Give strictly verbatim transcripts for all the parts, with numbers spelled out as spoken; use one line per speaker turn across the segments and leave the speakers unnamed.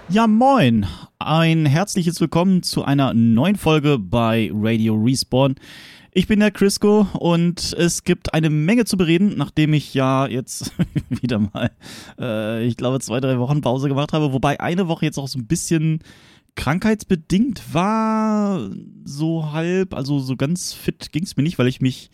Ja, moin. Ein herzliches Willkommen zu einer neuen Folge bei Radio Respawn. Ich bin der Crisco und es gibt eine Menge zu bereden, nachdem ich ja jetzt wieder mal, äh, ich glaube, zwei, drei Wochen Pause gemacht habe. Wobei eine Woche jetzt auch so ein bisschen krankheitsbedingt war, so halb. Also so ganz fit ging es mir nicht, weil ich mich...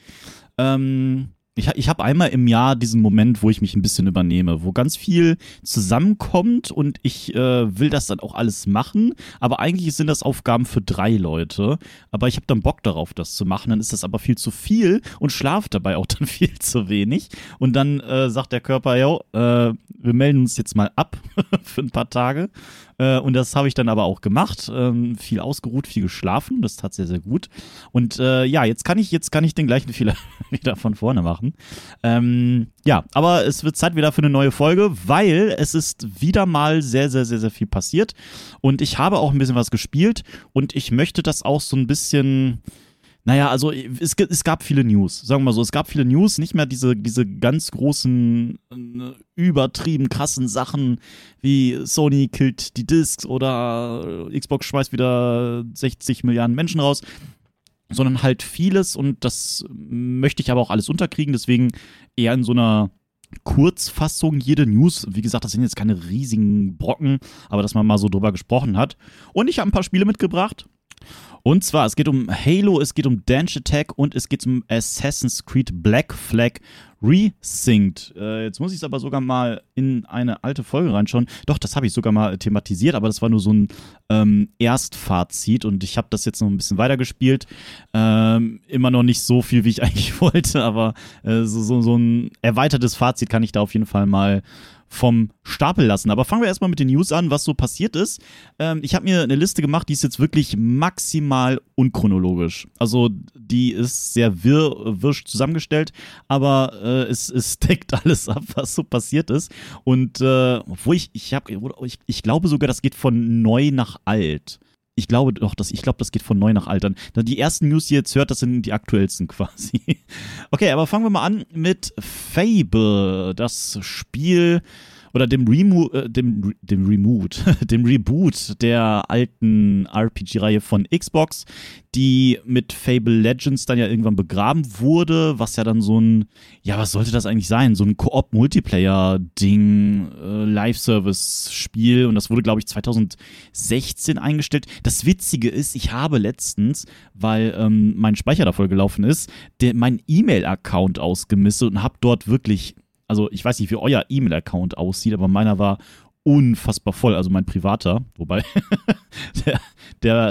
Ähm, Ich, ich habe einmal im Jahr diesen Moment, wo ich mich ein bisschen übernehme, wo ganz viel zusammenkommt und ich äh, will das dann auch alles machen, aber eigentlich sind das Aufgaben für drei Leute, aber ich habe dann Bock darauf, das zu machen, dann ist das aber viel zu viel und schlaf dabei auch dann viel zu wenig und dann äh, sagt der Körper, jo, äh, wir melden uns jetzt mal ab für ein paar Tage. Äh, und das habe ich dann aber auch gemacht. Ähm, viel ausgeruht, viel geschlafen. Das tat sehr, sehr gut. Und äh, ja, jetzt kann ich, jetzt kann ich den gleichen Fehler wieder von vorne machen. Ähm, ja, aber es wird Zeit wieder für eine neue Folge, weil es ist wieder mal sehr, sehr, sehr, sehr viel passiert. Und ich habe auch ein bisschen was gespielt und ich möchte das auch so ein bisschen... Naja, also es, es gab viele News, sagen wir mal so, es gab viele News, nicht mehr diese, diese ganz großen, äh, übertrieben krassen Sachen wie Sony killt die Discs oder Xbox schmeißt wieder sechzig Milliarden Menschen raus, sondern halt vieles und das möchte ich aber auch alles unterkriegen, deswegen eher in so einer Kurzfassung jede News. Wie gesagt, das sind jetzt keine riesigen Brocken, aber dass man mal so drüber gesprochen hat. Und ich habe ein paar Spiele mitgebracht. Und zwar, es geht um Halo, es geht um Dance Attack und es geht um Assassin's Creed Black Flag Resynced. Äh, jetzt muss ich es aber sogar mal in eine alte Folge reinschauen. Doch, das habe ich sogar mal thematisiert, aber das war nur so ein ähm, Erstfazit und ich habe das jetzt noch ein bisschen weitergespielt. Ähm, immer noch nicht so viel, wie ich eigentlich wollte, aber äh, so, so, so ein erweitertes Fazit kann ich da auf jeden Fall mal vom Stapel lassen. Aber fangen wir erstmal mit den News an, was so passiert ist. Ähm, ich habe mir eine Liste gemacht, die ist jetzt wirklich maximal unchronologisch. Also die ist sehr wirr, wirsch zusammengestellt, aber äh, es, es deckt alles ab, was so passiert ist. Und äh, wo ich, ich habe, ich, ich glaube sogar, das geht von neu nach alt. Ich glaube doch, dass, ich glaube, das geht von neu nach alt. Dann die ersten News, die ihr jetzt hört, das sind die aktuellsten quasi. Okay, aber fangen wir mal an mit Fable, das Spiel oder dem Remo äh, dem, dem Remoot, dem Reboot der alten R P G-Reihe von Xbox, die mit Fable Legends dann ja irgendwann begraben wurde, was ja dann so ein, ja, was sollte das eigentlich sein? So ein Koop-Multiplayer-Ding, äh, Live-Service-Spiel und das wurde, glaube ich, zwanzig sechzehn eingestellt. Das Witzige ist, ich habe letztens, weil ähm, mein Speicher da voll gelaufen ist, der, mein E-Mail-Account ausgemistet und habe dort wirklich, also ich weiß nicht, wie euer E-Mail-Account aussieht, aber meiner war unfassbar voll, also mein privater, wobei der, der,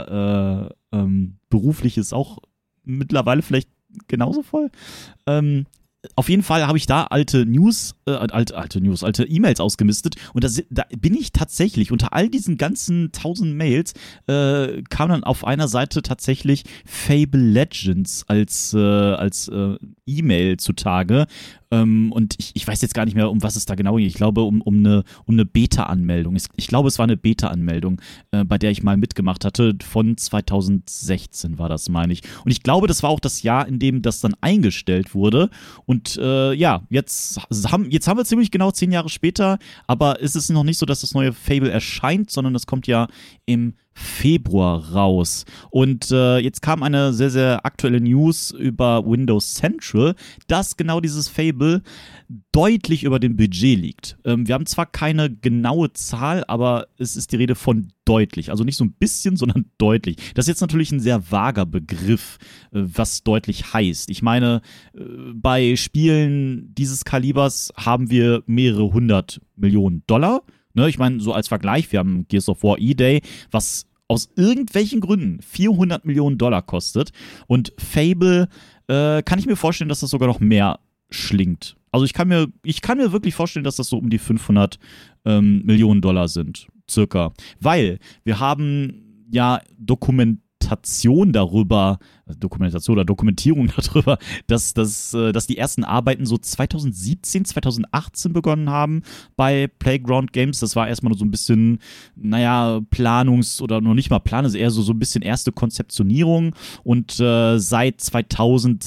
der äh, ähm, berufliche ist auch mittlerweile vielleicht genauso voll. Ähm, Auf jeden Fall habe ich da alte News, äh, alte, alte News, alte E-Mails ausgemistet und da, da bin ich tatsächlich, unter all diesen ganzen tausend Mails, äh, kam dann auf einer Seite tatsächlich Fable Legends als, äh, als äh, E-Mail zutage. Ähm, und ich, ich weiß jetzt gar nicht mehr, um was es da genau ging. Ich glaube, um, um eine, um eine Beta-Anmeldung. Ich glaube, es war eine Beta-Anmeldung, äh, bei der ich mal mitgemacht hatte. Von zwanzig sechzehn war das, meine ich. Und ich glaube, das war auch das Jahr, in dem das dann eingestellt wurde. Und äh, ja, jetzt haben, jetzt haben wir ziemlich genau zehn Jahre später, aber ist es noch nicht so, dass das neue Fable erscheint, sondern das kommt ja im Februar raus. Und äh, jetzt kam eine sehr, sehr aktuelle News über Windows Central, dass genau dieses Fable deutlich über dem Budget liegt. Ähm, wir haben zwar keine genaue Zahl, aber es ist die Rede von deutlich. Also nicht so ein bisschen, sondern deutlich. Das ist jetzt natürlich ein sehr vager Begriff, äh, was deutlich heißt. Ich meine, äh, bei Spielen dieses Kalibers haben wir mehrere hundert Millionen Dollar. Ne, ich meine, so als Vergleich, wir haben Gears of War E-Day, was aus irgendwelchen Gründen vierhundert Millionen Dollar kostet. Und Fable äh, kann ich mir vorstellen, dass das sogar noch mehr schlingt. Also ich kann mir, ich kann mir wirklich vorstellen, dass das so um die fünfhundert ähm, Millionen Dollar sind, circa. Weil wir haben ja Dokumentation darüber, Dokumentation oder Dokumentierung darüber, dass, dass, dass die ersten Arbeiten so zwanzig siebzehn, zwanzig achtzehn begonnen haben bei Playground Games. Das war erstmal nur so ein bisschen, naja, Planungs- oder noch nicht mal Plan, also eher so, so ein bisschen erste Konzeptionierung und äh, seit zweitausend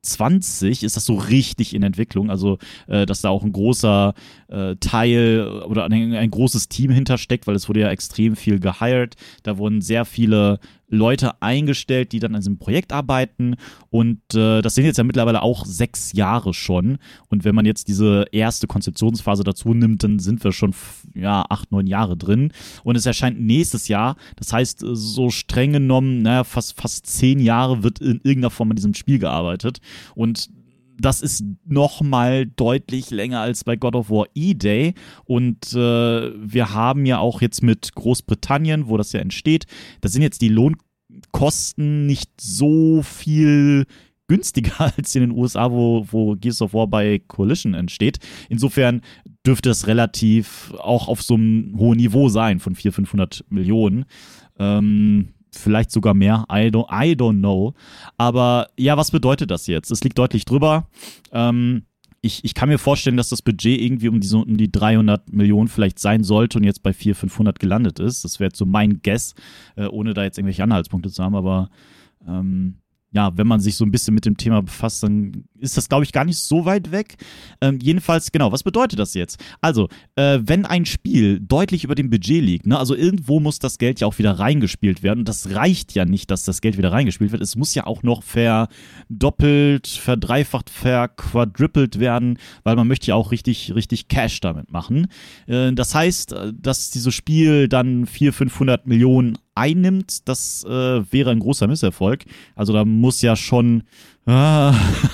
zwanzig ist das so richtig in Entwicklung, also äh, dass da auch ein großer äh, Teil oder ein, ein großes Team hintersteckt, weil es wurde ja extrem viel gehired, da wurden sehr viele Leute eingestellt, die dann an diesem Projekt arbeiten und äh, das sind jetzt ja mittlerweile auch sechs Jahre schon und wenn man jetzt diese erste Konzeptionsphase dazu nimmt, dann sind wir schon ja acht, neun Jahre drin und es erscheint nächstes Jahr, das heißt so streng genommen, naja, fast, fast zehn Jahre wird in irgendeiner Form an diesem Spiel gearbeitet und das ist nochmal deutlich länger als bei God of War E-Day und äh, wir haben ja auch jetzt mit Großbritannien, wo das ja entsteht, da sind jetzt die Lohnkosten nicht so viel günstiger als in den U S A, wo, wo Gears of War bei Coalition entsteht. Insofern dürfte es relativ auch auf so einem hohen Niveau sein von vierhundert, fünfhundert Millionen. Ähm, Vielleicht sogar mehr, I don't, I don't know. Aber ja, was bedeutet das jetzt? Es liegt deutlich drüber. Ähm, ich, ich kann mir vorstellen, dass das Budget irgendwie um die, so, um die dreihundert Millionen vielleicht sein sollte und jetzt bei vierhundert, fünfhundert gelandet ist. Das wäre jetzt so mein Guess, äh, ohne da jetzt irgendwelche Anhaltspunkte zu haben. Aber ähm, ja, wenn man sich so ein bisschen mit dem Thema befasst, dann ist das, glaube ich, gar nicht so weit weg. Ähm, jedenfalls, genau, was bedeutet das jetzt? Also, äh, wenn ein Spiel deutlich über dem Budget liegt, ne, also irgendwo muss das Geld ja auch wieder reingespielt werden und das reicht ja nicht, dass das Geld wieder reingespielt wird. Es muss ja auch noch verdoppelt, verdreifacht, verquadrupelt werden, weil man möchte ja auch richtig, richtig Cash damit machen. Äh, das heißt, dass dieses Spiel dann vierhundert, fünfhundert Millionen einnimmt, das äh, wäre ein großer Misserfolg. Also da muss ja schon äh,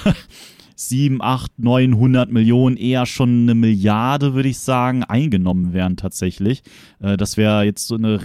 sieben, acht, neunhundert Millionen, eher schon eine Milliarde, würde ich sagen, eingenommen werden tatsächlich. Äh, das wäre jetzt so eine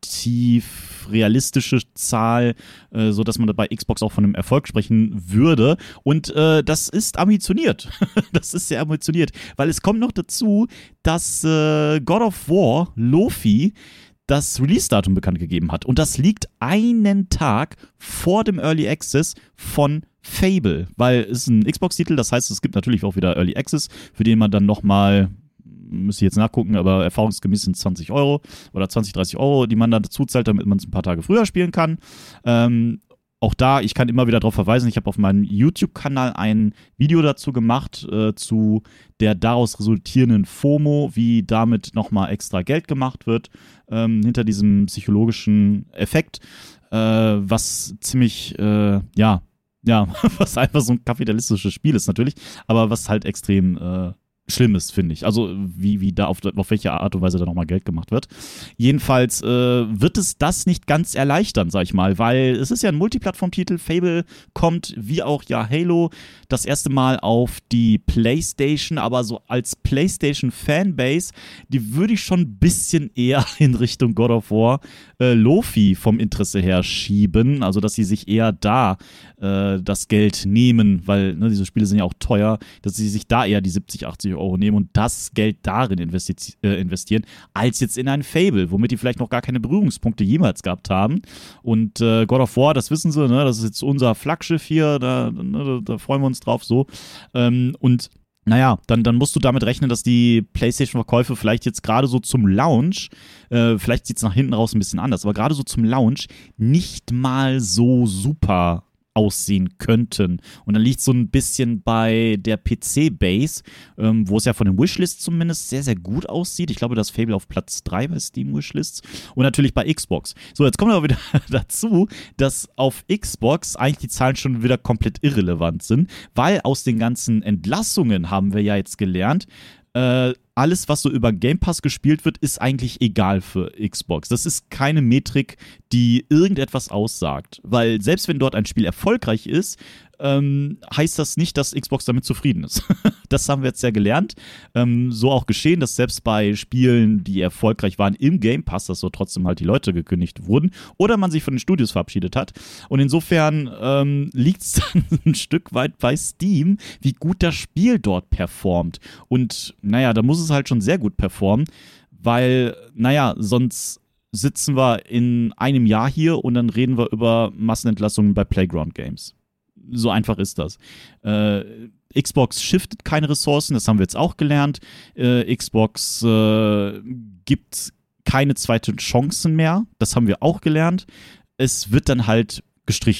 relativ realistische Zahl, äh, so dass man bei Xbox auch von einem Erfolg sprechen würde. Und äh, das ist ambitioniert. Das ist sehr ambitioniert, weil es kommt noch dazu, dass äh, God of War, Lofi, das Release-Datum bekannt gegeben hat. Und das liegt einen Tag vor dem Early Access von Fable, weil es ist ein Xbox-Titel, das heißt, es gibt natürlich auch wieder Early Access, für den man dann nochmal, müsste ich jetzt nachgucken, aber erfahrungsgemäß sind zwanzig Euro oder zwanzig, dreißig Euro, die man dann dazu zahlt, damit man es ein paar Tage früher spielen kann. Ähm, Auch da, ich kann immer wieder darauf verweisen, ich habe auf meinem YouTube-Kanal ein Video dazu gemacht, äh, zu der daraus resultierenden FOMO, wie damit nochmal extra Geld gemacht wird, ähm, hinter diesem psychologischen Effekt, äh, was ziemlich, äh, ja, ja, was einfach so ein kapitalistisches Spiel ist natürlich, aber was halt extrem äh, schlimm ist, finde ich. Also wie, wie da auf, auf welche Art und Weise da nochmal Geld gemacht wird. Jedenfalls äh, wird es das nicht ganz erleichtern, sag ich mal, weil es ist ja ein Multiplattform-Titel. Fable kommt, wie auch ja Halo, das erste Mal auf die PlayStation, aber so als PlayStation-Fanbase, die würde ich schon ein bisschen eher in Richtung God of War äh, Lofi vom Interesse her schieben, also dass sie sich eher da äh, das Geld nehmen, weil ne, diese Spiele sind ja auch teuer, dass sie sich da eher die siebzig, achtzig Euro nehmen und das Geld darin investi- äh, investieren, als jetzt in ein Fable, womit die vielleicht noch gar keine Berührungspunkte jemals gehabt haben. Und äh, God of War, das wissen sie, ne, das ist jetzt unser Flaggschiff hier, da, ne, da, da freuen wir uns drauf so. Ähm, und naja, dann, dann musst du damit rechnen, dass die PlayStation-Verkäufe vielleicht jetzt gerade so zum Launch, äh, vielleicht sieht es nach hinten raus ein bisschen anders, aber gerade so zum Launch nicht mal so super aussehen könnten. Und dann liegt es so ein bisschen bei der P C-Base, ähm, wo es ja von den Wishlists zumindest sehr, sehr gut aussieht. Ich glaube, das Fable auf Platz drei bei Steam-Wishlists und natürlich bei Xbox. So, jetzt kommen wir aber wieder dazu, dass auf Xbox eigentlich die Zahlen schon wieder komplett irrelevant sind, weil aus den ganzen Entlassungen haben wir ja jetzt gelernt, äh, alles, was so über Game Pass gespielt wird, ist eigentlich egal für Xbox. Das ist keine Metrik, die irgendetwas aussagt. Weil selbst wenn dort ein Spiel erfolgreich ist, ähm, heißt das nicht, dass Xbox damit zufrieden ist. Das haben wir jetzt ja gelernt. Ähm, so auch geschehen, dass selbst bei Spielen, die erfolgreich waren im Game Pass, dass so trotzdem halt die Leute gekündigt wurden oder man sich von den Studios verabschiedet hat. Und insofern ähm, liegt es dann ein Stück weit bei Steam, wie gut das Spiel dort performt. Und naja, da muss es halt schon sehr gut performen, weil, naja, sonst sitzen wir in einem Jahr hier und dann reden wir über Massenentlassungen bei Playground Games. So einfach ist das. Äh, Xbox shiftet keine Ressourcen, das haben wir jetzt auch gelernt. Äh, Xbox äh, gibt keine zweiten Chancen mehr, das haben wir auch gelernt. Es wird dann halt gestrichen.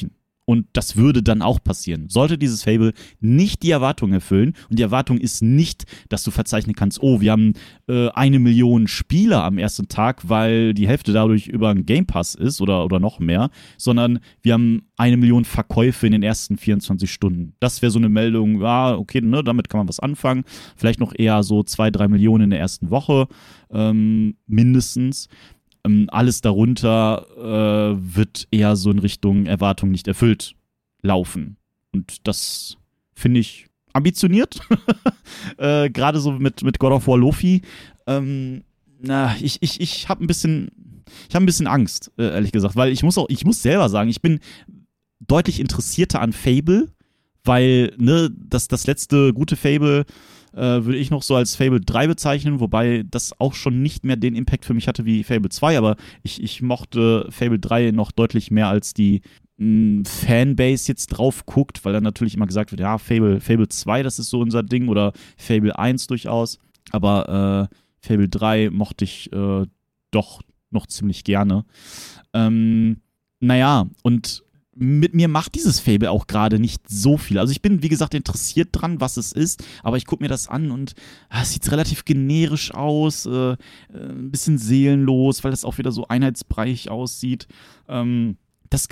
Und das würde dann auch passieren. Sollte dieses Fable nicht die Erwartung erfüllen, und die Erwartung ist nicht, dass du verzeichnen kannst, oh, wir haben äh, eine Million Spieler am ersten Tag, weil die Hälfte dadurch über einen Game Pass ist oder, oder noch mehr, sondern wir haben eine Million Verkäufe in den ersten vierundzwanzig Stunden. Das wäre so eine Meldung, ja, okay, ne, damit kann man was anfangen. Vielleicht noch eher so zwei, drei Millionen in der ersten Woche, ähm, mindestens. Alles darunter äh, wird eher so in Richtung Erwartung nicht erfüllt laufen. Und das finde ich ambitioniert. äh, Gerade so mit, mit God of War Lofi. Ähm, na, ich ich, ich habe ein bisschen, ich habe ein bisschen Angst, äh, ehrlich gesagt, weil ich muss auch, ich muss selber sagen, ich bin deutlich interessierter an Fable, weil ne, das, das letzte gute Fable Äh, würde ich noch so als Fable drei bezeichnen, wobei das auch schon nicht mehr den Impact für mich hatte wie Fable zwei, aber ich, ich mochte Fable drei noch deutlich mehr, als die mh, Fanbase jetzt drauf guckt, weil dann natürlich immer gesagt wird, ja, Fable, Fable zwei, das ist so unser Ding, oder Fable eins durchaus, aber äh, Fable drei mochte ich äh, doch noch ziemlich gerne. Ähm, naja, und mit mir macht dieses Fable auch gerade nicht so viel. Also ich bin, wie gesagt, interessiert dran, was es ist, aber ich gucke mir das an und ah, es sieht relativ generisch aus, äh, äh, ein bisschen seelenlos, weil das auch wieder so einheitsbreich aussieht. Ähm, das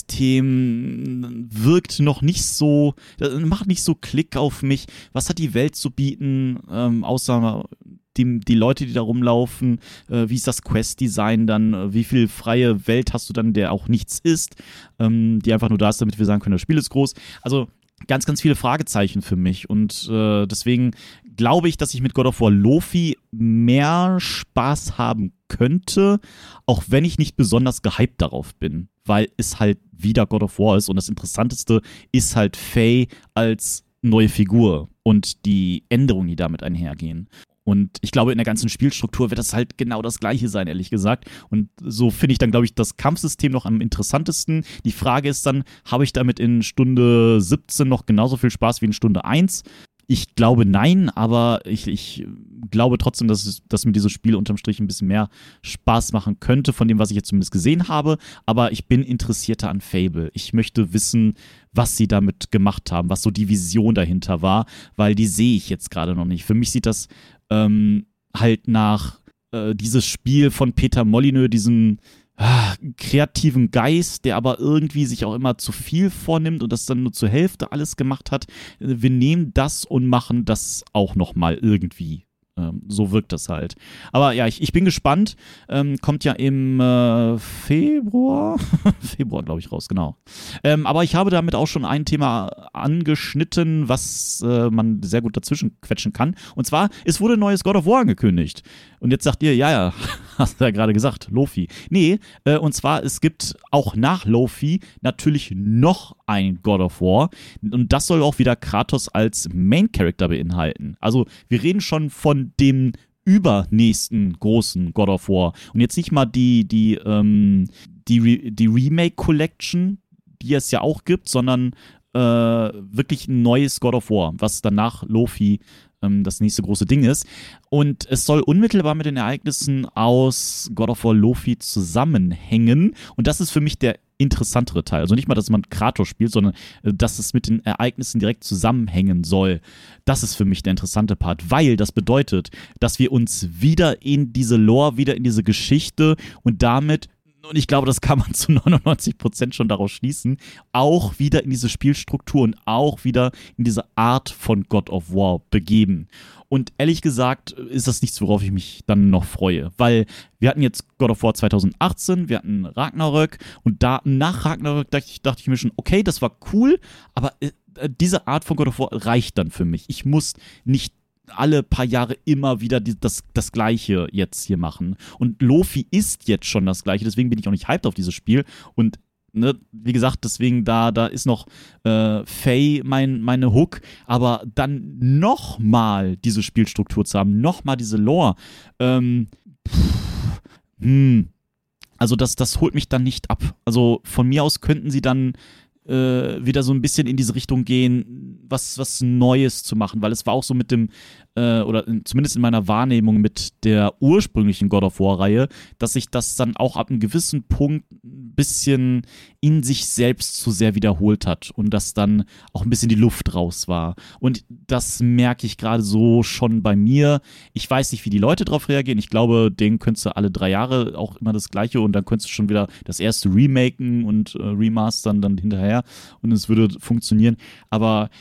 Kampfsystem wirkt noch nicht so, macht nicht so Klick auf mich. Was hat die Welt zu bieten, ähm, außer die, die Leute, die da rumlaufen, äh, wie ist das Quest-Design dann, äh, wie viel freie Welt hast du dann, der auch nichts ist, ähm, die einfach nur da ist, damit wir sagen können, das Spiel ist groß. Also ganz, ganz viele Fragezeichen für mich und äh, deswegen glaube ich, dass ich mit God of War Lofi mehr Spaß haben könnte, auch wenn ich nicht besonders gehypt darauf bin, weil es halt wieder God of War ist und das Interessanteste ist halt Faye als neue Figur und die Änderungen, die damit einhergehen. Und ich glaube, in der ganzen Spielstruktur wird das halt genau das Gleiche sein, ehrlich gesagt. Und so finde ich dann, glaube ich, das Kampfsystem noch am interessantesten. Die Frage ist dann, habe ich damit in Stunde siebzehn noch genauso viel Spaß wie in Stunde eins? Ich glaube nein, aber ich, ich glaube trotzdem, dass, es, dass mir dieses Spiel unterm Strich ein bisschen mehr Spaß machen könnte, von dem, was ich jetzt zumindest gesehen habe. Aber ich bin interessierter an Fable. Ich möchte wissen, was sie damit gemacht haben, was so die Vision dahinter war, weil die sehe ich jetzt gerade noch nicht. Für mich sieht das ähm, halt nach äh, dieses Spiel von Peter Molyneux, diesem ah, kreativen Geist, der aber irgendwie sich auch immer zu viel vornimmt und das dann nur zur Hälfte alles gemacht hat. Wir nehmen das und machen das auch nochmal irgendwie. Ähm, so wirkt das halt. Aber ja, ich, ich bin gespannt. Ähm, kommt ja im äh, Februar, Februar glaube ich raus, genau. Ähm, aber ich habe damit auch schon ein Thema angeschnitten, was äh, man sehr gut dazwischen quetschen kann. Und zwar, es wurde ein neues God of War angekündigt. Und jetzt sagt ihr, ja, ja, hast du ja gerade gesagt, Lofi. Nee, äh, und zwar, es gibt auch nach Lofi natürlich noch ein God of War. Und das soll auch wieder Kratos als Main Character beinhalten. Also, wir reden schon von dem übernächsten großen God of War. Und jetzt nicht mal die, die, ähm, die, Re- die Remake Collection, die es ja auch gibt, sondern äh, wirklich ein neues God of War, was danach Lofi ähm, das nächste große Ding ist. Und es soll unmittelbar mit den Ereignissen aus God of War Lofi zusammenhängen. Und das ist für mich der interessantere Teil. Also nicht mal, dass man Kratos spielt, sondern äh, dass es mit den Ereignissen direkt zusammenhängen soll. Das ist für mich der interessante Part, weil das bedeutet, dass wir uns wieder in diese Lore, wieder in diese Geschichte und damit, und ich glaube, das kann man zu neunundneunzig Prozent schon daraus schließen, auch wieder in diese Spielstruktur und auch wieder in diese Art von God of War begeben. Und ehrlich gesagt ist das nichts, worauf ich mich dann noch freue, weil wir hatten jetzt God of War zwanzig achtzehn, wir hatten Ragnarök und da nach Ragnarök dachte ich, dachte ich mir schon, okay, das war cool, aber äh, diese Art von God of War reicht dann für mich. Ich muss nicht alle paar Jahre immer wieder die, das, das Gleiche jetzt hier machen. Und Lofi ist jetzt schon das Gleiche, deswegen bin ich auch nicht hyped auf dieses Spiel. Und ne, wie gesagt, deswegen da, da ist noch äh, Faye mein, meine Hook, aber dann nochmal diese Spielstruktur zu haben, nochmal diese Lore, ähm, pff, hm, also das, das holt mich dann nicht ab. Also von mir aus könnten sie dann äh, wieder so ein bisschen in diese Richtung gehen, was, was Neues zu machen, weil es war auch so mit dem, äh, oder in, zumindest in meiner Wahrnehmung mit der ursprünglichen God of War-Reihe, dass sich das dann auch ab einem gewissen Punkt ein bisschen in sich selbst zu sehr wiederholt hat und dass dann auch ein bisschen die Luft raus war. Und das merke ich gerade so schon bei mir. Ich weiß nicht, wie die Leute darauf reagieren. Ich glaube, denen könntest du alle drei Jahre auch immer das Gleiche und dann könntest du schon wieder das erste remaken und äh, remastern dann hinterher und es würde funktionieren. Aber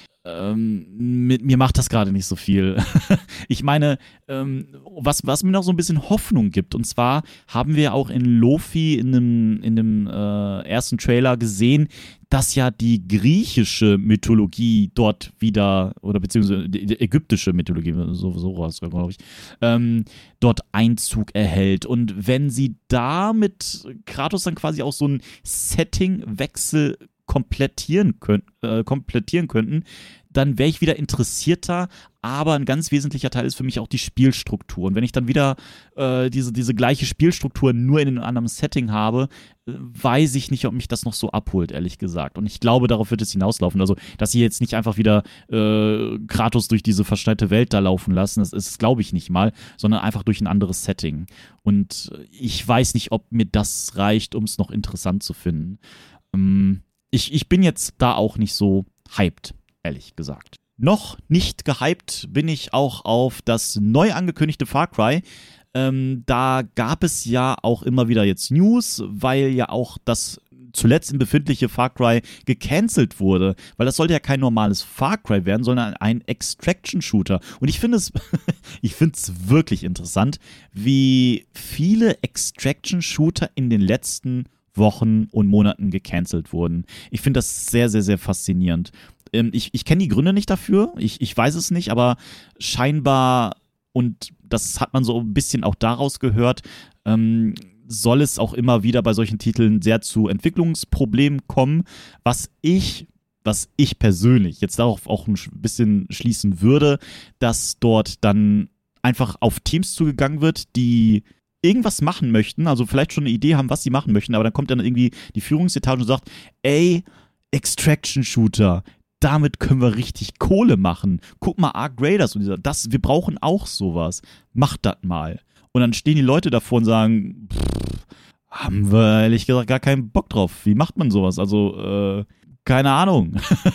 ähm, mit mir macht das gerade nicht so viel. Ich meine, ähm, was, was mir noch so ein bisschen Hoffnung gibt, und zwar haben wir auch in Lofi in dem, in dem äh, ersten Trailer gesehen, dass ja die griechische Mythologie dort wieder, oder beziehungsweise die, die ägyptische Mythologie, so, so was, glaube ich, ähm, dort Einzug erhält. Und wenn sie da mit Kratos dann quasi auch so einen Settingwechsel komplettieren, könnt, äh, komplettieren könnten, dann wäre ich wieder interessierter, aber ein ganz wesentlicher Teil ist für mich auch die Spielstruktur. Und wenn ich dann wieder äh, diese, diese gleiche Spielstruktur nur in einem anderen Setting habe, äh, weiß ich nicht, ob mich das noch so abholt, ehrlich gesagt. Und ich glaube, darauf wird es hinauslaufen. Also, dass sie jetzt nicht einfach wieder äh, Kratos durch diese verschneite Welt da laufen lassen, das ist, glaube ich, nicht mal, sondern einfach durch ein anderes Setting. Und ich weiß nicht, ob mir das reicht, um es noch interessant zu finden. Ähm, ich, ich bin jetzt da auch nicht so hyped, ehrlich gesagt. Noch nicht gehypt bin ich auch auf das neu angekündigte Far Cry. Ähm, da gab es ja auch immer wieder jetzt News, weil ja auch das zuletzt im befindliche Far Cry gecancelt wurde, weil das sollte ja kein normales Far Cry werden, sondern ein Extraction-Shooter. Und ich finde es, ich finde es wirklich interessant, wie viele Extraction-Shooter in den letzten Wochen und Monaten gecancelt wurden. Ich finde das sehr, sehr, sehr faszinierend. Ähm, ich ich kenne die Gründe nicht dafür, ich, ich weiß es nicht, aber scheinbar, und das hat man so ein bisschen auch daraus gehört, ähm, soll es auch immer wieder bei solchen Titeln sehr zu Entwicklungsproblemen kommen, was ich, was ich persönlich jetzt darauf auch ein bisschen schließen würde, dass dort dann einfach auf Teams zugegangen wird, die irgendwas machen möchten, also vielleicht schon eine Idee haben, was sie machen möchten, aber dann kommt dann irgendwie die Führungsetage und sagt, ey, Extraction-Shooter, damit können wir richtig Kohle machen. Guck mal, Arc Raiders und dieser, das, wir brauchen auch sowas. Macht das mal. Und dann stehen die Leute davor und sagen, pff, haben wir ehrlich gesagt gar keinen Bock drauf. Wie macht man sowas? Also, äh, keine Ahnung.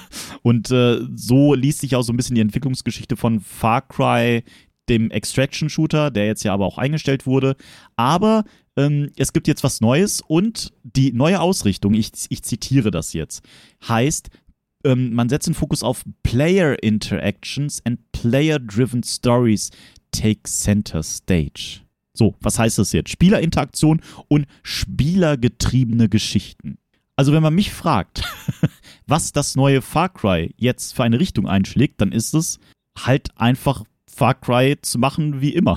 Und äh, so liest sich auch so ein bisschen die Entwicklungsgeschichte von Far Cry, dem Extraction-Shooter, der jetzt ja aber auch eingestellt wurde. Aber ähm, es gibt jetzt was Neues und die neue Ausrichtung, ich, ich zitiere das jetzt, heißt, ähm, man setzt den Fokus auf Player Interactions and Player-Driven Stories take center stage. So, was heißt das jetzt? Spielerinteraktion und spielergetriebene Geschichten. Also wenn man mich fragt, was das neue Far Cry jetzt für eine Richtung einschlägt, dann ist es halt einfach Far Cry zu machen wie immer.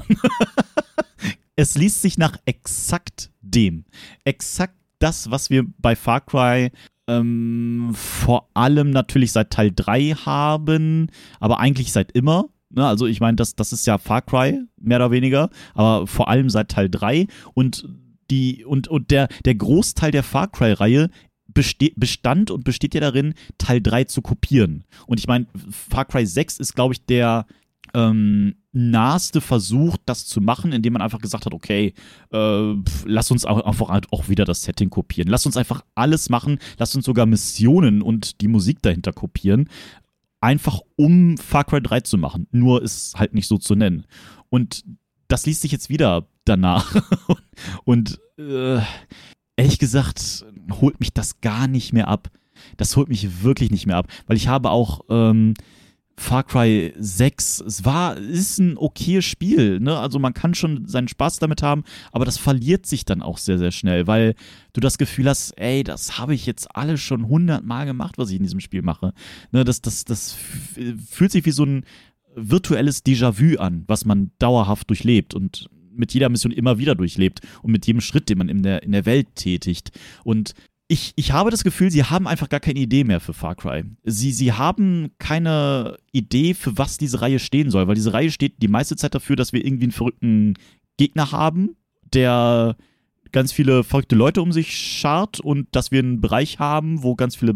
Es liest sich nach exakt dem. Exakt das, was wir bei Far Cry ähm, vor allem natürlich seit Teil drei haben, aber eigentlich seit immer. Ne? Also ich meine, das, das ist ja Far Cry, mehr oder weniger, aber vor allem seit Teil drei. Und, die, und, und der, der Großteil der Far Cry-Reihe beste- bestand und besteht ja darin, Teil drei zu kopieren. Und ich meine, Far Cry sechs ist, glaube ich, der Ähm, naheste Versuch, das zu machen, indem man einfach gesagt hat, okay, äh, pf, lass uns auch, einfach auch wieder das Setting kopieren. Lass uns einfach alles machen, lass uns sogar Missionen und die Musik dahinter kopieren, einfach um Far Cry drei zu machen. Nur ist halt nicht so zu nennen. Und das liest sich jetzt wieder danach. Und äh, ehrlich gesagt, holt mich das gar nicht mehr ab. Das holt mich wirklich nicht mehr ab, weil ich habe auch ähm, Far Cry sechs, es war, ist ein okayes Spiel, ne? Also man kann schon seinen Spaß damit haben, aber das verliert sich dann auch sehr, sehr schnell, weil du das Gefühl hast, ey, das habe ich jetzt alles schon hundertmal gemacht, was ich in diesem Spiel mache. Ne? Das, das, das fühlt sich wie so ein virtuelles Déjà-vu an, was man dauerhaft durchlebt und mit jeder Mission immer wieder durchlebt und mit jedem Schritt, den man in der, in der Welt tätigt. Und Ich, ich habe das Gefühl, sie haben einfach gar keine Idee mehr für Far Cry. Sie, sie haben keine Idee, für was diese Reihe stehen soll, weil diese Reihe steht die meiste Zeit dafür, dass wir irgendwie einen verrückten Gegner haben, der ganz viele verrückte Leute um sich schart und dass wir einen Bereich haben, wo ganz viele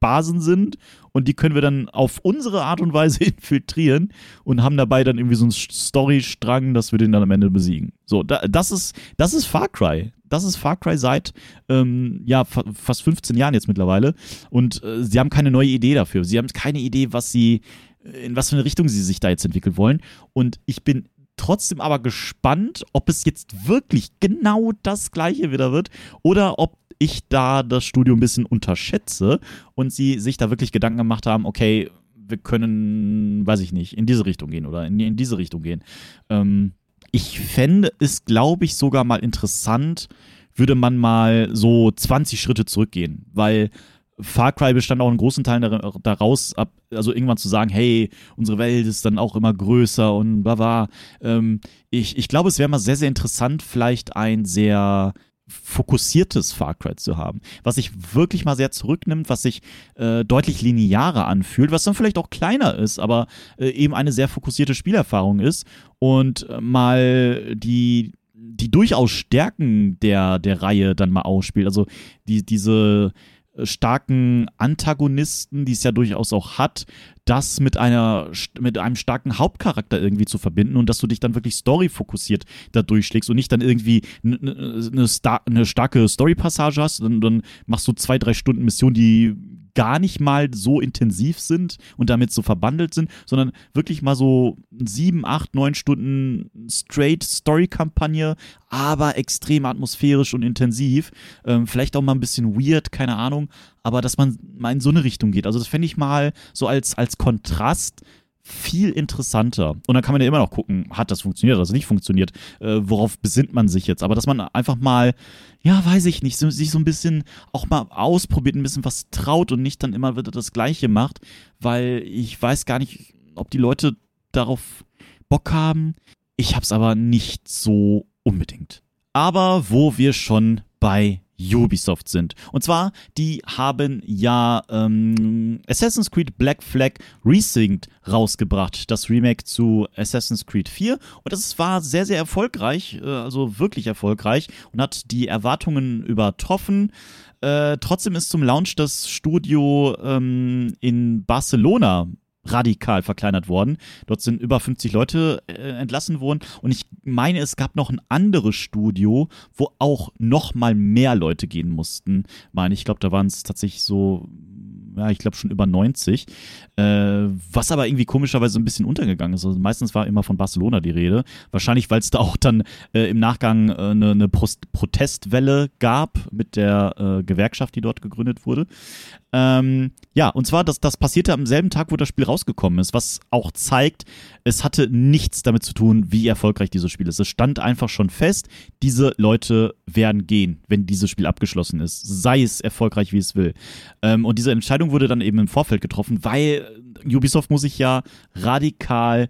Basen sind und die können wir dann auf unsere Art und Weise infiltrieren und haben dabei dann irgendwie so einen Storystrang, dass wir den dann am Ende besiegen. So, da, das ist, das ist Far Cry. Das ist Far Cry seit ähm, ja, fa- fast fünfzehn Jahren jetzt mittlerweile und äh, sie haben keine neue Idee dafür. Sie haben keine Idee, was sie, in was für eine Richtung sie sich da jetzt entwickeln wollen und ich bin trotzdem aber gespannt, ob es jetzt wirklich genau das Gleiche wieder wird oder ob ich da das Studio ein bisschen unterschätze und sie sich da wirklich Gedanken gemacht haben, okay, wir können, weiß ich nicht, in diese Richtung gehen oder in, in diese Richtung gehen. Ähm, ich fände es, glaube ich, sogar mal interessant, würde man mal so zwanzig Schritte zurückgehen, weil Far Cry bestand auch in großen Teilen daraus, ab, also irgendwann zu sagen, hey, unsere Welt ist dann auch immer größer und bla bla. Ähm, ich, ich glaube, es wäre mal sehr, sehr interessant, vielleicht ein sehr fokussiertes Far Cry zu haben, was sich wirklich mal sehr zurücknimmt, was sich äh, deutlich linearer anfühlt, was dann vielleicht auch kleiner ist, aber äh, eben eine sehr fokussierte Spielerfahrung ist und äh, mal die die durchaus Stärken der, der Reihe dann mal ausspielt. Also die, diese starken Antagonisten, die es ja durchaus auch hat, das mit einer mit einem starken Hauptcharakter irgendwie zu verbinden und dass du dich dann wirklich storyfokussiert da durchschlägst und nicht dann irgendwie eine ne, Star- ne starke Storypassage hast und dann machst du zwei, drei Stunden Mission, die gar nicht mal so intensiv sind und damit so verbandelt sind, sondern wirklich mal so sieben, acht, neun Stunden straight Story-Kampagne, aber extrem atmosphärisch und intensiv. Ähm, vielleicht auch mal ein bisschen weird, keine Ahnung, aber dass man mal in so eine Richtung geht. Also das fände ich mal so als, als Kontrast viel interessanter. Und dann kann man ja immer noch gucken, hat das funktioniert, hat das nicht funktioniert, äh, worauf besinnt man sich jetzt. Aber dass man einfach mal, ja, weiß ich nicht, so, sich so ein bisschen auch mal ausprobiert, ein bisschen was traut und nicht dann immer wieder das Gleiche macht, weil ich weiß gar nicht, ob die Leute darauf Bock haben. Ich hab's aber nicht so unbedingt. Aber wo wir schon bei Ubisoft sind. Und zwar, die haben ja ähm, Assassin's Creed Black Flag Resynced rausgebracht, das Remake zu Assassin's Creed vier. Und das war sehr, sehr erfolgreich, äh, also wirklich erfolgreich und hat die Erwartungen übertroffen. Äh, trotzdem ist zum Launch das Studio ähm, in Barcelona radikal verkleinert worden. Dort sind über fünfzig Leute äh, entlassen worden und ich meine, es gab noch ein anderes Studio, wo auch noch mal mehr Leute gehen mussten. Ich meine, ich glaube, da waren es tatsächlich so, ja, ich glaube schon über neunzig, äh, was aber irgendwie komischerweise ein bisschen untergegangen ist. Also meistens war immer von Barcelona die Rede. Wahrscheinlich, weil es da auch dann äh, im Nachgang äh, eine, eine Prost- Protestwelle gab mit der äh, Gewerkschaft, die dort gegründet wurde. Ähm, ja, und zwar, das, das passierte am selben Tag, wo das Spiel rausgekommen ist, was auch zeigt, es hatte nichts damit zu tun, wie erfolgreich dieses Spiel ist. Es stand einfach schon fest, diese Leute werden gehen, wenn dieses Spiel abgeschlossen ist, sei es erfolgreich, wie es will. Ähm, und diese Entscheidung wurde dann eben im Vorfeld getroffen, weil Ubisoft muss sich ja radikal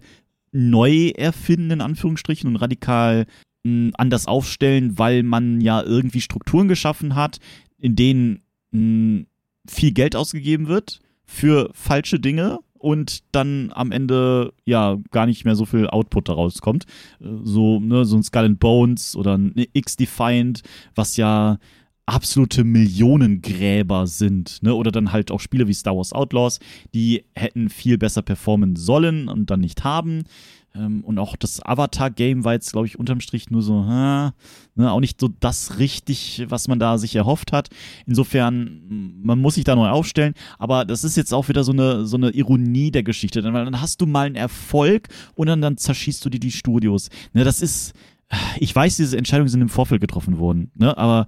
neu erfinden, in Anführungsstrichen, und radikal mh, anders aufstellen, weil man ja irgendwie Strukturen geschaffen hat, in denen mh, viel Geld ausgegeben wird für falsche Dinge und dann am Ende ja gar nicht mehr so viel Output daraus kommt. So, ne, so ein Skull and Bones oder ein X-Defiant, was ja absolute Millionengräber sind, ne? Oder dann halt auch Spiele wie Star Wars Outlaws, die hätten viel besser performen sollen und dann nicht haben. Ähm, und auch das Avatar-Game war jetzt, glaube ich, unterm Strich nur so, äh, ne, auch nicht so das richtig, was man da sich erhofft hat. Insofern, man muss sich da neu aufstellen, aber das ist jetzt auch wieder so eine, so eine Ironie der Geschichte, weil dann hast du mal einen Erfolg und dann, dann zerschießt du dir die Studios. Ne, das ist, ich weiß, diese Entscheidungen sind im Vorfeld getroffen worden, ne, aber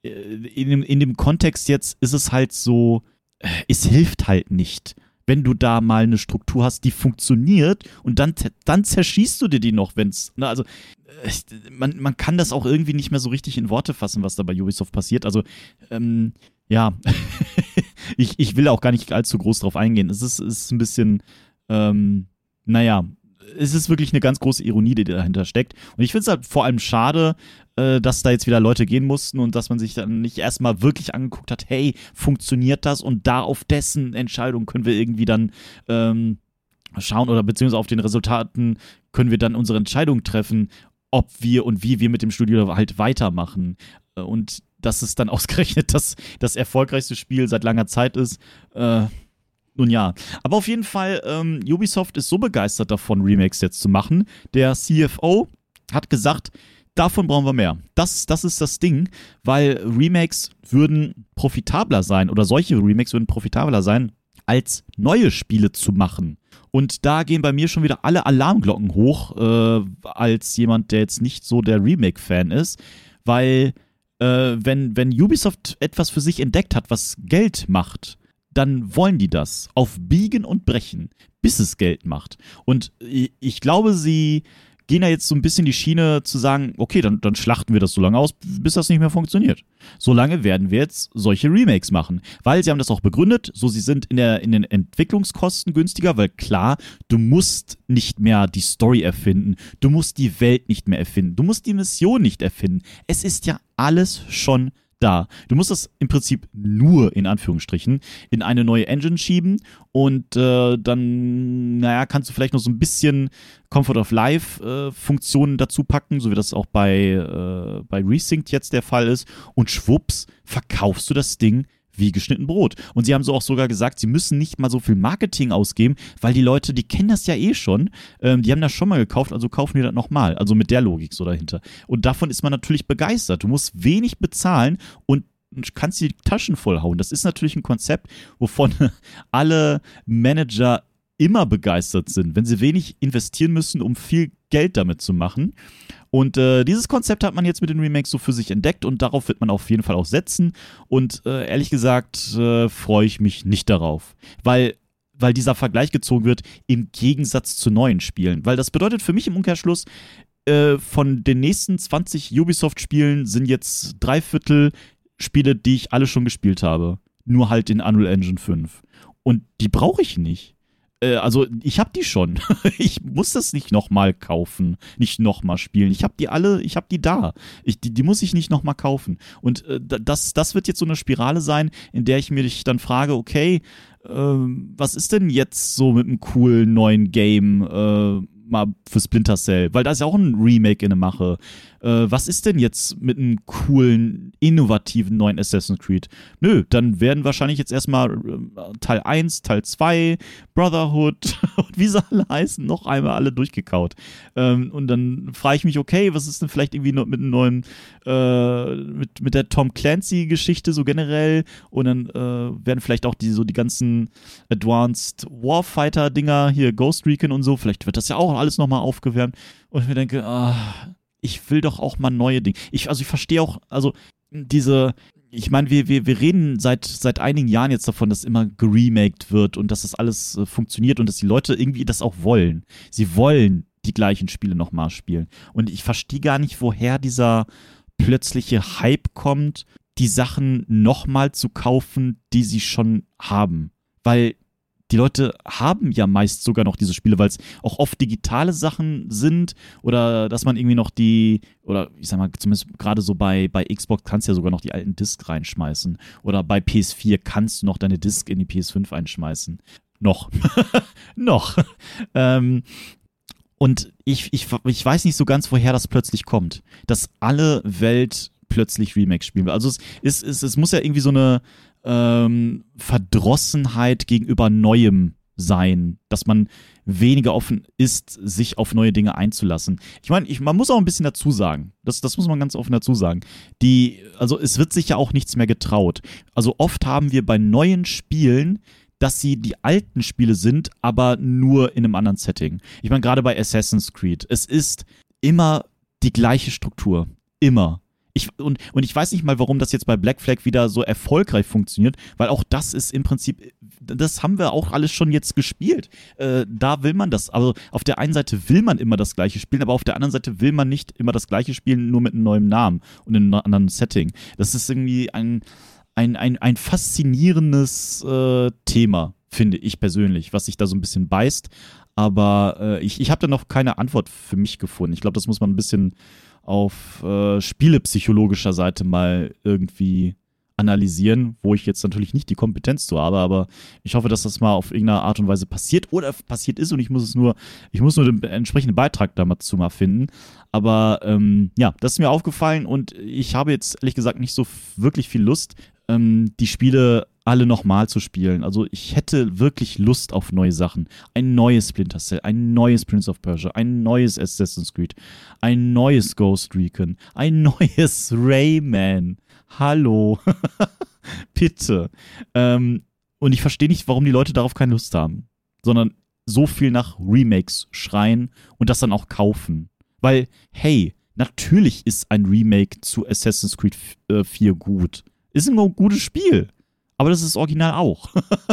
in dem, in dem Kontext jetzt ist es halt so, es hilft halt nicht, wenn du da mal eine Struktur hast, die funktioniert und dann, dann zerschießt du dir die noch, wenn's, ne, also man, man kann das auch irgendwie nicht mehr so richtig in Worte fassen, was da bei Ubisoft passiert, also ähm, ja, ich, ich will auch gar nicht allzu groß drauf eingehen, es ist, es ist ein bisschen, ähm, naja, es ist wirklich eine ganz große Ironie, die dahinter steckt. Und ich finde es halt vor allem schade, äh, dass da jetzt wieder Leute gehen mussten und dass man sich dann nicht erstmal wirklich angeguckt hat, hey, funktioniert das? Und da auf dessen Entscheidung können wir irgendwie dann ähm, schauen oder beziehungsweise auf den Resultaten können wir dann unsere Entscheidung treffen, ob wir und wie wir mit dem Studio halt weitermachen. und dass es dann ausgerechnet das, das erfolgreichste Spiel seit langer Zeit ist, äh, nun ja. Aber auf jeden Fall, ähm, Ubisoft ist so begeistert davon, Remakes jetzt zu machen. Der C F O hat gesagt, davon brauchen wir mehr. Das, das ist das Ding, weil Remakes würden profitabler sein oder solche Remakes würden profitabler sein, als neue Spiele zu machen. Und da gehen bei mir schon wieder alle Alarmglocken hoch, äh, als jemand, der jetzt nicht so der Remake-Fan ist, weil äh, wenn, wenn Ubisoft etwas für sich entdeckt hat, was Geld macht, dann wollen die das auf Biegen und Brechen, bis es Geld macht. Und ich glaube, sie gehen da jetzt so ein bisschen die Schiene zu sagen, okay, dann, dann schlachten wir das so lange aus, bis das nicht mehr funktioniert. So lange werden wir jetzt solche Remakes machen. Weil sie haben das auch begründet, so sie sind in, der, in den Entwicklungskosten günstiger, weil klar, du musst nicht mehr die Story erfinden, du musst die Welt nicht mehr erfinden, du musst die Mission nicht erfinden. Es ist ja alles schon da. Du musst das im Prinzip nur, in Anführungsstrichen, in eine neue Engine schieben und äh, dann, naja, kannst du vielleicht noch so ein bisschen Comfort of Life-Funktionen äh, dazu packen, so wie das auch bei, äh, bei Resynced jetzt der Fall ist, und schwupps, verkaufst du das Ding wie geschnitten Brot. Und sie haben so auch sogar gesagt, sie müssen nicht mal so viel Marketing ausgeben, weil die Leute, die kennen das ja eh schon, ähm, die haben das schon mal gekauft, also kaufen die das nochmal. Also mit der Logik so dahinter. Und davon ist man natürlich begeistert. Du musst wenig bezahlen und kannst die Taschen vollhauen. Das ist natürlich ein Konzept, wovon alle Manager immer begeistert sind, wenn sie wenig investieren müssen, um viel Geld damit zu machen. Und äh, dieses Konzept hat man jetzt mit den Remakes so für sich entdeckt und darauf wird man auf jeden Fall auch setzen. Und äh, ehrlich gesagt äh, freue ich mich nicht darauf, weil, weil dieser Vergleich gezogen wird im Gegensatz zu neuen Spielen. Weil das bedeutet für mich im Umkehrschluss, äh, von den nächsten zwanzig Ubisoft-Spielen sind jetzt drei Viertel Spiele, die ich alle schon gespielt habe. Nur halt in Unreal Engine fünf. Und die brauche ich nicht. Also ich habe die schon. Ich muss das nicht nochmal kaufen, nicht nochmal spielen. Ich habe die alle, ich habe die da. Ich, die, die muss ich nicht nochmal kaufen. Und äh, das, das wird jetzt so eine Spirale sein, in der ich mich dann frage, okay, äh, was ist denn jetzt so mit einem coolen neuen Game äh, mal für Splinter Cell? Weil da ist ja auch ein Remake in der Mache. Äh, was ist denn jetzt mit einem coolen, innovativen neuen Assassin's Creed? Nö, dann werden wahrscheinlich jetzt erstmal äh, Teil eins, Teil zwei, Brotherhood und wie sie alle heißen, noch einmal alle durchgekaut. Ähm, und dann frage ich mich, okay, was ist denn vielleicht irgendwie noch mit einem neuen, äh, mit, mit der Tom Clancy-Geschichte so generell? Und dann äh, werden vielleicht auch die, so die ganzen Advanced Warfighter-Dinger, hier Ghost Recon und so, vielleicht wird das ja auch alles nochmal aufgewärmt. Und ich mir denke, ah, ich will doch auch mal neue Dinge. Ich, also ich verstehe auch, also diese, ich meine, wir, wir, wir reden seit, seit einigen Jahren jetzt davon, dass immer geremaked wird und dass das alles äh, funktioniert und dass die Leute irgendwie das auch wollen. Sie wollen die gleichen Spiele nochmal spielen. Und ich verstehe gar nicht, woher dieser plötzliche Hype kommt, die Sachen nochmal zu kaufen, die sie schon haben. Weil die Leute haben ja meist sogar noch diese Spiele, weil es auch oft digitale Sachen sind oder dass man irgendwie noch die, oder ich sag mal, zumindest gerade so bei, bei Xbox kannst du ja sogar noch die alten Discs reinschmeißen oder bei P S vier kannst du noch deine Disc in die P S fünf einschmeißen. Noch. noch. ähm, und ich, ich, ich weiß nicht so ganz, woher das plötzlich kommt, dass alle Welt plötzlich Remakes spielen will. Also es, es, es, es muss ja irgendwie so eine Ähm, Verdrossenheit gegenüber Neuem sein, dass man weniger offen ist, sich auf neue Dinge einzulassen. Ich meine, ich, man muss auch ein bisschen dazu sagen, das, das muss man ganz offen dazu sagen, die, also es wird sich ja auch nichts mehr getraut. Also oft haben wir bei neuen Spielen, dass sie die alten Spiele sind, aber nur in einem anderen Setting. Ich meine, gerade bei Assassin's Creed, es ist immer die gleiche Struktur. Immer. Ich, und, und ich weiß nicht mal, warum das jetzt bei Black Flag wieder so erfolgreich funktioniert, weil auch das ist im Prinzip, das haben wir auch alles schon jetzt gespielt. Äh, da will man das. Also auf der einen Seite will man immer das Gleiche spielen, aber auf der anderen Seite will man nicht immer das Gleiche spielen, nur mit einem neuen Namen und in einem anderen Setting. Das ist irgendwie ein, ein, ein, ein faszinierendes äh, Thema, finde ich persönlich, was sich da so ein bisschen beißt. Aber äh, ich, ich habe da noch keine Antwort für mich gefunden. Ich glaube, das muss man ein bisschen auf äh, spielepsychologischer Seite mal irgendwie analysieren, wo ich jetzt natürlich nicht die Kompetenz zu habe, aber ich hoffe, dass das mal auf irgendeine Art und Weise passiert oder passiert ist und ich muss es nur, ich muss nur den entsprechenden Beitrag dazu mal finden. Aber ähm, ja, das ist mir aufgefallen und ich habe jetzt ehrlich gesagt nicht so f- wirklich viel Lust, ähm, die Spiele alle nochmal zu spielen. Also ich hätte wirklich Lust auf neue Sachen. Ein neues Splinter Cell, ein neues Prince of Persia, ein neues Assassin's Creed, ein neues Ghost Recon, ein neues Rayman. Hallo. Bitte. Ähm, und ich verstehe nicht, warum die Leute darauf keine Lust haben, sondern so viel nach Remakes schreien und das dann auch kaufen. Weil, hey, natürlich ist ein Remake zu Assassin's Creed vier gut. Ist ein gutes Spiel. Aber das ist das Original auch.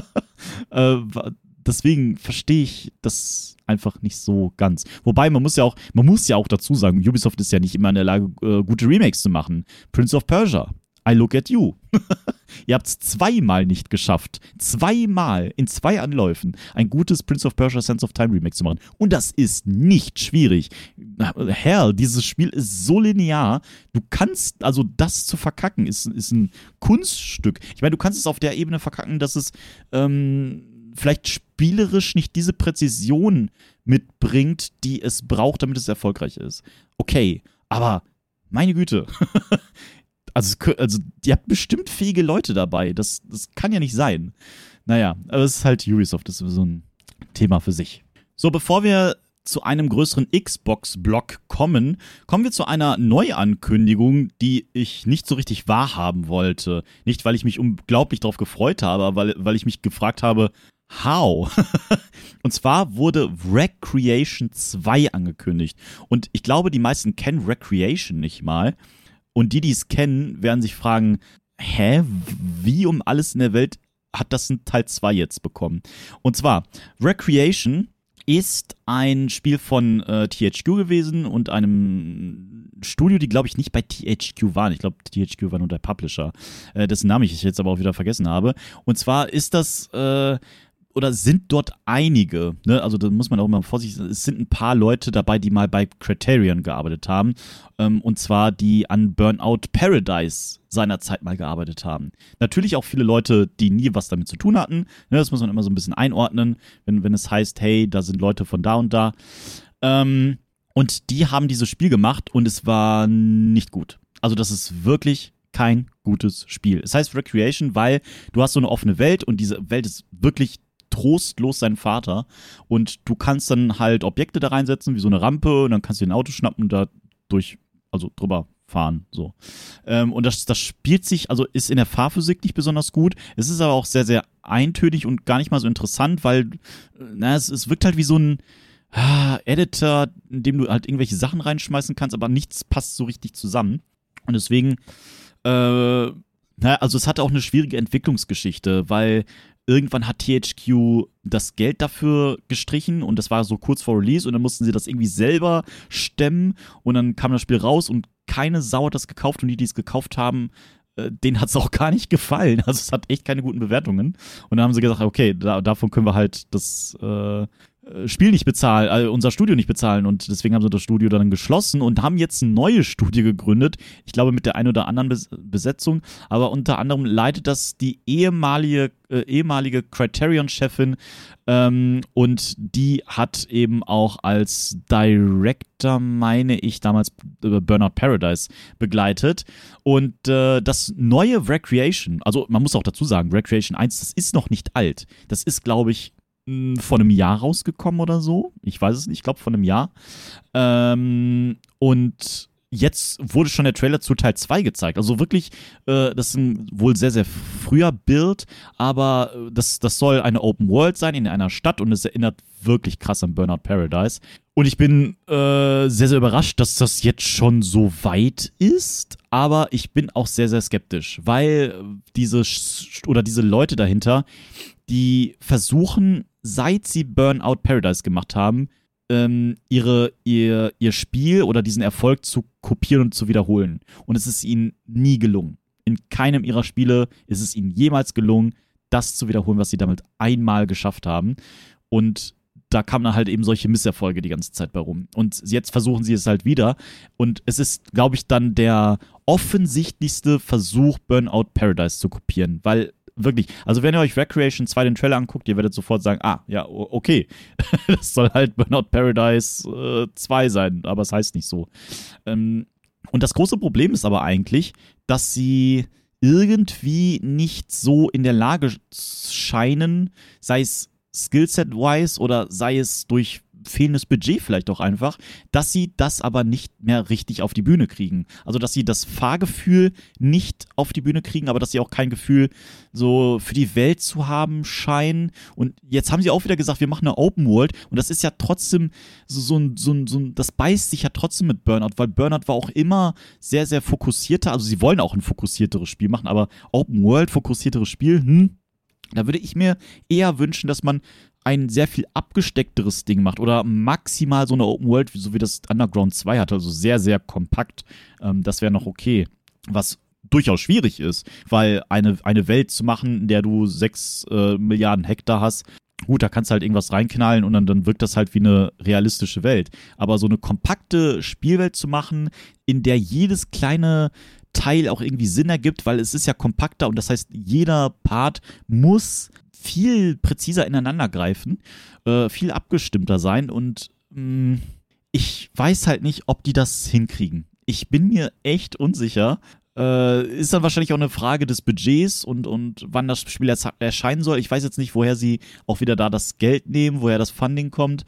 äh, deswegen verstehe ich das einfach nicht so ganz. Wobei, man muss ja auch, man muss ja auch dazu sagen, Ubisoft ist ja nicht immer in der Lage, äh, gute Remakes zu machen. Prince of Persia, I look at you. Ihr habt es zweimal nicht geschafft, zweimal in zwei Anläufen ein gutes Prince of Persia Sands of Time Remake zu machen. Und das ist nicht schwierig. Hell, dieses Spiel ist so linear. Du kannst, also das zu verkacken, ist, ist ein Kunststück. Ich meine, du kannst es auf der Ebene verkacken, dass es ähm, vielleicht spielerisch nicht diese Präzision mitbringt, die es braucht, damit es erfolgreich ist. Okay, aber meine Güte. Also, also, ihr habt bestimmt fähige Leute dabei. Das, das kann ja nicht sein. Naja, aber es ist halt Ubisoft. Das ist so ein Thema für sich. So, bevor wir zu einem größeren Xbox-Block kommen, kommen wir zu einer Neuankündigung, die ich nicht so richtig wahrhaben wollte. Nicht, weil ich mich unglaublich darauf gefreut habe, aber weil, weil ich mich gefragt habe, how? Und zwar wurde Recreation zwei angekündigt. Und ich glaube, die meisten kennen Recreation nicht mal. Und die, die es kennen, werden sich fragen, hä, wie um alles in der Welt hat das ein Teil zwei jetzt bekommen? Und zwar, Recreation ist ein Spiel von äh, T H Q gewesen und einem Studio, die, glaube ich, nicht bei T H Q waren. Ich glaube, T H Q war nur der Publisher, äh, dessen Namen ich jetzt aber auch wieder vergessen habe. Und zwar ist das... Äh, oder sind dort einige, ne? Also da muss man auch immer vorsichtig sein, es sind ein paar Leute dabei, die mal bei Criterion gearbeitet haben, ähm, und zwar die an Burnout Paradise seinerzeit mal gearbeitet haben. Natürlich auch viele Leute, die nie was damit zu tun hatten, ne? Das muss man immer so ein bisschen einordnen, wenn, wenn es heißt, hey, da sind Leute von da und da. Ähm, und die haben dieses Spiel gemacht und es war nicht gut. Also das ist wirklich kein gutes Spiel. Es heißt Recreation, weil du hast so eine offene Welt und diese Welt ist wirklich trostlos sein Vater und du kannst dann halt Objekte da reinsetzen, wie so eine Rampe und dann kannst du dir ein Auto schnappen und da durch, also drüber fahren, so. Ähm, und das, das spielt sich, also ist in der Fahrphysik nicht besonders gut, es ist aber auch sehr, sehr eintönig und gar nicht mal so interessant, weil na, es, es wirkt halt wie so ein ah, Editor, in dem du halt irgendwelche Sachen reinschmeißen kannst, aber nichts passt so richtig zusammen und deswegen äh, na, also es hatte auch eine schwierige Entwicklungsgeschichte, weil irgendwann hat T H Q das Geld dafür gestrichen und das war so kurz vor Release und dann mussten sie das irgendwie selber stemmen und dann kam das Spiel raus und keine Sau hat das gekauft und die, die es gekauft haben, äh, denen hat es auch gar nicht gefallen. Also es hat echt keine guten Bewertungen. Und dann haben sie gesagt, okay, da, davon können wir halt das äh, Spiel nicht bezahlen, also unser Studio nicht bezahlen und deswegen haben sie das Studio dann geschlossen und haben jetzt ein neues Studio gegründet, ich glaube mit der ein oder anderen Bes- Besetzung, aber unter anderem leitet das die ehemalige, äh, ehemalige Criterion-Chefin ähm, und die hat eben auch als Director, meine ich, damals äh, Burnout Paradise begleitet und äh, das neue Recreation, also man muss auch dazu sagen, Recreation eins, das ist noch nicht alt, das ist glaube ich von einem Jahr rausgekommen oder so. Ich weiß es nicht, ich glaube von einem Jahr. Ähm, und jetzt wurde schon der Trailer zu Teil zwei gezeigt. Also wirklich, äh, das ist ein wohl sehr, sehr früher Bild, aber das, das soll eine Open World sein in einer Stadt und es erinnert wirklich krass an Burnout Paradise. Und ich bin äh, sehr, sehr überrascht, dass das jetzt schon so weit ist, aber ich bin auch sehr, sehr skeptisch, weil diese Sch- oder diese Leute dahinter, die versuchen, seit sie Burnout Paradise gemacht haben, ähm, ihre, ihr, ihr Spiel oder diesen Erfolg zu kopieren und zu wiederholen. Und es ist ihnen nie gelungen. In keinem ihrer Spiele ist es ihnen jemals gelungen, das zu wiederholen, was sie damit einmal geschafft haben. Und da kamen dann halt eben solche Misserfolge die ganze Zeit bei rum. Und jetzt versuchen sie es halt wieder. Und es ist, glaube ich, dann der offensichtlichste Versuch, Burnout Paradise zu kopieren, weil wirklich, also wenn ihr euch Recreation zwei den Trailer anguckt, ihr werdet sofort sagen, ah, ja, okay, das soll halt Burnout Paradise äh, zwei sein, aber es heißt nicht so. Ähm, und das große Problem ist aber eigentlich, dass sie irgendwie nicht so in der Lage scheinen, sei es Skillset-wise oder sei es durch fehlendes Budget vielleicht auch einfach, dass sie das aber nicht mehr richtig auf die Bühne kriegen. Also, dass sie das Fahrgefühl nicht auf die Bühne kriegen, aber dass sie auch kein Gefühl so für die Welt zu haben scheinen. Und jetzt haben sie auch wieder gesagt, wir machen eine Open World und das ist ja trotzdem so, so ein, so ein, so ein, das beißt sich ja trotzdem mit Burnout, weil Burnout war auch immer sehr, sehr fokussierter, also sie wollen auch ein fokussierteres Spiel machen, aber Open World, fokussierteres Spiel, hm, da würde ich mir eher wünschen, dass man ein sehr viel abgesteckteres Ding macht oder maximal so eine Open World, so wie das Underground zwei hatte, also sehr, sehr kompakt. Ähm, das wäre noch okay. Was durchaus schwierig ist, weil eine, eine Welt zu machen, in der du sechs äh, Milliarden Hektar hast, gut, da kannst du halt irgendwas reinknallen und dann, dann wirkt das halt wie eine realistische Welt. Aber so eine kompakte Spielwelt zu machen, in der jedes kleine Teil auch irgendwie Sinn ergibt, weil es ist ja kompakter und das heißt, jeder Part muss viel präziser ineinander greifen, äh, viel abgestimmter sein und mh, ich weiß halt nicht, ob die das hinkriegen. Ich bin mir echt unsicher. Äh, ist dann wahrscheinlich auch eine Frage des Budgets und, und wann das Spiel jetzt erscheinen soll. Ich weiß jetzt nicht, woher sie auch wieder da das Geld nehmen, woher das Funding kommt,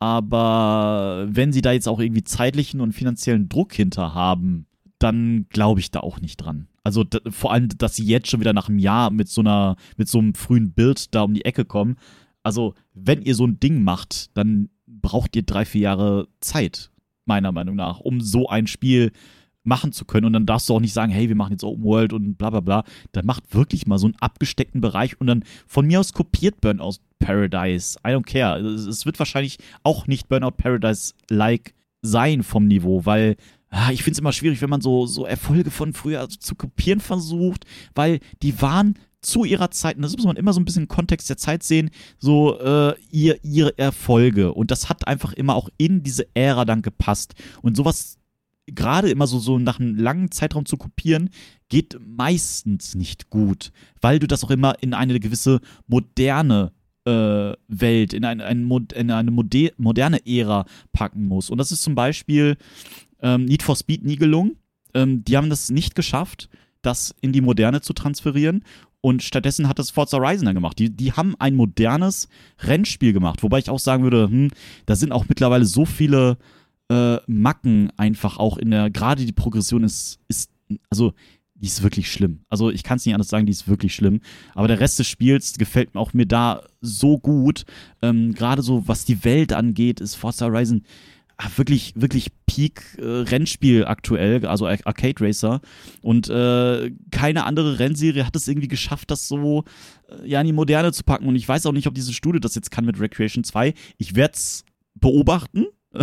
aber wenn sie da jetzt auch irgendwie zeitlichen und finanziellen Druck hinter haben, dann glaube ich da auch nicht dran. Also d- vor allem, dass sie jetzt schon wieder nach einem Jahr mit so einer, mit so einem frühen Bild da um die Ecke kommen. Also, wenn ihr so ein Ding macht, dann braucht ihr drei, vier Jahre Zeit, meiner Meinung nach, um so ein Spiel machen zu können. Und dann darfst du auch nicht sagen, hey, wir machen jetzt Open World und bla bla bla. Dann macht wirklich mal so einen abgesteckten Bereich und dann von mir aus kopiert Burnout Paradise. I don't care. Es wird wahrscheinlich auch nicht Burnout Paradise-like sein vom Niveau, weil ich finde es immer schwierig, wenn man so, so Erfolge von früher zu kopieren versucht, weil die waren zu ihrer Zeit, und das muss man immer so ein bisschen im Kontext der Zeit sehen, so äh, ihr, ihre Erfolge. Und das hat einfach immer auch in diese Ära dann gepasst. Und sowas gerade immer so, so nach einem langen Zeitraum zu kopieren, geht meistens nicht gut, weil du das auch immer in eine gewisse moderne äh, Welt, in, ein, ein, in eine mode- moderne Ära packen musst. Und das ist zum Beispiel Ähm, Need for Speed nie gelungen. Ähm, die haben das nicht geschafft, das in die Moderne zu transferieren. Und stattdessen hat das Forza Horizon dann gemacht. Die, die haben ein modernes Rennspiel gemacht. Wobei ich auch sagen würde, hm, da sind auch mittlerweile so viele äh, Macken einfach auch in der, gerade die Progression ist, ist, also die ist wirklich schlimm. Also ich kann es nicht anders sagen, die ist wirklich schlimm. Aber der Rest des Spiels gefällt auch mir da so gut. Ähm, gerade so, was die Welt angeht, ist Forza Horizon wirklich, wirklich Peak-Rennspiel äh, aktuell, also Ar- Arcade Racer. Und äh, keine andere Rennserie hat es irgendwie geschafft, das so äh, ja, in die Moderne zu packen. Und ich weiß auch nicht, ob diese Studio das jetzt kann mit Recreation zwei. Ich werde es beobachten.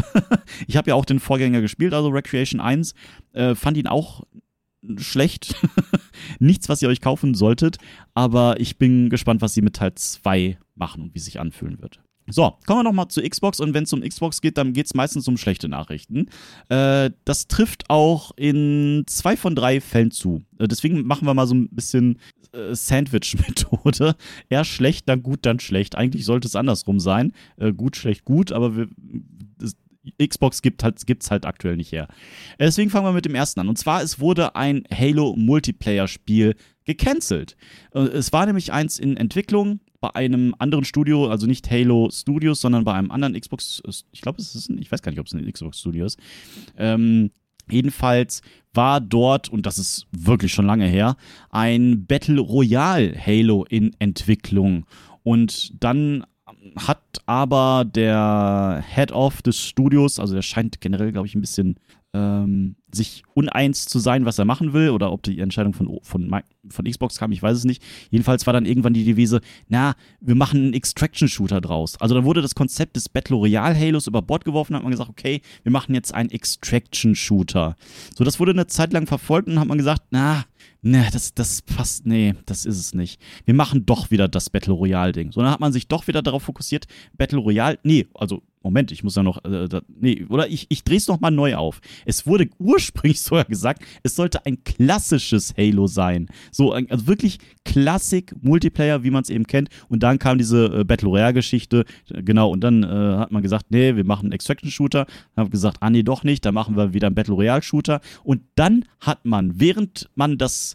Ich habe ja auch den Vorgänger gespielt, also Recreation eins. Äh, fand ihn auch schlecht. Nichts, was ihr euch kaufen solltet. Aber ich bin gespannt, was sie mit Teil zwei machen und wie es sich anfühlen wird. So, kommen wir nochmal zu Xbox und wenn es um Xbox geht, dann geht es meistens um schlechte Nachrichten. Äh, das trifft auch in zwei von drei Fällen zu. Äh, deswegen machen wir mal so ein bisschen äh, Sandwich-Methode. Erst schlecht, dann gut, dann schlecht. Eigentlich sollte es andersrum sein. Äh, gut, schlecht, gut, aber wir, das, Xbox gibt halt, gibt's halt aktuell nicht her. Äh, deswegen fangen wir mit dem ersten an. Und zwar, es wurde ein Halo-Multiplayer-Spiel gecancelt. Äh, es war nämlich eins in Entwicklung bei einem anderen Studio, also nicht Halo Studios, sondern bei einem anderen Xbox, ich glaube, es ist ein, ich weiß gar nicht, ob es ein Xbox Studio ist. Ähm, jedenfalls war dort, und das ist wirklich schon lange her, ein Battle Royale Halo in Entwicklung. Und dann hat aber der Head of des Studios, also der scheint generell, glaube ich, ein bisschen ähm, sich uneins zu sein, was er machen will, oder ob die Entscheidung von, von, von Xbox kam, ich weiß es nicht. Jedenfalls war dann irgendwann die Devise, na, wir machen einen Extraction-Shooter draus. Also dann wurde das Konzept des Battle Royale Halos über Bord geworfen, hat man gesagt, okay, wir machen jetzt einen Extraction-Shooter. So, das wurde eine Zeit lang verfolgt und hat man gesagt, na, ne, das, das passt, nee, das ist es nicht. Wir machen doch wieder das Battle Royale-Ding. So, dann hat man sich doch wieder darauf fokussiert, Battle Royale, nee, also Moment, ich muss ja noch, äh, da, nee, oder ich, ich drehe es nochmal neu auf. Es wurde ursprünglich sogar gesagt, es sollte ein klassisches Halo sein. So, also wirklich Klassik-Multiplayer, wie man es eben kennt. Und dann kam diese äh, Battle Royale-Geschichte, genau, und dann äh, hat man gesagt, nee, wir machen einen Extraction-Shooter. Dann haben wir gesagt, ah nee, doch nicht, dann machen wir wieder einen Battle Royale-Shooter. Und dann hat man, während man das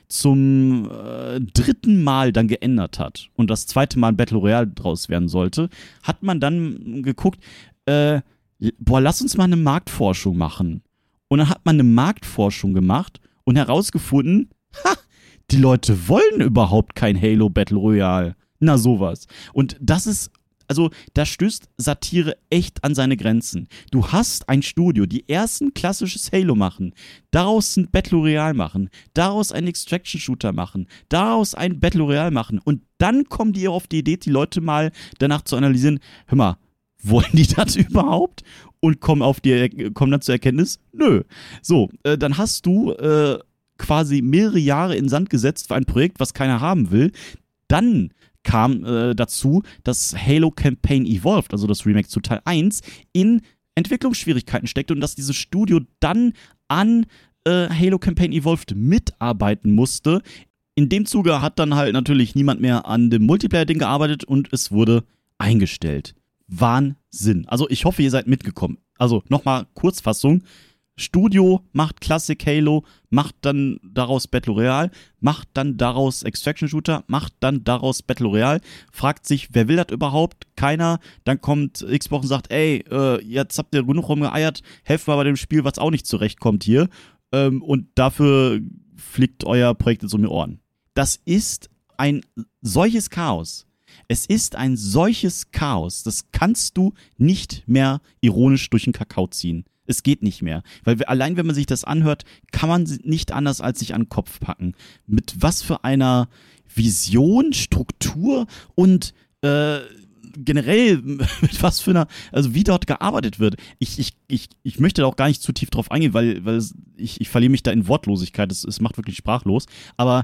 zum äh, dritten Mal dann geändert hat und das zweite Mal ein Battle Royale draus werden sollte, hat man dann geguckt, äh, boah, lass uns mal eine Marktforschung machen. Und dann hat man eine Marktforschung gemacht und herausgefunden, ha, die Leute wollen überhaupt kein Halo Battle Royale. Na sowas. Und das ist Also da stößt Satire echt an seine Grenzen. Du hast ein Studio, die erst ein klassisches Halo machen, daraus ein Battle Royale machen, daraus einen Extraction-Shooter machen, daraus ein Battle Royale machen und dann kommen die auf die Idee, die Leute mal danach zu analysieren, hör mal, wollen die das überhaupt? Und kommen, auf die, kommen dann zur Erkenntnis, nö. So, äh, dann hast du äh, quasi mehrere Jahre in den Sand gesetzt für ein Projekt, was keiner haben will. Dann kam äh, dazu, dass Halo Campaign Evolved, also das Remake zu Teil eins, in Entwicklungsschwierigkeiten steckte und dass dieses Studio dann an äh, Halo Campaign Evolved mitarbeiten musste. In dem Zuge hat dann halt natürlich niemand mehr an dem Multiplayer-Ding gearbeitet und es wurde eingestellt. Wahnsinn. Also ich hoffe, ihr seid mitgekommen. Also nochmal Kurzfassung. Studio macht Classic Halo, macht dann daraus Battle Royale, macht dann daraus Extraction Shooter, macht dann daraus Battle Royale, fragt sich, wer will das überhaupt? Keiner. Dann kommt Xbox und sagt, ey, äh, jetzt habt ihr genug rumgeeiert, helft mal bei dem Spiel, was auch nicht zurechtkommt hier. Ähm, und dafür fliegt euer Projekt jetzt um die Ohren. Das ist ein solches Chaos. Es ist ein solches Chaos, das kannst du nicht mehr ironisch durch den Kakao ziehen. Es geht nicht mehr. Weil allein, wenn man sich das anhört, kann man nicht anders als sich an den Kopf packen. Mit was für einer Vision, Struktur und äh, generell mit was für einer, also wie dort gearbeitet wird. Ich, ich, ich, ich möchte da auch gar nicht zu tief drauf eingehen, weil, weil ich, ich verliere mich da in Wortlosigkeit. Es, es macht wirklich sprachlos. Aber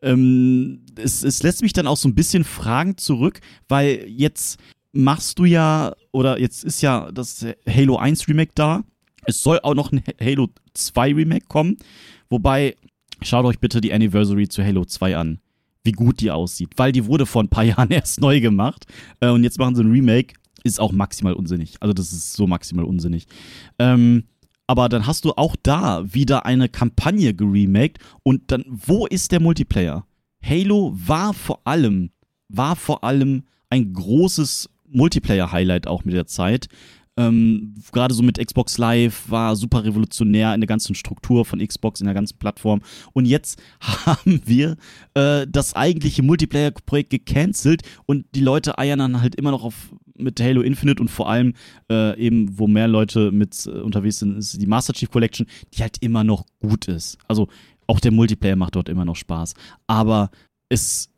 ähm, es, es lässt mich dann auch so ein bisschen Fragen zurück, weil jetzt machst du ja, oder jetzt ist ja das Halo eins Remake da. Es soll auch noch ein Halo zwei Remake kommen, wobei, schaut euch bitte die Anniversary zu Halo zwei an, wie gut die aussieht, weil die wurde vor ein paar Jahren erst neu gemacht äh, und jetzt machen sie ein Remake, ist auch maximal unsinnig, also das ist so maximal unsinnig. Ähm, aber dann hast du auch da wieder eine Kampagne geremaked und dann, wo ist der Multiplayer? Halo war vor allem, war vor allem ein großes Multiplayer-Highlight auch mit der Zeit. Ähm, gerade so mit Xbox Live war super revolutionär in der ganzen Struktur von Xbox, in der ganzen Plattform. Und jetzt haben wir äh, das eigentliche Multiplayer-Projekt gecancelt und die Leute eiern dann halt immer noch auf mit Halo Infinite und vor allem äh, eben, wo mehr Leute mit äh, unterwegs sind, ist die Master Chief Collection, die halt immer noch gut ist. Also auch der Multiplayer macht dort immer noch Spaß. Aber es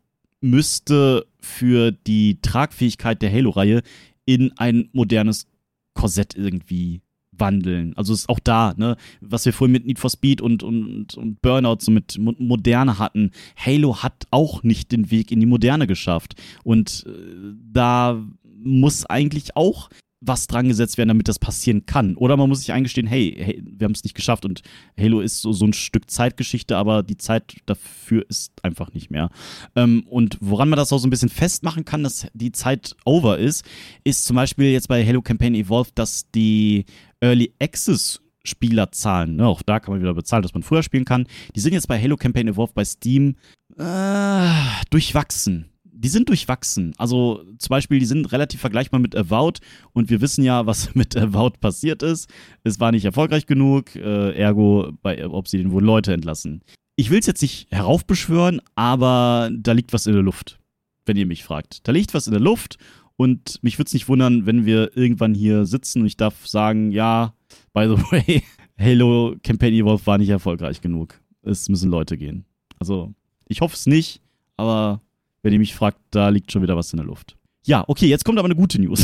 müsste für die Tragfähigkeit der Halo-Reihe in ein modernes Korsett irgendwie wandeln. Also ist auch da, ne, was wir vorhin mit Need for Speed und, und, und Burnout so mit Mo- Moderne hatten. Halo hat auch nicht den Weg in die Moderne geschafft. Und äh, da muss eigentlich auch was dran gesetzt werden, damit das passieren kann. Oder man muss sich eingestehen, hey, hey wir haben es nicht geschafft und Halo ist so, so ein Stück Zeitgeschichte, aber die Zeit dafür ist einfach nicht mehr. Ähm, und woran man das auch so ein bisschen festmachen kann, dass die Zeit over ist, ist zum Beispiel jetzt bei Halo Campaign Evolved, dass die Early Access Spielerzahlen, ne, auch da kann man wieder bezahlen, dass man früher spielen kann, die sind jetzt bei Halo Campaign Evolved bei Steam äh, durchwachsen. Die sind durchwachsen. Also zum Beispiel, die sind relativ vergleichbar mit Avowed und wir wissen ja, was mit Avowed passiert ist. Es war nicht erfolgreich genug, äh, ergo bei Obsidian wurden Leute entlassen. Ich will es jetzt nicht heraufbeschwören, aber da liegt was in der Luft, wenn ihr mich fragt. Da liegt was in der Luft und mich würde es nicht wundern, wenn wir irgendwann hier sitzen und ich darf sagen, ja, by the way, Halo Campaign Evolved war nicht erfolgreich genug. Es müssen Leute gehen. Also, ich hoffe es nicht, aber wenn ihr mich fragt, da liegt schon wieder was in der Luft. Ja, okay, jetzt kommt aber eine gute News.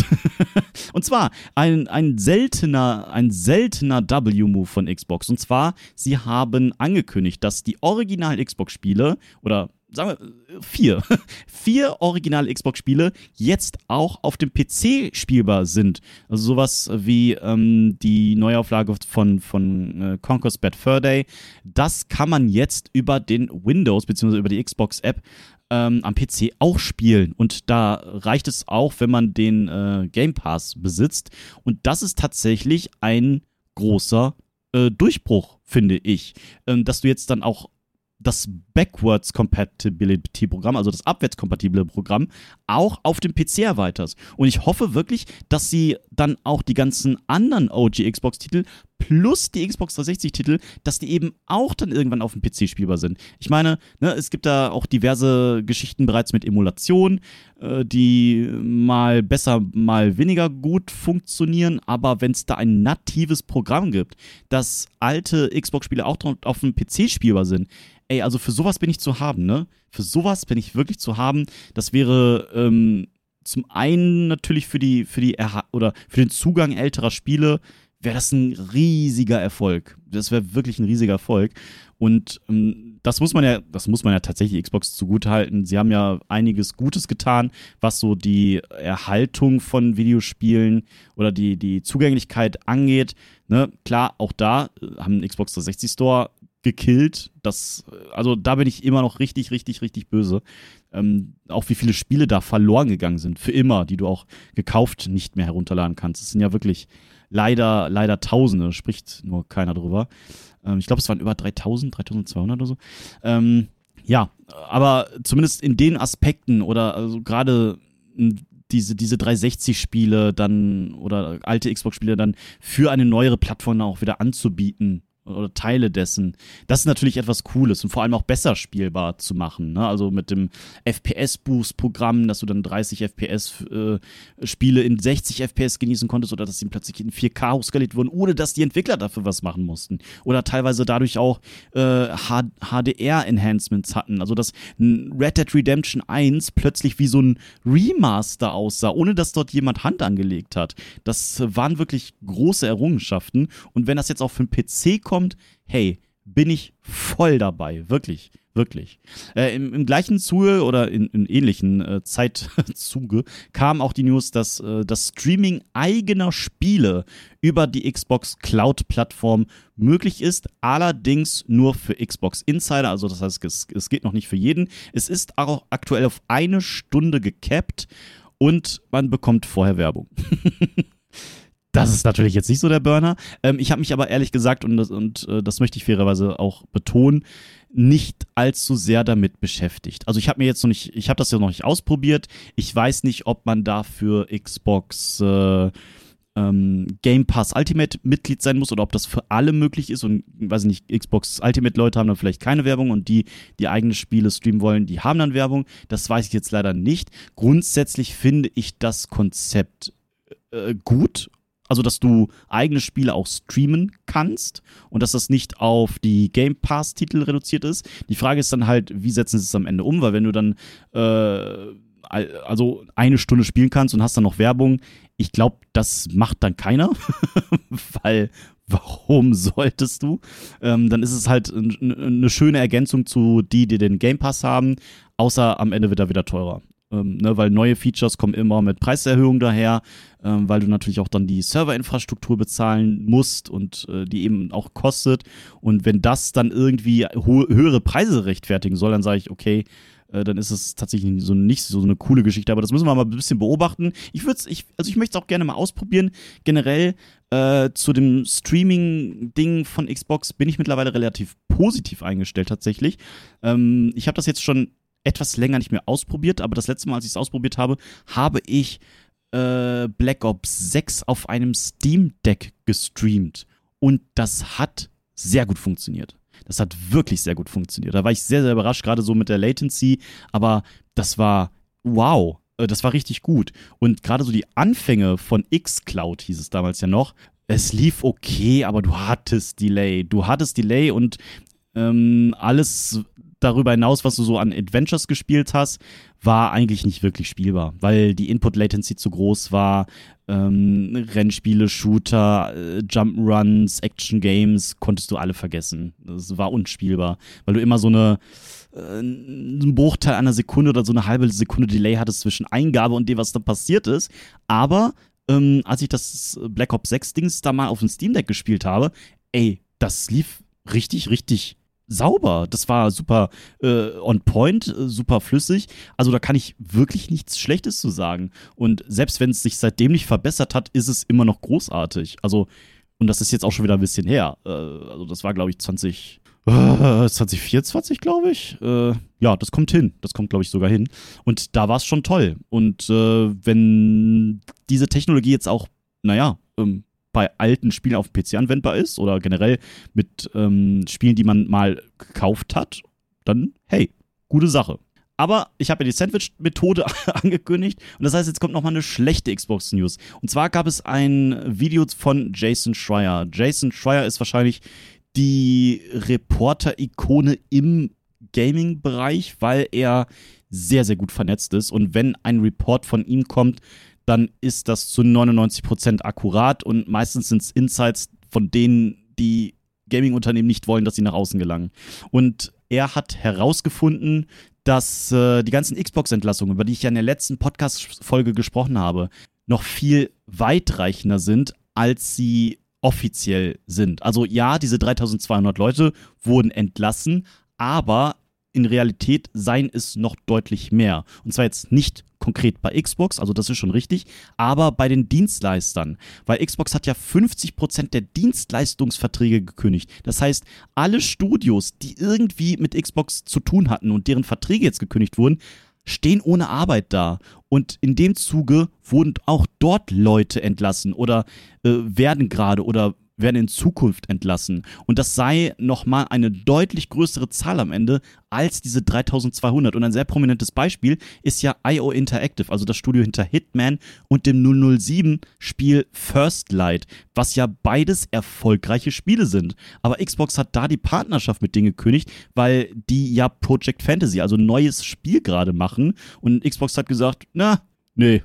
Und zwar ein, ein seltener, ein seltener W-Move von Xbox. Und zwar, sie haben angekündigt, dass die Original-Xbox-Spiele, oder sagen wir vier, vier originale Xbox-Spiele jetzt auch auf dem P C spielbar sind. Also sowas wie ähm, die Neuauflage von, von äh, Conker's Bad Fur Day. Das kann man jetzt über den Windows bzw. über die Xbox-App ähm, am P C auch spielen. Und da reicht es auch, wenn man den äh, Game Pass besitzt. Und das ist tatsächlich ein großer äh, Durchbruch, finde ich. Ähm, dass du jetzt dann auch das Backwards Compatibility Programm, also das abwärtskompatible Programm, auch auf dem P C erweiterst. Und ich hoffe wirklich, dass sie dann auch die ganzen anderen O G Xbox-Titel plus die Xbox dreihundertsechzig-Titel, dass die eben auch dann irgendwann auf dem P C spielbar sind. Ich meine, ne, es gibt da auch diverse Geschichten bereits mit Emulation, äh, die mal besser, mal weniger gut funktionieren, aber wenn es da ein natives Programm gibt, dass alte Xbox-Spiele auch auf dem P C spielbar sind, ey, also für sowas bin ich zu haben, ne? Für sowas bin ich wirklich zu haben. Das wäre ähm, zum einen natürlich für die, für die Erha- oder für den Zugang älterer Spiele wäre das ein riesiger Erfolg. Das wäre wirklich ein riesiger Erfolg. Und ähm, das muss man ja, das muss man ja tatsächlich Xbox zugutehalten. Sie haben ja einiges Gutes getan, was so die Erhaltung von Videospielen oder die, die Zugänglichkeit angeht. Ne? Klar, auch da haben einen Xbox dreihundertsechzig Store gekillt. Das, also da bin ich immer noch richtig, richtig, richtig böse. Ähm, auch wie viele Spiele da verloren gegangen sind, für immer, die du auch gekauft nicht mehr herunterladen kannst. Es sind ja wirklich leider, leider Tausende, spricht nur keiner drüber. Ähm, ich glaube, es waren über dreitausend, dreitausendzweihundert oder so. Ähm, ja, aber zumindest in den Aspekten oder also gerade diese, diese dreihundertsechzig-Spiele dann oder alte Xbox-Spiele dann für eine neuere Plattform auch wieder anzubieten oder Teile dessen. Das ist natürlich etwas Cooles und vor allem auch besser spielbar zu machen. Ne? Also mit dem F P S-Boost-Programm, dass du dann dreißig F P S-Spiele äh, in sechzig F P S genießen konntest oder dass sie plötzlich in vier K hochskaliert wurden, ohne dass die Entwickler dafür was machen mussten. Oder teilweise dadurch auch äh, H D R-Enhancements hatten. Also dass Red Dead Redemption eins plötzlich wie so ein Remaster aussah, ohne dass dort jemand Hand angelegt hat. Das waren wirklich große Errungenschaften. Und wenn das jetzt auch für den P C kommt, hey, bin ich voll dabei, wirklich, wirklich. Äh, im, Im gleichen Zuge oder in, in ähnlichen äh, Zeitzuge kam auch die News, dass äh, das Streaming eigener Spiele über die Xbox Cloud-Plattform möglich ist, allerdings nur für Xbox Insider, also das heißt, es, es geht noch nicht für jeden. Es ist auch aktuell auf eine Stunde gecapped und man bekommt vorher Werbung. Das ist natürlich jetzt nicht so der Burner. Ähm, ich habe mich aber ehrlich gesagt, und, das, und äh, das möchte ich fairerweise auch betonen, nicht allzu sehr damit beschäftigt. Also ich habe mir jetzt noch nicht, ich habe das ja noch nicht ausprobiert. Ich weiß nicht, ob man dafür Xbox äh, ähm, Game Pass Ultimate Mitglied sein muss oder ob das für alle möglich ist. Und weiß ich nicht, Xbox Ultimate Leute haben dann vielleicht keine Werbung und die, die eigene Spiele streamen wollen, die haben dann Werbung. Das weiß ich jetzt leider nicht. Grundsätzlich finde ich das Konzept äh, gut. Also, dass du eigene Spiele auch streamen kannst und dass das nicht auf die Game Pass-Titel reduziert ist. Die Frage ist dann halt, wie setzen sie es am Ende um? Weil wenn du dann äh, also eine Stunde spielen kannst und hast dann noch Werbung, ich glaube, das macht dann keiner. Weil, warum solltest du? Ähm, dann ist es halt eine schöne Ergänzung zu die, die den Game Pass haben, außer am Ende wird er wieder teurer. Ähm, ne, weil neue Features kommen immer mit Preiserhöhungen daher, ähm, weil du natürlich auch dann die Serverinfrastruktur bezahlen musst und äh, die eben auch kostet. Und wenn das dann irgendwie ho- höhere Preise rechtfertigen soll, dann sage ich, okay, äh, dann ist es tatsächlich so nicht so eine coole Geschichte. Aber das müssen wir mal ein bisschen beobachten. Ich würde ich, also ich möchte es auch gerne mal ausprobieren. Generell äh, zu dem Streaming-Ding von Xbox bin ich mittlerweile relativ positiv eingestellt tatsächlich. Ähm, ich habe das jetzt schon etwas länger nicht mehr ausprobiert, aber das letzte Mal, als ich es ausprobiert habe, habe ich äh, Black Ops sechs auf einem Steam Deck gestreamt. Und das hat sehr gut funktioniert. Das hat wirklich sehr gut funktioniert. Da war ich sehr, sehr überrascht, gerade so mit der Latency, aber das war wow. Das war richtig gut. Und gerade so die Anfänge von xCloud hieß es damals ja noch, es lief okay, aber du hattest Delay. Du hattest Delay und ähm, alles darüber hinaus, was du so an Adventures gespielt hast, war eigentlich nicht wirklich spielbar, weil die Input-Latency zu groß war. Ähm, Rennspiele, Shooter, äh, Jump'n'Runs, Action-Games, konntest du alle vergessen. Das war unspielbar, weil du immer so eine äh, einen Bruchteil einer Sekunde oder so eine halbe Sekunde Delay hattest zwischen Eingabe und dem, was da passiert ist. Aber ähm, als ich das Black Ops sechs Dings da mal auf dem Steam Deck gespielt habe, ey, das lief richtig, richtig sauber. Das war super äh, on point, äh, super flüssig. Also da kann ich wirklich nichts Schlechtes zu sagen. Und selbst wenn es sich seitdem nicht verbessert hat, ist es immer noch großartig. Also, und das ist jetzt auch schon wieder ein bisschen her. Äh, also das war, glaube ich, zwanzig, äh, zwanzig vierundzwanzig, glaube ich. Äh, ja, das kommt hin. Das kommt, glaube ich, sogar hin. Und da war es schon toll. Und äh, wenn diese Technologie jetzt auch, naja, ähm, bei alten Spielen auf dem P C anwendbar ist oder generell mit ähm, Spielen, die man mal gekauft hat, dann, hey, gute Sache. Aber ich habe ja die Sandwich-Methode angekündigt und das heißt, jetzt kommt nochmal eine schlechte Xbox-News. Und zwar gab es ein Video von Jason Schreier. Jason Schreier ist wahrscheinlich die Reporter-Ikone im Gaming-Bereich, weil er sehr, sehr gut vernetzt ist. Und wenn ein Report von ihm kommt, dann ist das zu neunundneunzig Prozent akkurat und meistens sind es Insights, von denen die Gaming-Unternehmen nicht wollen, dass sie nach außen gelangen. Und er hat herausgefunden, dass äh, die ganzen Xbox-Entlassungen, über die ich ja in der letzten Podcast-Folge gesprochen habe, noch viel weitreichender sind, als sie offiziell sind. Also ja, diese dreitausendzweihundert Leute wurden entlassen, aber in Realität seien es noch deutlich mehr. Und zwar jetzt nicht konkret bei Xbox, also das ist schon richtig, aber bei den Dienstleistern. Weil Xbox hat ja fünfzig Prozent der Dienstleistungsverträge gekündigt. Das heißt, alle Studios, die irgendwie mit Xbox zu tun hatten und deren Verträge jetzt gekündigt wurden, stehen ohne Arbeit da. Und in dem Zuge wurden auch dort Leute entlassen oder äh, werden gerade oder werden in Zukunft entlassen. Und das sei nochmal eine deutlich größere Zahl am Ende als diese dreitausendzweihundert. Und ein sehr prominentes Beispiel ist ja I O Interactive, also das Studio hinter Hitman und dem null null sieben Spiel First Light, was ja beides erfolgreiche Spiele sind. Aber Xbox hat da die Partnerschaft mit denen gekündigt, weil die ja Project Fantasy, also ein neues Spiel gerade machen. Und Xbox hat gesagt, na, nee.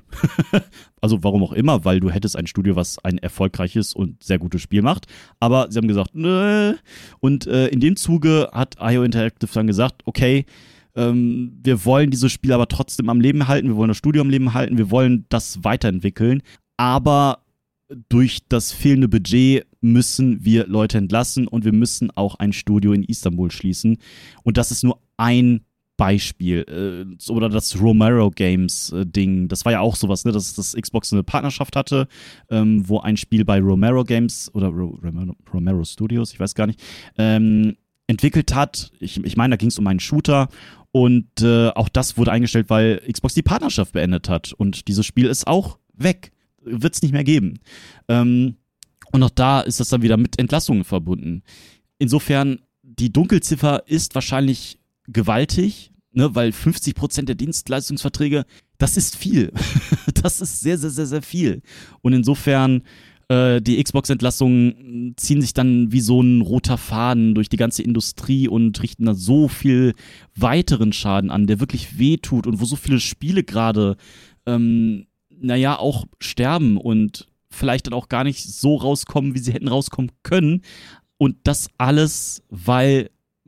Also warum auch immer, weil du hättest ein Studio, was ein erfolgreiches und sehr gutes Spiel macht. Aber sie haben gesagt, nö. Und äh, in dem Zuge hat I O Interactive dann gesagt, okay, ähm, wir wollen dieses Spiel aber trotzdem am Leben halten, wir wollen das Studio am Leben halten, wir wollen das weiterentwickeln. Aber durch das fehlende Budget müssen wir Leute entlassen und wir müssen auch ein Studio in Istanbul schließen. Und das ist nur ein Beispiel. Äh, oder das Romero Games äh, Ding, das war ja auch sowas, ne, dass das Xbox eine Partnerschaft hatte, ähm, wo ein Spiel bei Romero Games oder Ro- Romero, Romero Studios, ich weiß gar nicht, ähm, entwickelt hat. Ich, ich meine, da ging es um einen Shooter und äh, auch das wurde eingestellt, weil Xbox die Partnerschaft beendet hat und dieses Spiel ist auch weg. Wird es nicht mehr geben. Ähm, und auch da ist das dann wieder mit Entlassungen verbunden. Insofern, die Dunkelziffer ist wahrscheinlich gewaltig, ne, weil fünfzig Prozent der Dienstleistungsverträge, das ist viel. Das ist sehr, sehr, sehr, sehr viel. Und insofern, äh, die Xbox-Entlassungen ziehen sich dann wie so ein roter Faden durch die ganze Industrie und richten da so viel weiteren Schaden an, der wirklich wehtut und wo so viele Spiele gerade, ähm, naja, auch sterben und vielleicht dann auch gar nicht so rauskommen, wie sie hätten rauskommen können. Und das alles, weil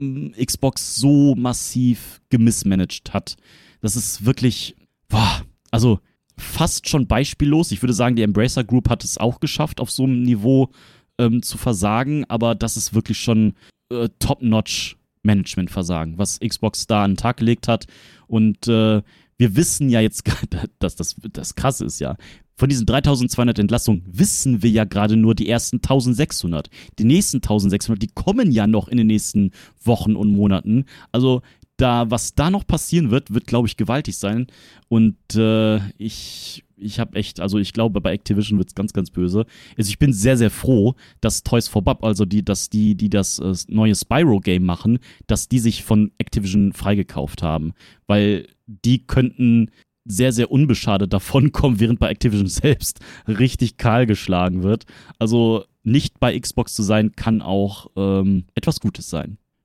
Xbox so massiv gemismanagt hat. Das ist wirklich, boah, also fast schon beispiellos. Ich würde sagen, die Embracer Group hat es auch geschafft, auf so einem Niveau ähm, zu versagen, aber das ist wirklich schon äh, Top-Notch Management-Versagen, was Xbox da an den Tag gelegt hat. Und äh, wir wissen ja jetzt, dass das, das krass ist, ja. Von diesen dreitausendzweihundert Entlassungen wissen wir ja gerade nur die ersten eintausendsechshundert. Die nächsten eintausendsechshundert, die kommen ja noch in den nächsten Wochen und Monaten. Also da, was da noch passieren wird, wird, glaube ich, gewaltig sein. Und äh, ich, ich habe echt, also ich glaube, bei Activision wird es ganz, ganz böse. Also ich bin sehr, sehr froh, dass Toys for Bob, also die, dass die, die das äh, neue Spyro-Game machen, dass die sich von Activision freigekauft haben. Weil die könnten sehr, sehr unbeschadet davonkommen, während bei Activision selbst richtig kahl geschlagen wird. Also nicht bei Xbox zu sein, kann auch ähm, etwas Gutes sein.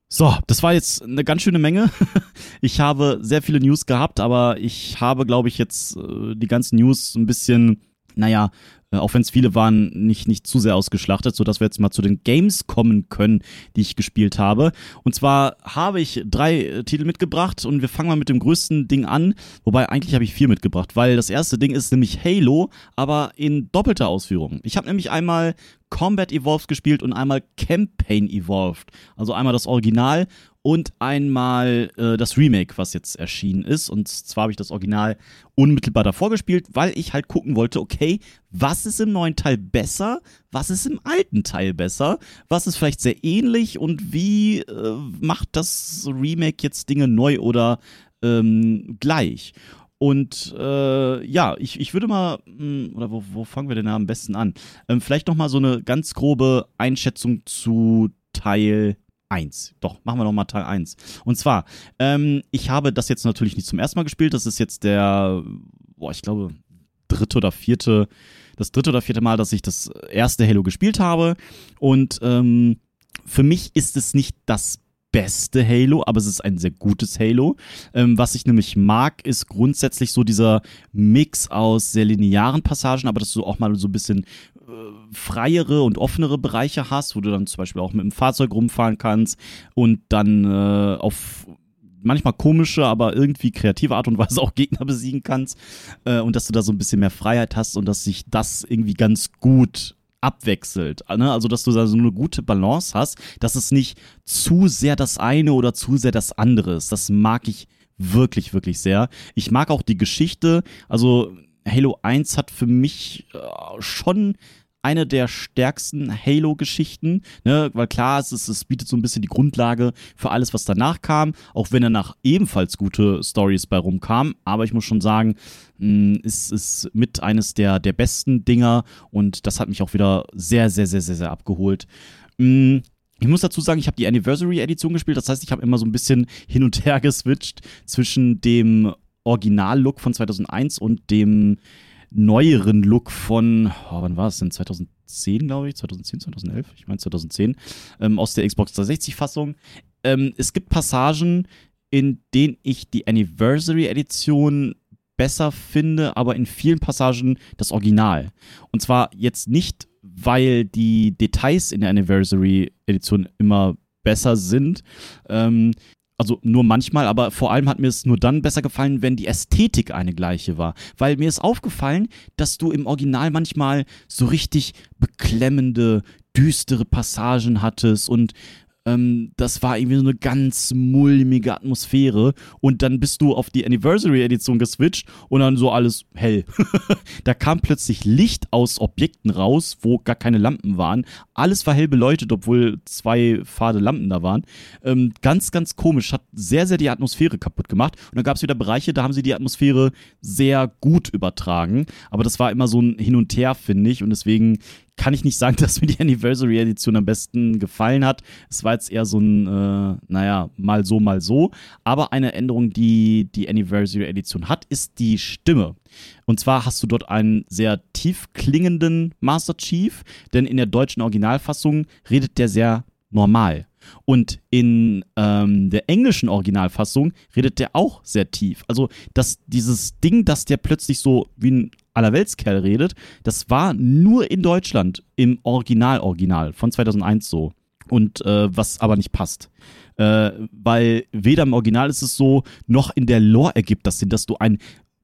So, das war jetzt eine ganz schöne Menge. Ich habe sehr viele News gehabt, aber ich habe, glaube ich, jetzt äh, die ganzen News ein bisschen, naja, äh, auch wenn es viele waren, nicht, nicht zu sehr ausgeschlachtet, sodass wir jetzt mal zu den Games kommen können, die ich gespielt habe. Und zwar habe ich drei äh, Titel mitgebracht und wir fangen mal mit dem größten Ding an. Wobei, eigentlich habe ich vier mitgebracht, weil das erste Ding ist nämlich Halo, aber in doppelter Ausführung. Ich habe nämlich einmal Combat Evolved gespielt und einmal Campaign Evolved. Also einmal das Original und einmal äh, das Remake, was jetzt erschienen ist. Und zwar habe ich das Original unmittelbar davor gespielt, weil ich halt gucken wollte, okay, was ist im neuen Teil besser? Was ist im alten Teil besser? Was ist vielleicht sehr ähnlich? Und wie äh, macht das Remake jetzt Dinge neu oder ähm, gleich? Und äh, ja, ich, ich würde mal, mh, oder wo, wo fangen wir denn am besten an? Ähm, vielleicht nochmal so eine ganz grobe Einschätzung zu Teil eins. Doch, machen wir nochmal Teil eins. Und zwar, ähm, ich habe das jetzt natürlich nicht zum ersten Mal gespielt. Das ist jetzt der, boah, ich glaube, dritte oder vierte, das dritte oder vierte Mal, dass ich das erste Halo gespielt habe. Und ähm, für mich ist es nicht das beste Halo, aber es ist ein sehr gutes Halo. Ähm, was ich nämlich mag, ist grundsätzlich so dieser Mix aus sehr linearen Passagen, aber dass du auch mal so ein bisschen äh, freiere und offenere Bereiche hast, wo du dann zum Beispiel auch mit dem Fahrzeug rumfahren kannst und dann äh, auf manchmal komische, aber irgendwie kreative Art und Weise auch Gegner besiegen kannst äh, und dass du da so ein bisschen mehr Freiheit hast und dass sich das irgendwie ganz gut abwechselt, ne? Also dass du da so eine gute Balance hast, dass es nicht zu sehr das eine oder zu sehr das andere ist. Das mag ich wirklich, wirklich sehr. Ich mag auch die Geschichte, also Halo eins hat für mich äh, schon eine der stärksten Halo-Geschichten, ne? Weil klar, es, ist, es bietet so ein bisschen die Grundlage für alles, was danach kam, auch wenn danach ebenfalls gute Storys bei rumkamen, aber ich muss schon sagen, es ist mit eines der, der besten Dinger und das hat mich auch wieder sehr, sehr, sehr, sehr, sehr abgeholt. Ich muss dazu sagen, ich habe die Anniversary-Edition gespielt, das heißt, ich habe immer so ein bisschen hin und her geswitcht zwischen dem Original-Look von zweitausendeins und dem neueren Look von, oh, wann war es denn? zweitausendzehn, glaube ich, zweitausendzehn, zweitausendelf, ich meine zweitausendzehn, ähm, aus der Xbox dreihundertsechzig-Fassung. Ähm, es gibt Passagen, in denen ich die Anniversary-Edition besser finde, aber in vielen Passagen das Original. Und zwar jetzt nicht, weil die Details in der Anniversary-Edition immer besser sind, ähm, also nur manchmal, aber vor allem hat mir es nur dann besser gefallen, wenn die Ästhetik eine gleiche war. Weil mir ist aufgefallen, dass du im Original manchmal so richtig beklemmende, düstere Passagen hattest und ähm, das war irgendwie so eine ganz mulmige Atmosphäre und dann bist du auf die Anniversary-Edition geswitcht und dann so alles hell. Da kam plötzlich Licht aus Objekten raus, wo gar keine Lampen waren. Alles war hell beleuchtet, obwohl zwei fade Lampen da waren. Ähm, ganz, ganz komisch. Hat sehr, sehr die Atmosphäre kaputt gemacht. Und dann gab es wieder Bereiche, da haben sie die Atmosphäre sehr gut übertragen. Aber das war immer so ein Hin und Her, finde ich. Und deswegen kann ich nicht sagen, dass mir die Anniversary-Edition am besten gefallen hat. Es war jetzt eher so ein, äh, naja, mal so, mal so. Aber eine Änderung, die die Anniversary-Edition hat, ist die Stimme. Und zwar hast du dort einen sehr tief klingenden Master Chief, denn in der deutschen Originalfassung redet der sehr normal. Und in ähm, der englischen Originalfassung redet der auch sehr tief. Also das, dieses Ding, dass der plötzlich so wie ein Allerweltskerl redet, das war nur in Deutschland im Original-Original von zweitausendeins so. Und äh, was aber nicht passt. Äh, weil weder im Original ist es so, noch in der Lore ergibt das Sinn, dass du einen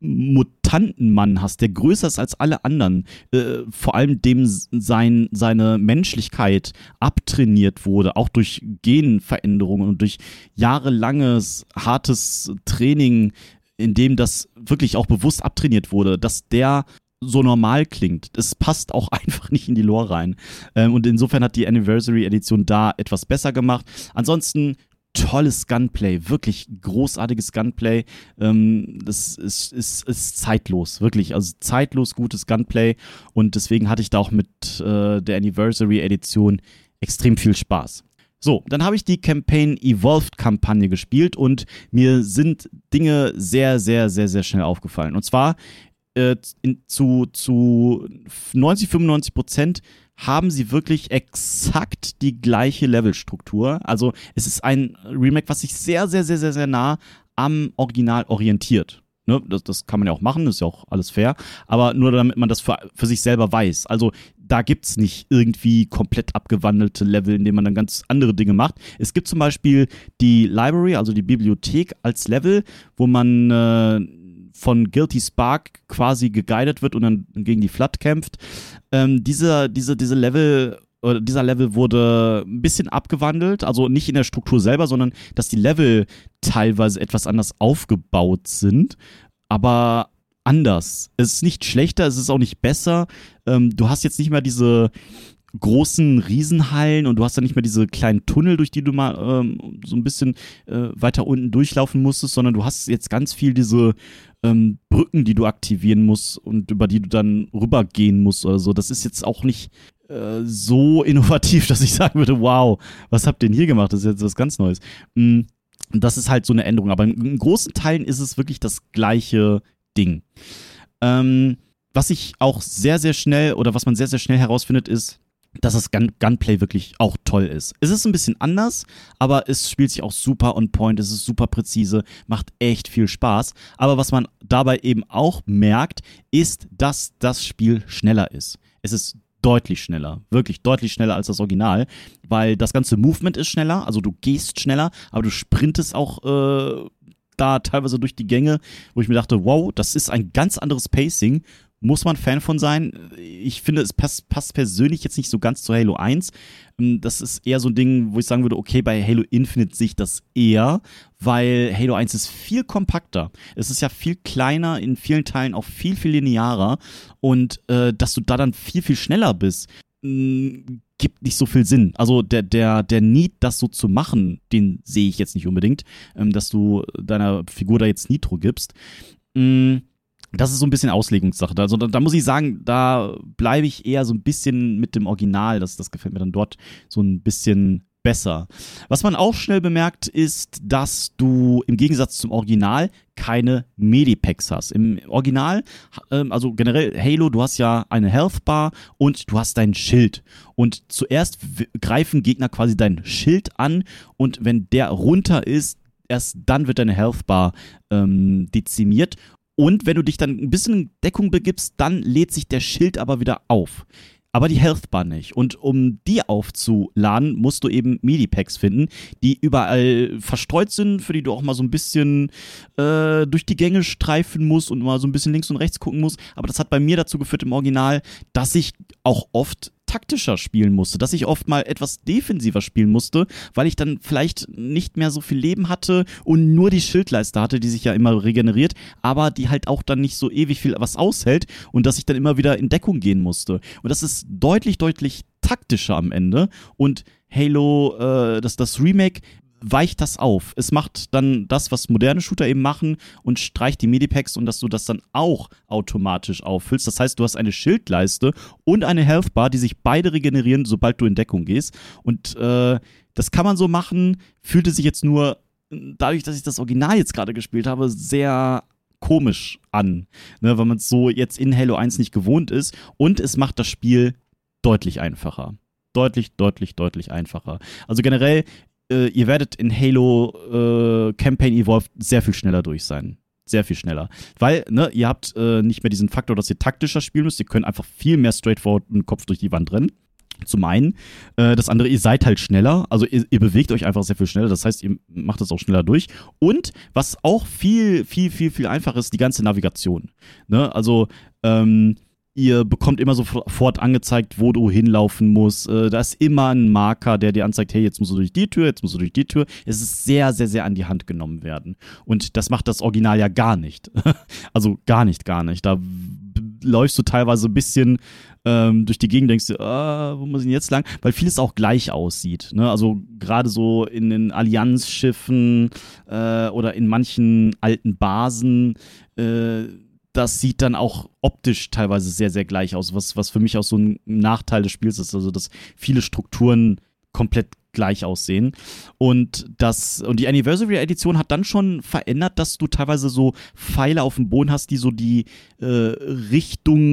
Mutantenmann hast, der größer ist als alle anderen, äh, vor allem dem sein, seine Menschlichkeit abtrainiert wurde, auch durch Genveränderungen und durch jahrelanges, hartes Training, in dem das wirklich auch bewusst abtrainiert wurde, dass der so normal klingt. Das passt auch einfach nicht in die Lore rein. Ähm, und insofern hat die Anniversary-Edition da etwas besser gemacht. Ansonsten tolles Gunplay, wirklich großartiges Gunplay. Ähm, das ist, ist, ist zeitlos, wirklich. Also zeitlos gutes Gunplay. Und deswegen hatte ich da auch mit äh, der Anniversary-Edition extrem viel Spaß. So, dann habe ich die Campaign Evolved-Kampagne gespielt und mir sind Dinge sehr, sehr, sehr, sehr schnell aufgefallen. Und zwar äh, in, zu, zu neunzig, fünfundneunzig Prozent haben sie wirklich exakt die gleiche Levelstruktur. Also es ist ein Remake, was sich sehr, sehr, sehr, sehr, sehr nah am Original orientiert. Ne, das, das kann man ja auch machen, ist ja auch alles fair, aber nur damit man das für, für sich selber weiß. Also da gibt es nicht irgendwie komplett abgewandelte Level, in denen man dann ganz andere Dinge macht. Es gibt zum Beispiel die Library, also die Bibliothek als Level, wo man äh, von Guilty Spark quasi geguidet wird und dann gegen die Flood kämpft. Ähm, diese, diese, diese Level, oder dieser Level wurde ein bisschen abgewandelt, also nicht in der Struktur selber, sondern dass die Level teilweise etwas anders aufgebaut sind, aber anders. Es ist nicht schlechter, es ist auch nicht besser. Ähm, du hast jetzt nicht mehr diese großen Riesenhallen und du hast dann nicht mehr diese kleinen Tunnel, durch die du mal ähm, so ein bisschen äh, weiter unten durchlaufen musstest, sondern du hast jetzt ganz viel diese ähm, Brücken, die du aktivieren musst und über die du dann rübergehen musst oder so. Das ist jetzt auch nicht äh, so innovativ, dass ich sagen würde, wow, was habt ihr denn hier gemacht? Das ist jetzt was ganz Neues. Mhm. Das ist halt so eine Änderung, aber in großen Teilen ist es wirklich das gleiche Ding. Ähm, was ich auch sehr, sehr schnell oder was man sehr, sehr schnell herausfindet, ist, dass das Gun- Gunplay wirklich auch toll ist. Es ist ein bisschen anders, aber es spielt sich auch super on point, es ist super präzise, macht echt viel Spaß. Aber was man dabei eben auch merkt, ist, dass das Spiel schneller ist. Es ist deutlich schneller, wirklich deutlich schneller als das Original, weil das ganze Movement ist schneller, also du gehst schneller, aber du sprintest auch äh, da teilweise durch die Gänge, wo ich mir dachte, wow, das ist ein ganz anderes Pacing. Muss man Fan von sein. Ich finde, es passt, passt persönlich jetzt nicht so ganz zu Halo eins. Das ist eher so ein Ding, wo ich sagen würde, okay, bei Halo Infinite sehe ich das eher, weil Halo eins ist viel kompakter. Es ist ja viel kleiner, in vielen Teilen auch viel, viel linearer. Und äh, dass du da dann viel, viel schneller bist, mh, gibt nicht so viel Sinn. Also der, der, der Need, das so zu machen, den sehe ich jetzt nicht unbedingt, ähm, dass du deiner Figur da jetzt Nitro gibst. Mh, Das ist so ein bisschen Auslegungssache. Also da, da muss ich sagen, da bleibe ich eher so ein bisschen mit dem Original. Das, das gefällt mir dann dort so ein bisschen besser. Was man auch schnell bemerkt, ist, dass du im Gegensatz zum Original keine Medipacks hast. Im Original, ähm, also generell Halo, du hast ja eine Health Bar und du hast dein Schild. Und zuerst w- greifen Gegner quasi dein Schild an und wenn der runter ist, erst dann wird deine Health Bar ähm, dezimiert. Und wenn du dich dann ein bisschen in Deckung begibst, dann lädt sich der Schild aber wieder auf. Aber die Health Bar nicht. Und um die aufzuladen, musst du eben Medipacks finden, die überall verstreut sind, für die du auch mal so ein bisschen äh, durch die Gänge streifen musst und mal so ein bisschen links und rechts gucken musst. Aber das hat bei mir dazu geführt im Original, dass ich auch oft taktischer spielen musste, dass ich oft mal etwas defensiver spielen musste, weil ich dann vielleicht nicht mehr so viel Leben hatte und nur die Schildleiste hatte, die sich ja immer regeneriert, aber die halt auch dann nicht so ewig viel was aushält und dass ich dann immer wieder in Deckung gehen musste. Und das ist deutlich, deutlich taktischer am Ende und Halo, äh, das, das Remake weicht das auf. Es macht dann das, was moderne Shooter eben machen und streicht die Medipacks und dass du das dann auch automatisch auffüllst. Das heißt, du hast eine Schildleiste und eine Health Bar, die sich beide regenerieren, sobald du in Deckung gehst. Und äh, das kann man so machen, fühlte sich jetzt nur, dadurch, dass ich das Original jetzt gerade gespielt habe, sehr komisch an, ne, weil man es so jetzt in Halo eins nicht gewohnt ist und es macht das Spiel deutlich einfacher. Deutlich, deutlich, deutlich einfacher. Also generell, äh, ihr werdet in Halo äh, Campaign Evolved sehr viel schneller durch sein. Sehr viel schneller. Weil, ne, ihr habt äh, nicht mehr diesen Faktor, dass ihr taktischer spielen müsst. Ihr könnt einfach viel mehr straightforward den Kopf durch die Wand rennen. Zum einen. Äh, das andere, ihr seid halt schneller. Also ihr, ihr bewegt euch einfach sehr viel schneller. Das heißt, ihr macht das auch schneller durch. Und was auch viel, viel, viel, viel einfacher ist, die ganze Navigation. Ne? Also, ähm, ihr bekommt immer sofort angezeigt, wo du hinlaufen musst. Äh, da ist immer ein Marker, der dir anzeigt, hey, jetzt musst du durch die Tür, jetzt musst du durch die Tür. Es ist sehr, sehr, sehr an die Hand genommen werden. Und das macht das Original ja gar nicht. Also gar nicht, gar nicht. Da b- läufst du teilweise ein bisschen ähm, durch die Gegend, denkst du, ah, wo muss ich denn jetzt lang? Weil vieles auch gleich aussieht. Ne? Also gerade so in den Allianzschiffen äh, oder in manchen alten Basen, äh, das sieht dann auch optisch teilweise sehr, sehr gleich aus, was, was für mich auch so ein Nachteil des Spiels ist, also dass viele Strukturen komplett gleich aussehen. Und das, und die Anniversary Edition hat dann schon verändert, dass du teilweise so Pfeile auf dem Boden hast, die so die äh, Richtung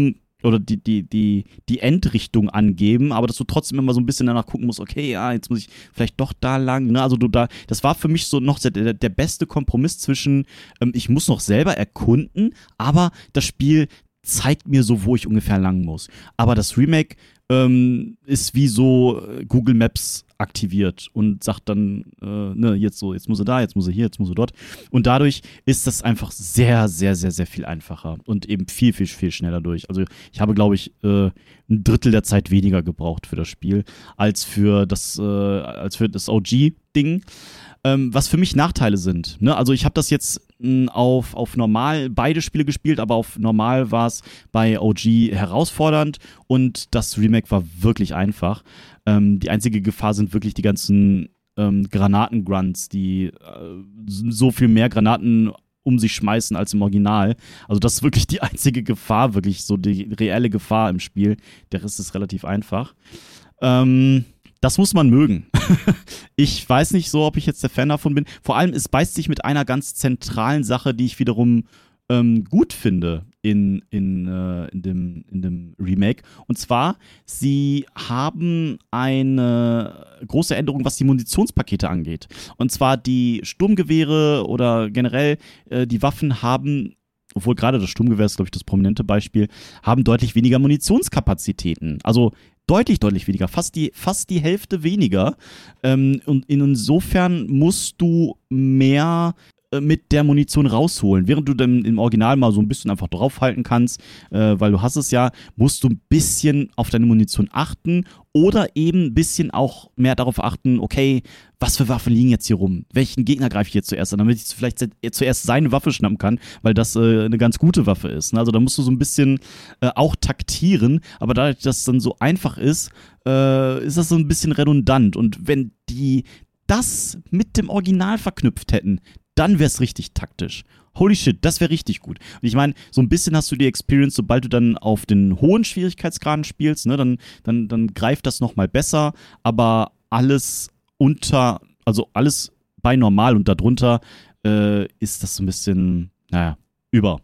oder die, die, die, die Endrichtung angeben, aber dass du trotzdem immer so ein bisschen danach gucken musst, okay, ja, jetzt muss ich vielleicht doch da lang, ne? Also du da, das war für mich so noch der, der beste Kompromiss zwischen, ähm, ich muss noch selber erkunden, aber das Spiel zeigt mir so, wo ich ungefähr lang muss. Aber das Remake ähm, ist wie so Google Maps aktiviert und sagt dann, äh, ne, jetzt so, jetzt muss er da, jetzt muss er hier, jetzt muss er dort. Und dadurch ist das einfach sehr, sehr, sehr, sehr viel einfacher und eben viel, viel, viel schneller durch. Also ich habe, glaube ich, äh, ein Drittel der Zeit weniger gebraucht für das Spiel als für das, äh, als für das O G-Ding. Ähm, was für mich Nachteile sind. Ne? Also ich habe das jetzt mh, auf, auf normal beide Spiele gespielt, aber auf normal war es bei O G herausfordernd und das Remake war wirklich einfach. Ähm, die einzige Gefahr sind wirklich die ganzen ähm, Granaten-Grunts, die äh, so viel mehr Granaten um sich schmeißen als im Original. Also das ist wirklich die einzige Gefahr, wirklich so die reelle Gefahr im Spiel. Der Rest ist relativ einfach. Ähm... Das muss man mögen. Ich weiß nicht so, ob ich jetzt der Fan davon bin. Vor allem, es beißt sich mit einer ganz zentralen Sache, die ich wiederum ähm, gut finde in, in, äh, in, dem, in dem Remake. Und zwar, sie haben eine große Änderung, was die Munitionspakete angeht. Und zwar die Sturmgewehre oder generell äh, die Waffen haben, obwohl gerade das Sturmgewehr ist, glaube ich, das prominente Beispiel, haben deutlich weniger Munitionskapazitäten. Also deutlich, deutlich weniger, fast die, fast die Hälfte weniger. Ähm, und insofern musst du mehr äh, mit der Munition rausholen. Während du dann im Original mal so ein bisschen einfach draufhalten kannst, äh, weil du hast es ja, musst du ein bisschen auf deine Munition achten oder eben ein bisschen auch mehr darauf achten, okay, was für Waffen liegen jetzt hier rum? Welchen Gegner greife ich jetzt zuerst an, damit ich vielleicht zuerst seine Waffe schnappen kann, weil das äh, eine ganz gute Waffe ist. Ne? Also da musst du so ein bisschen äh, auch taktieren, aber dadurch, dass es dann so einfach ist, äh, ist das so ein bisschen redundant. Und wenn die das mit dem Original verknüpft hätten, dann wäre es richtig taktisch. Holy shit, das wäre richtig gut. Und ich meine, so ein bisschen hast du die Experience, sobald du dann auf den hohen Schwierigkeitsgraden spielst, ne, dann, dann, dann greift das nochmal besser, aber alles unter, also alles bei normal und darunter äh, ist das so ein bisschen, naja, über.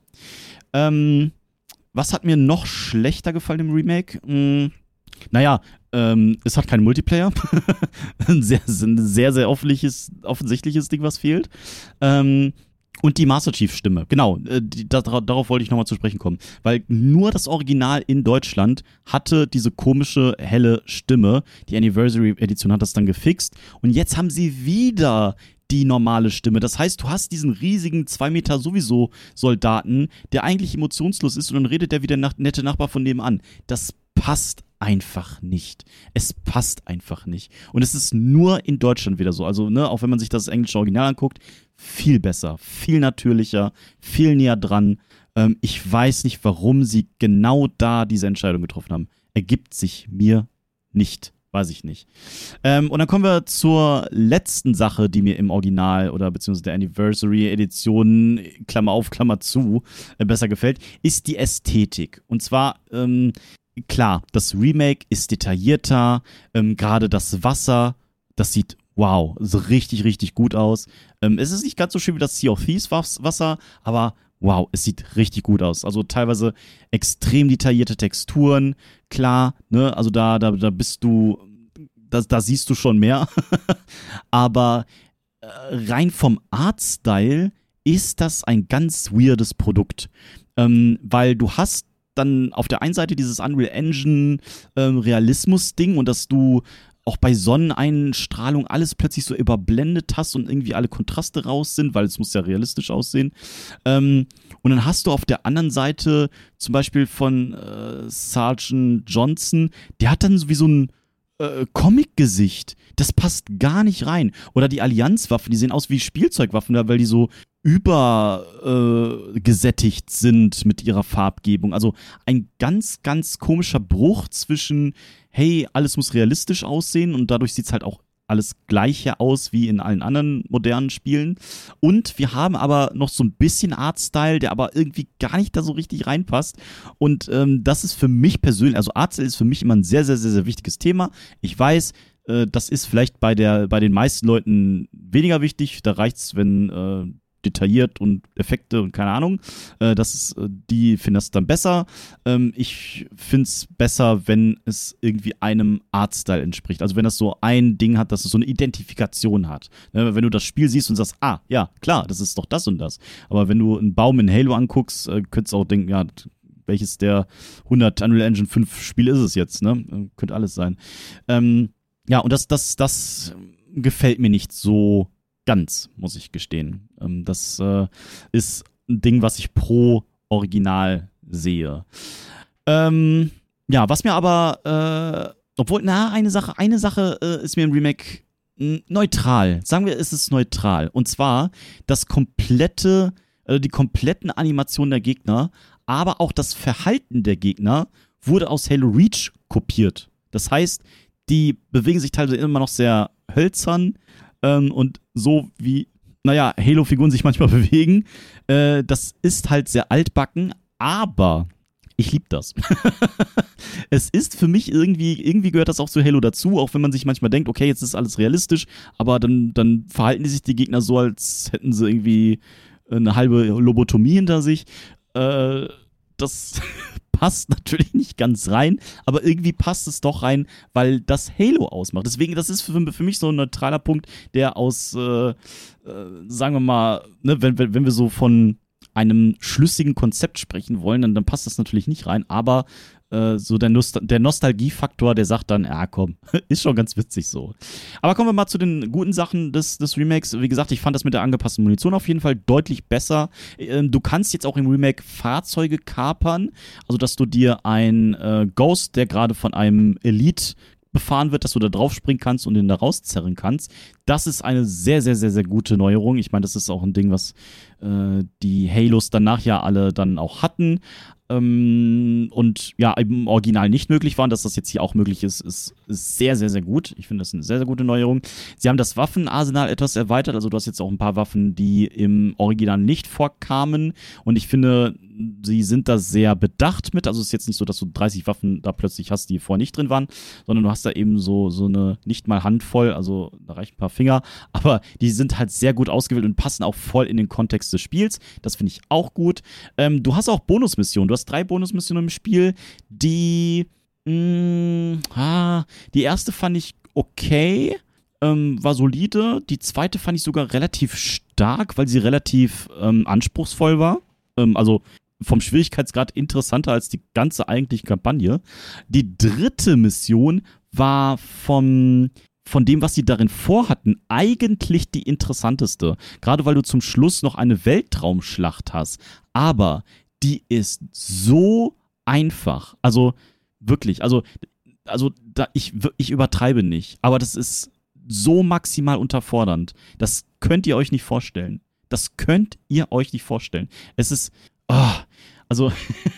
Ähm, was hat mir noch schlechter gefallen im Remake? Hm, naja, ähm, es hat keinen Multiplayer. ein sehr, sehr, sehr offensichtliches, offensichtliches Ding, was fehlt. Ähm, und die Master Chief-Stimme, genau, äh, die, da, darauf wollte ich nochmal zu sprechen kommen. Weil nur das Original in Deutschland hatte diese komische, helle Stimme. Die Anniversary-Edition hat das dann gefixt. Und jetzt haben sie wieder die normale Stimme. Das heißt, du hast diesen riesigen zwei Meter sowieso Soldaten, der eigentlich emotionslos ist und dann redet der wie der nach- nette Nachbar von nebenan. Das passt einfach nicht. Es passt einfach nicht. Und es ist nur in Deutschland wieder so. Also, ne, auch wenn man sich das englische Original anguckt, viel besser, viel natürlicher, viel näher dran. Ähm, ich weiß nicht, warum sie genau da diese Entscheidung getroffen haben. Ergibt sich mir nicht. Weiß ich nicht. Ähm, und dann kommen wir zur letzten Sache, die mir im Original oder beziehungsweise der Anniversary-Edition, Klammer auf, Klammer zu, äh, besser gefällt, ist die Ästhetik. Und zwar, ähm, klar, das Remake ist detaillierter, ähm, gerade das Wasser, das sieht, wow, so richtig, richtig gut aus. Ähm, es ist nicht ganz so schön wie das Sea of Thieves Wasser, aber wow, es sieht richtig gut aus. Also teilweise extrem detaillierte Texturen, klar, ne, also da, da, da bist du, da, da siehst du schon mehr. Aber äh, rein vom Artstyle ist das ein ganz weirdes Produkt. Ähm, weil du hast dann auf der einen Seite dieses Unreal Engine ähm, Realismus-Ding und dass du auch bei Sonneneinstrahlung alles plötzlich so überblendet hast und irgendwie alle Kontraste raus sind, weil es muss ja realistisch aussehen. Ähm, und dann hast du auf der anderen Seite zum Beispiel von äh, Sergeant Johnson, der hat dann so wie so ein äh, Comic-Gesicht. Das passt gar nicht rein. Oder die Allianzwaffen, die sehen aus wie Spielzeugwaffen, weil die so übergesättigt äh, sind mit ihrer Farbgebung. Also ein ganz, ganz komischer Bruch zwischen, hey, alles muss realistisch aussehen und dadurch sieht es halt auch alles gleiche aus wie in allen anderen modernen Spielen. Und wir haben aber noch so ein bisschen Artstyle, der aber irgendwie gar nicht da so richtig reinpasst. Und ähm, das ist für mich persönlich, also Artstyle ist für mich immer ein sehr, sehr, sehr, sehr wichtiges Thema. Ich weiß, äh, das ist vielleicht bei der, bei den meisten Leuten weniger wichtig. Da reicht's, wenn äh, detailliert und Effekte und keine Ahnung. Äh, das ist, die finden das dann besser. Ähm, ich finde es besser, wenn es irgendwie einem Artstyle entspricht. Also wenn das so ein Ding hat, dass es so eine Identifikation hat. Ne? Wenn du das Spiel siehst und sagst, ah, ja, klar, das ist doch das und das. Aber wenn du einen Baum in Halo anguckst, äh, könntest du auch denken, ja, welches der hundert Unreal Engine fünf Spiele ist es jetzt, ne? Könnte alles sein. Ähm, ja, und das, das, das gefällt mir nicht so ganz, muss ich gestehen. Ähm, das äh, ist ein Ding, was ich pro Original sehe. Ähm, ja, was mir aber, äh, obwohl, na, eine Sache, eine Sache äh, ist mir im Remake n- neutral. Sagen wir, es ist neutral. Und zwar das komplette, äh, die kompletten Animationen der Gegner, aber auch das Verhalten der Gegner wurde aus Halo Reach kopiert. Das heißt, die bewegen sich teilweise immer noch sehr hölzern, Ähm, und so wie, naja, Halo-Figuren sich manchmal bewegen, äh, das ist halt sehr altbacken, aber ich liebe das. Es ist für mich irgendwie, irgendwie gehört das auch zu Halo dazu, auch wenn man sich manchmal denkt, okay, jetzt ist alles realistisch, aber dann, dann verhalten die sich die Gegner so, als hätten sie irgendwie eine halbe Lobotomie hinter sich. Äh, das passt natürlich nicht ganz rein, aber irgendwie passt es doch rein, weil das Halo ausmacht. Deswegen, das ist für, für mich so ein neutraler Punkt, der aus, äh, äh, sagen wir mal, ne, wenn, wenn, wenn wir so von einem schlüssigen Konzept sprechen wollen, dann, dann passt das natürlich nicht rein, aber äh, so der, Nost- der Nostalgiefaktor, der sagt dann, ja komm, ist schon ganz witzig so. Aber kommen wir mal zu den guten Sachen des, des Remakes. Wie gesagt, ich fand das mit der angepassten Munition auf jeden Fall deutlich besser. Ähm, du kannst jetzt auch im Remake Fahrzeuge kapern, also dass du dir ein äh, Ghost, der gerade von einem Elite befahren wird, dass du da drauf springen kannst und den da rauszerren kannst. Das ist eine sehr, sehr, sehr, sehr gute Neuerung. Ich meine, das ist auch ein Ding, was äh, die Halos danach ja alle dann auch hatten. Ähm, und ja, im Original nicht möglich waren, dass das jetzt hier auch möglich ist, ist, ist sehr, sehr, sehr gut. Ich finde das eine sehr, sehr gute Neuerung. Sie haben das Waffenarsenal etwas erweitert, also du hast jetzt auch ein paar Waffen, die im Original nicht vorkamen und ich finde, sie sind da sehr bedacht mit, also es ist jetzt nicht so, dass du dreißig Waffen da plötzlich hast, die vorher nicht drin waren, sondern du hast da eben so, so eine, nicht mal Handvoll, also da reicht ein paar Finger, aber die sind halt sehr gut ausgewählt und passen auch voll in den Kontext des Spiels. Das finde ich auch gut. Ähm, du hast auch Bonusmissionen. Du hast drei Bonusmissionen im Spiel, die mh, ah, die erste fand ich okay, ähm, war solide. Die zweite fand ich sogar relativ stark, weil sie relativ ähm, anspruchsvoll war. Ähm, also vom Schwierigkeitsgrad interessanter als die ganze eigentliche Kampagne. Die dritte Mission war vom von dem, was sie darin vorhatten, eigentlich die interessanteste. Gerade weil du zum Schluss noch eine Weltraumschlacht hast. Aber die ist so einfach. Also wirklich, also, also da, ich, ich übertreibe nicht. Aber das ist so maximal unterfordernd. Das könnt ihr euch nicht vorstellen. Das könnt ihr euch nicht vorstellen. Es ist, oh, also,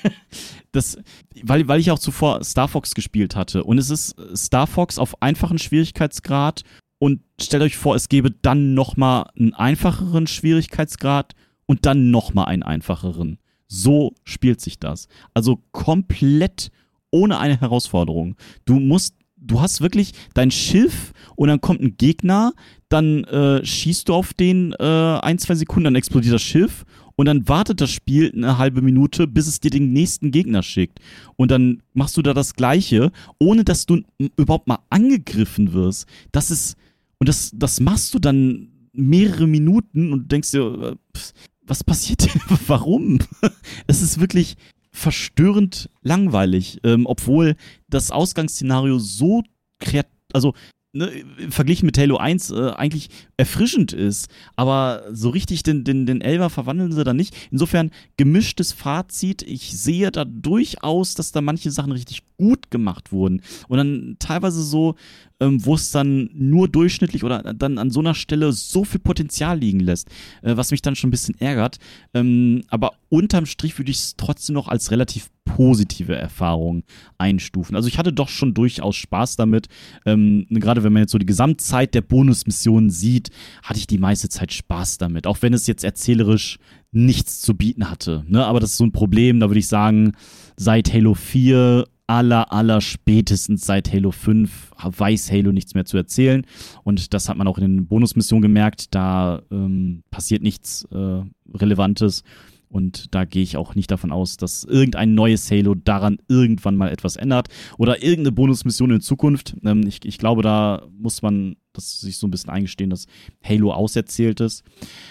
das, weil, weil ich auch zuvor Star Fox gespielt hatte. Und es ist Star Fox auf einfachen Schwierigkeitsgrad. Und stellt euch vor, es gäbe dann nochmal einen einfacheren Schwierigkeitsgrad und dann nochmal einen einfacheren. So spielt sich das. Also komplett ohne eine Herausforderung. Du musst, du hast wirklich dein Schiff und dann kommt ein Gegner, dann äh, schießt du auf den äh, ein, zwei Sekunden, dann explodiert das Schiff und dann wartet das Spiel eine halbe Minute, bis es dir den nächsten Gegner schickt. Und dann machst du da das Gleiche, ohne dass du überhaupt mal angegriffen wirst. Das ist, und das, das machst du dann mehrere Minuten und denkst dir, was passiert denn? Warum? Es ist wirklich verstörend langweilig, ähm, obwohl das Ausgangsszenario so kreativ, also ne, verglichen mit Halo eins äh, eigentlich erfrischend ist, aber so richtig den, den, den Elfer verwandeln sie da nicht. Insofern gemischtes Fazit, ich sehe da durchaus, dass da manche Sachen richtig gut gemacht wurden und dann teilweise so, ähm, wo es dann nur durchschnittlich oder dann an so einer Stelle so viel Potenzial liegen lässt, äh, was mich dann schon ein bisschen ärgert, ähm, aber unterm Strich würde ich es trotzdem noch als relativ positive Erfahrung einstufen. Also ich hatte doch schon durchaus Spaß damit, ähm, gerade wenn man jetzt so die Gesamtzeit der Bonusmissionen sieht, hatte ich die meiste Zeit Spaß damit, auch wenn es jetzt erzählerisch nichts zu bieten hatte, ne? Aber das ist so ein Problem, da würde ich sagen, seit Halo vier aller, aller spätestens seit Halo fünf weiß Halo nichts mehr zu erzählen. Und das hat man auch in den Bonusmissionen gemerkt. Da ähm, passiert nichts äh, Relevantes. Und da gehe ich auch nicht davon aus, dass irgendein neues Halo daran irgendwann mal etwas ändert. Oder irgendeine Bonusmission in Zukunft. Ähm, ich, ich glaube, da muss man das sich so ein bisschen eingestehen, dass Halo auserzählt ist.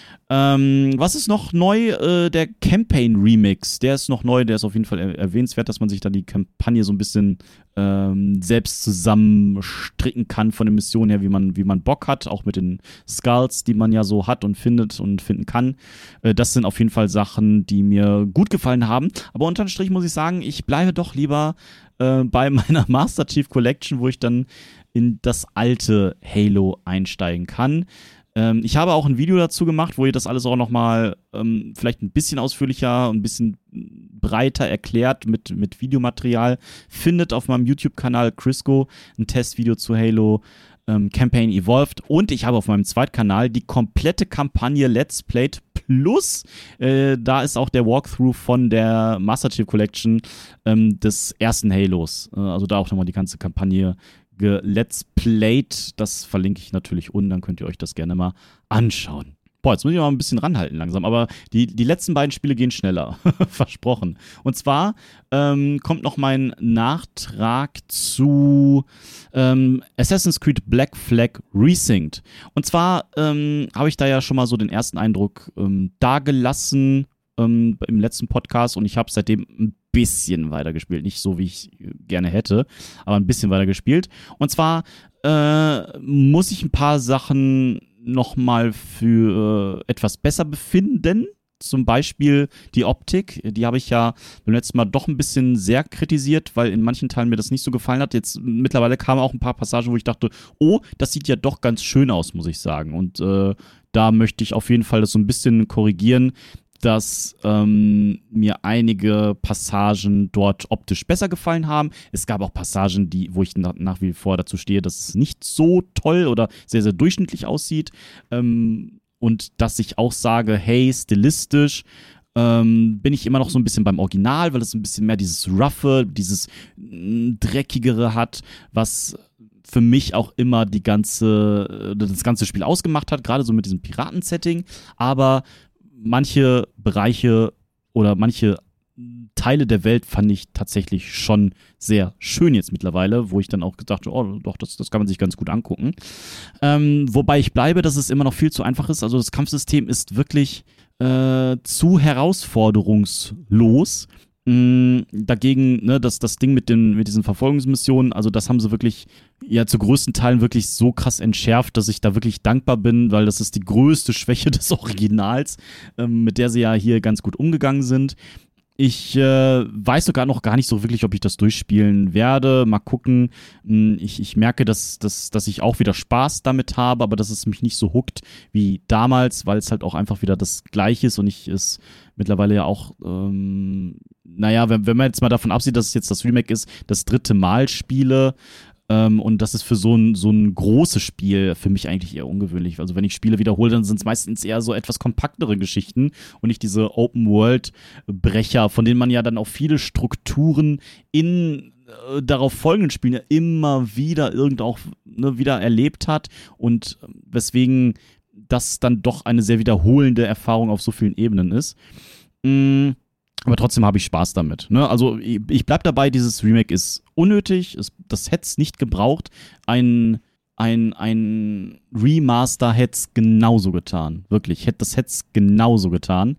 Ähm, was ist noch neu? Äh, der Campaign-Remix. Der ist noch neu, der ist auf jeden Fall er- erwähnenswert, dass man sich da die Kampagne so ein bisschen ähm, selbst zusammenstricken kann von den Missionen her, wie man, wie man Bock hat, auch mit den Skulls, die man ja so hat und findet und finden kann. Äh, das sind auf jeden Fall Sachen, die mir gut gefallen haben. Aber unterm Strich muss ich sagen, ich bleibe doch lieber äh, bei meiner Master Chief Collection, wo ich dann in das alte Halo einsteigen kann. Ähm, ich habe auch ein Video dazu gemacht, wo ihr das alles auch nochmal ähm, vielleicht ein bisschen ausführlicher, ein bisschen breiter erklärt mit, mit Videomaterial findet auf meinem YouTube-Kanal Crisco ein Testvideo zu Halo ähm, Campaign Evolved, und ich habe auf meinem Zweitkanal die komplette Kampagne Let's Played plus, äh, da ist auch der Walkthrough von der Master Chief Collection ähm, des ersten Halos, äh, also da auch nochmal die ganze Kampagne Let's Played, das verlinke ich natürlich unten, dann könnt ihr euch das gerne mal anschauen. Boah, jetzt muss ich mal ein bisschen ranhalten langsam, aber die, die letzten beiden Spiele gehen schneller, versprochen. Und zwar ähm, kommt noch mein Nachtrag zu ähm, Assassin's Creed Black Flag Resynced. Und zwar ähm, habe ich da ja schon mal so den ersten Eindruck ähm, dagelassen ähm, im letzten Podcast, und ich habe seitdem ein bisschen weiter gespielt. Nicht so, wie ich gerne hätte, aber ein bisschen weiter gespielt. Und zwar äh, muss ich ein paar Sachen nochmal für äh, etwas besser befinden. Zum Beispiel die Optik. Die habe ich ja beim letzten Mal doch ein bisschen sehr kritisiert, weil in manchen Teilen mir das nicht so gefallen hat. Jetzt mittlerweile kamen auch ein paar Passagen, wo ich dachte, oh, das sieht ja doch ganz schön aus, muss ich sagen. Und äh, da möchte ich auf jeden Fall das so ein bisschen korrigieren, dass ähm, mir einige Passagen dort optisch besser gefallen haben. Es gab auch Passagen, die, wo ich nach, nach wie vor dazu stehe, dass es nicht so toll oder sehr, sehr durchschnittlich aussieht. Ähm, und dass ich auch sage, hey, stilistisch ähm, bin ich immer noch so ein bisschen beim Original, weil es ein bisschen mehr dieses Roughe, dieses mh, Dreckigere hat, was für mich auch immer die ganze, das ganze Spiel ausgemacht hat, gerade so mit diesem Piraten-Setting. Aber manche Bereiche oder manche Teile der Welt fand ich tatsächlich schon sehr schön jetzt mittlerweile, wo ich dann auch gedacht habe, oh doch, das, das kann man sich ganz gut angucken. Ähm, wobei ich bleibe, dass es immer noch viel zu einfach ist. Also das Kampfsystem ist wirklich äh, zu herausforderungslos. Mm, dagegen, ne, das, das Ding mit, den, mit diesen Verfolgungsmissionen, also das haben sie wirklich, ja, zu größten Teilen wirklich so krass entschärft, dass ich da wirklich dankbar bin, weil das ist die größte Schwäche des Originals, ähm, mit der sie ja hier ganz gut umgegangen sind. Ich äh, weiß sogar noch gar nicht so wirklich, ob ich das durchspielen werde. Mal gucken. Ich, ich merke, dass, dass, dass ich auch wieder Spaß damit habe, aber dass es mich nicht so hookt wie damals, weil es halt auch einfach wieder das Gleiche ist und ich es mittlerweile ja auch, ähm, naja, wenn, wenn man jetzt mal davon absieht, dass es jetzt das Remake ist, das dritte Mal spiele. Ähm, und das ist für so ein, so ein großes Spiel für mich eigentlich eher ungewöhnlich. Also wenn ich Spiele wiederhole, dann sind es meistens eher so etwas kompaktere Geschichten und nicht diese Open-World-Brecher, von denen man ja dann auch viele Strukturen in äh, darauf folgenden Spielen ja immer wieder irgend auch ne, wieder erlebt hat und weswegen das dann doch eine sehr wiederholende Erfahrung auf so vielen Ebenen ist. Mm. Aber trotzdem habe ich Spaß damit. Ne? Also ich, ich bleib dabei, dieses Remake ist unnötig, es, das hätte es nicht gebraucht. Ein, ein, ein Remaster hätte es genauso getan. Wirklich, hätt, das hätte es genauso getan.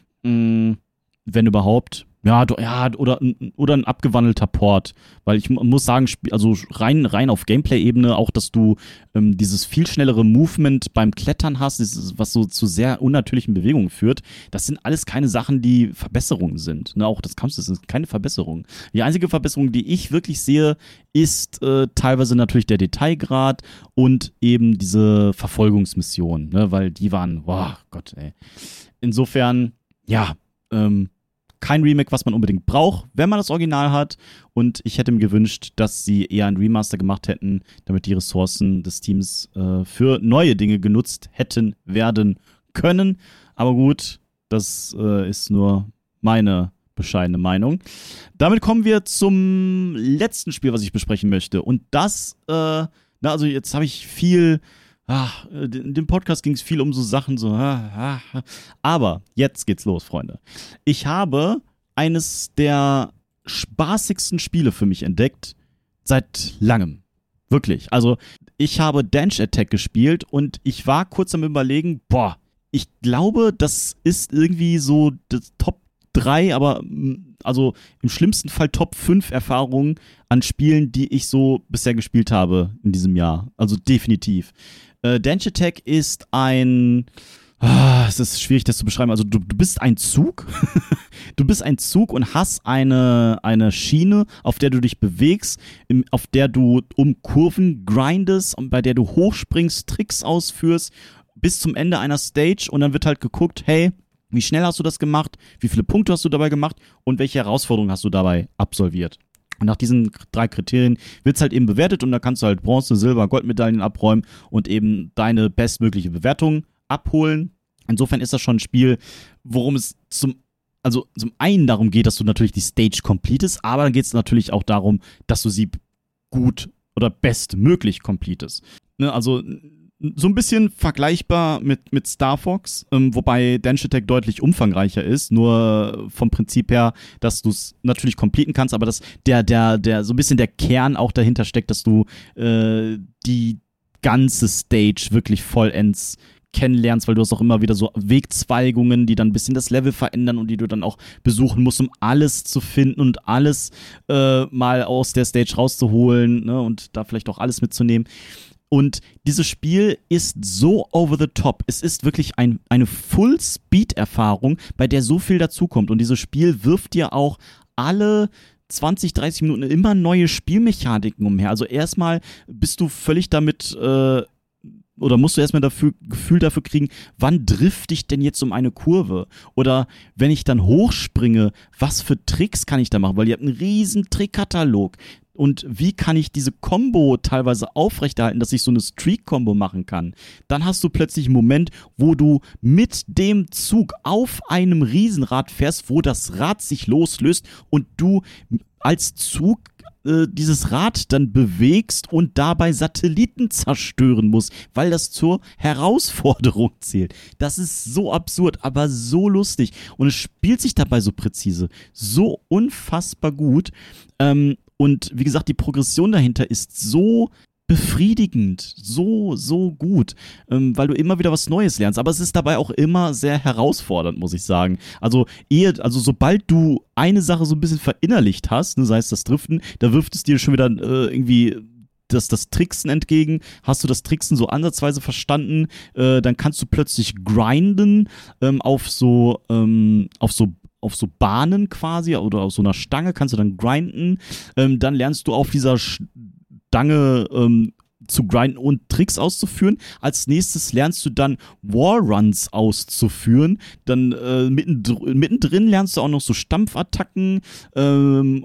Mhm, wenn überhaupt. Ja, do, ja oder, oder ein abgewandelter Port. Weil ich muss sagen, also rein, rein auf Gameplay-Ebene auch, dass du ähm, dieses viel schnellere Movement beim Klettern hast, dieses, was so zu sehr unnatürlichen Bewegungen führt, das sind alles keine Sachen, die Verbesserungen sind. Ne? Auch das Kampfsystem ist keine Verbesserung. Die einzige Verbesserung, die ich wirklich sehe, ist äh, teilweise natürlich der Detailgrad und eben diese Verfolgungsmission, ne? Weil die waren, boah, Gott, ey. Insofern, ja, ähm, kein Remake, was man unbedingt braucht, wenn man das Original hat. Und ich hätte mir gewünscht, dass sie eher ein Remaster gemacht hätten, damit die Ressourcen des Teams äh, für neue Dinge genutzt hätten werden können. Aber gut, das äh, ist nur meine bescheidene Meinung. Damit kommen wir zum letzten Spiel, was ich besprechen möchte. Und das, äh, na, also jetzt habe ich viel, ach, in dem Podcast ging es viel um so Sachen, so, ah, ah, aber jetzt geht's los, Freunde. Ich habe eines der spaßigsten Spiele für mich entdeckt seit langem. Wirklich. Also, ich habe Dance Attack gespielt und ich war kurz am Überlegen, boah, ich glaube, das ist irgendwie so das Top drei, aber also im schlimmsten Fall Top fünf Erfahrungen an Spielen, die ich so bisher gespielt habe in diesem Jahr. Also definitiv. Äh, Dance Attack ist ein... Ah, es ist schwierig, das zu beschreiben. Also du, du bist ein Zug, du bist ein Zug und hast eine, eine Schiene, auf der du dich bewegst, im, auf der du um Kurven grindest und bei der du hochspringst, Tricks ausführst, bis zum Ende einer Stage und dann wird halt geguckt, hey, wie schnell hast du das gemacht, wie viele Punkte hast du dabei gemacht und welche Herausforderungen hast du dabei absolviert. Und nach diesen drei Kriterien wird es halt eben bewertet und da kannst du halt Bronze, Silber, Goldmedaillen abräumen und eben deine bestmögliche Bewertung abholen. Insofern ist das schon ein Spiel, worum es zum, also zum einen darum geht, dass du natürlich die Stage completest, aber dann geht es natürlich auch darum, dass du sie gut oder bestmöglich completest. Ne, also so ein bisschen vergleichbar mit, mit Star Fox, ähm, wobei Dance Attack deutlich umfangreicher ist, nur vom Prinzip her, dass du es natürlich completen kannst, aber dass der, der, der, so ein bisschen der Kern auch dahinter steckt, dass du äh, die ganze Stage wirklich vollends kennenlernst, weil du hast auch immer wieder so Wegzweigungen, die dann ein bisschen das Level verändern und die du dann auch besuchen musst, um alles zu finden und alles äh, mal aus der Stage rauszuholen, ne, und da vielleicht auch alles mitzunehmen. Und dieses Spiel ist so over the top. Es ist wirklich ein, eine Full-Speed-Erfahrung, bei der so viel dazukommt. Und dieses Spiel wirft dir auch alle zwanzig, dreißig Minuten immer neue Spielmechaniken umher. Also erstmal bist du völlig damit äh, oder musst du erstmal dafür, Gefühl dafür kriegen, wann drifte ich denn jetzt um eine Kurve? Oder wenn ich dann hochspringe, was für Tricks kann ich da machen? Weil ihr habt einen riesen Trickkatalog. Und wie kann ich diese Combo teilweise aufrechterhalten, dass ich so eine Streak-Combo machen kann? Dann hast du plötzlich einen Moment, wo du mit dem Zug auf einem Riesenrad fährst, wo das Rad sich loslöst und du als Zug dieses Rad dann bewegst und dabei Satelliten zerstören musst, weil das zur Herausforderung zählt. Das ist so absurd, aber so lustig. Und es spielt sich dabei so präzise, so unfassbar gut. Ähm, und wie gesagt, die Progression dahinter ist so befriedigend, so, so gut, ähm, weil du immer wieder was Neues lernst, aber es ist dabei auch immer sehr herausfordernd, muss ich sagen. Also ehe, also sobald du eine Sache so ein bisschen verinnerlicht hast, ne, sei es das Driften, da wirft es dir schon wieder äh, irgendwie das, das Tricksen entgegen. Hast du das Tricksen so ansatzweise verstanden, äh, dann kannst du plötzlich grinden ähm, auf so, ähm, auf so auf so Bahnen quasi oder auf so einer Stange kannst du dann grinden, ähm, dann lernst du auf dieser Stange ähm, zu grinden und Tricks auszuführen. Als nächstes lernst du dann Wallruns auszuführen. Dann äh, mittendrin, mittendrin lernst du auch noch so Stampfattacken. Ähm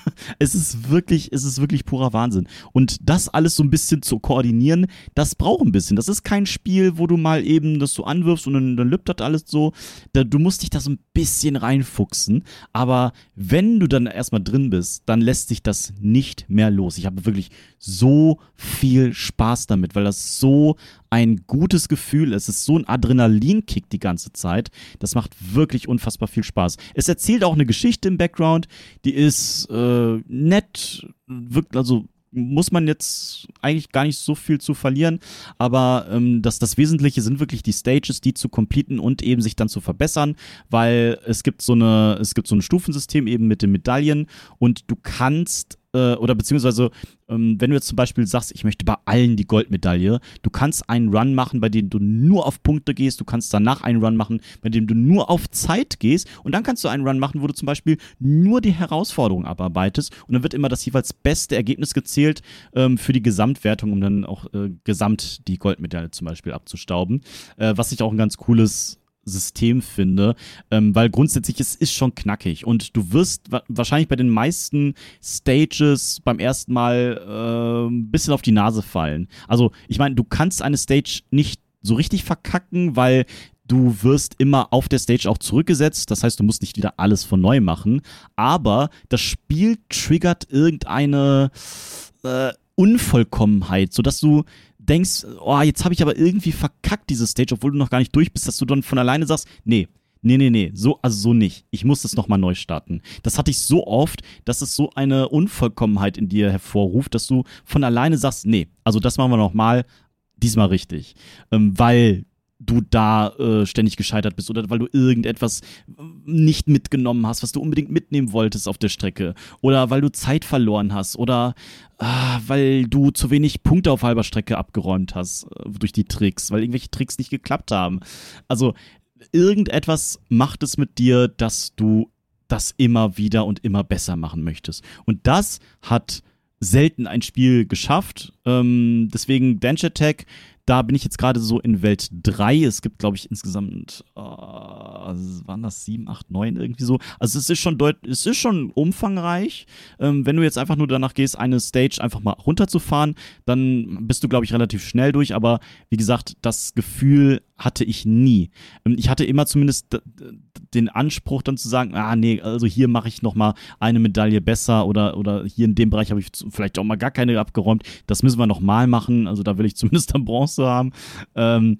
es ist wirklich, es ist wirklich purer Wahnsinn. Und das alles so ein bisschen zu koordinieren, das braucht ein bisschen. Das ist kein Spiel, wo du mal eben das so anwirfst und dann, dann lübt das alles so. Da, du musst dich da so ein bisschen reinfuchsen. Aber wenn du dann erstmal drin bist, dann lässt sich das nicht mehr los. Ich habe wirklich so viel Spaß damit, weil das so ein gutes Gefühl ist. Es ist so ein Adrenalinkick die ganze Zeit. Das macht wirklich unfassbar viel Spaß. Es erzählt auch eine Geschichte im Background, die ist äh, nett, wirkt, also muss man jetzt eigentlich gar nicht so viel zu verlieren, aber ähm, das, das Wesentliche sind wirklich die Stages, die zu completen und eben sich dann zu verbessern, weil es gibt so eine, es gibt so ein Stufensystem eben mit den Medaillen und du kannst äh, oder beziehungsweise ähm, wenn du jetzt zum Beispiel sagst, ich möchte bei allen die Goldmedaille, du kannst einen Run machen, bei dem du nur auf Punkte gehst, du kannst danach einen Run machen, bei dem du nur auf Zeit gehst und dann kannst du einen Run machen, wo du zum Beispiel nur die Herausforderung abarbeitest und dann wird immer das jeweils beste Ergebnis gezählt ähm, für die Gesamtwertung, um dann auch äh, gesamt die Goldmedaille zum Beispiel abzustauben, äh, was ich auch ein ganz cooles System finde, ähm, weil grundsätzlich es ist schon knackig und du wirst wa- wahrscheinlich bei den meisten Stages beim ersten Mal äh, ein bisschen auf die Nase fallen. Also ich meine, du kannst eine Stage nicht so richtig verkacken, weil du wirst immer auf der Stage auch zurückgesetzt, das heißt, du musst nicht wieder alles von neu machen, aber das Spiel triggert irgendeine äh, Unvollkommenheit, sodass du denkst, oh, jetzt habe ich aber irgendwie verkackt diese Stage, obwohl du noch gar nicht durch bist, dass du dann von alleine sagst, nee, Nee, nee, nee, so, also so nicht. Ich muss das nochmal neu starten. Das hatte ich so oft, dass es so eine Unvollkommenheit in dir hervorruft, dass du von alleine sagst, nee, also das machen wir nochmal, diesmal richtig. Ähm, weil du da äh, ständig gescheitert bist oder weil du irgendetwas nicht mitgenommen hast, was du unbedingt mitnehmen wolltest auf der Strecke. Oder weil du Zeit verloren hast oder ah, weil du zu wenig Punkte auf halber Strecke abgeräumt hast äh, durch die Tricks, weil irgendwelche Tricks nicht geklappt haben. Also irgendetwas macht es mit dir, dass du das immer wieder und immer besser machen möchtest. Und das hat selten ein Spiel geschafft. Ähm, deswegen Densha Attack, da bin ich jetzt gerade so in Welt drei. Es gibt, glaube ich, insgesamt, äh, waren das sieben, acht, neun irgendwie so. Also es ist schon deut- es ist schon umfangreich. Ähm, wenn du jetzt einfach nur danach gehst, eine Stage einfach mal runterzufahren, dann bist du, glaube ich, relativ schnell durch. Aber wie gesagt, das Gefühl hatte ich nie. Ähm, ich hatte immer zumindest d- d- den Anspruch dann zu sagen, ah nee, also hier mache ich nochmal eine Medaille besser oder, oder hier in dem Bereich habe ich vielleicht auch mal gar keine abgeräumt. Das müssen wir nochmal machen. Also da will ich zumindest dann Bronze haben. Ähm,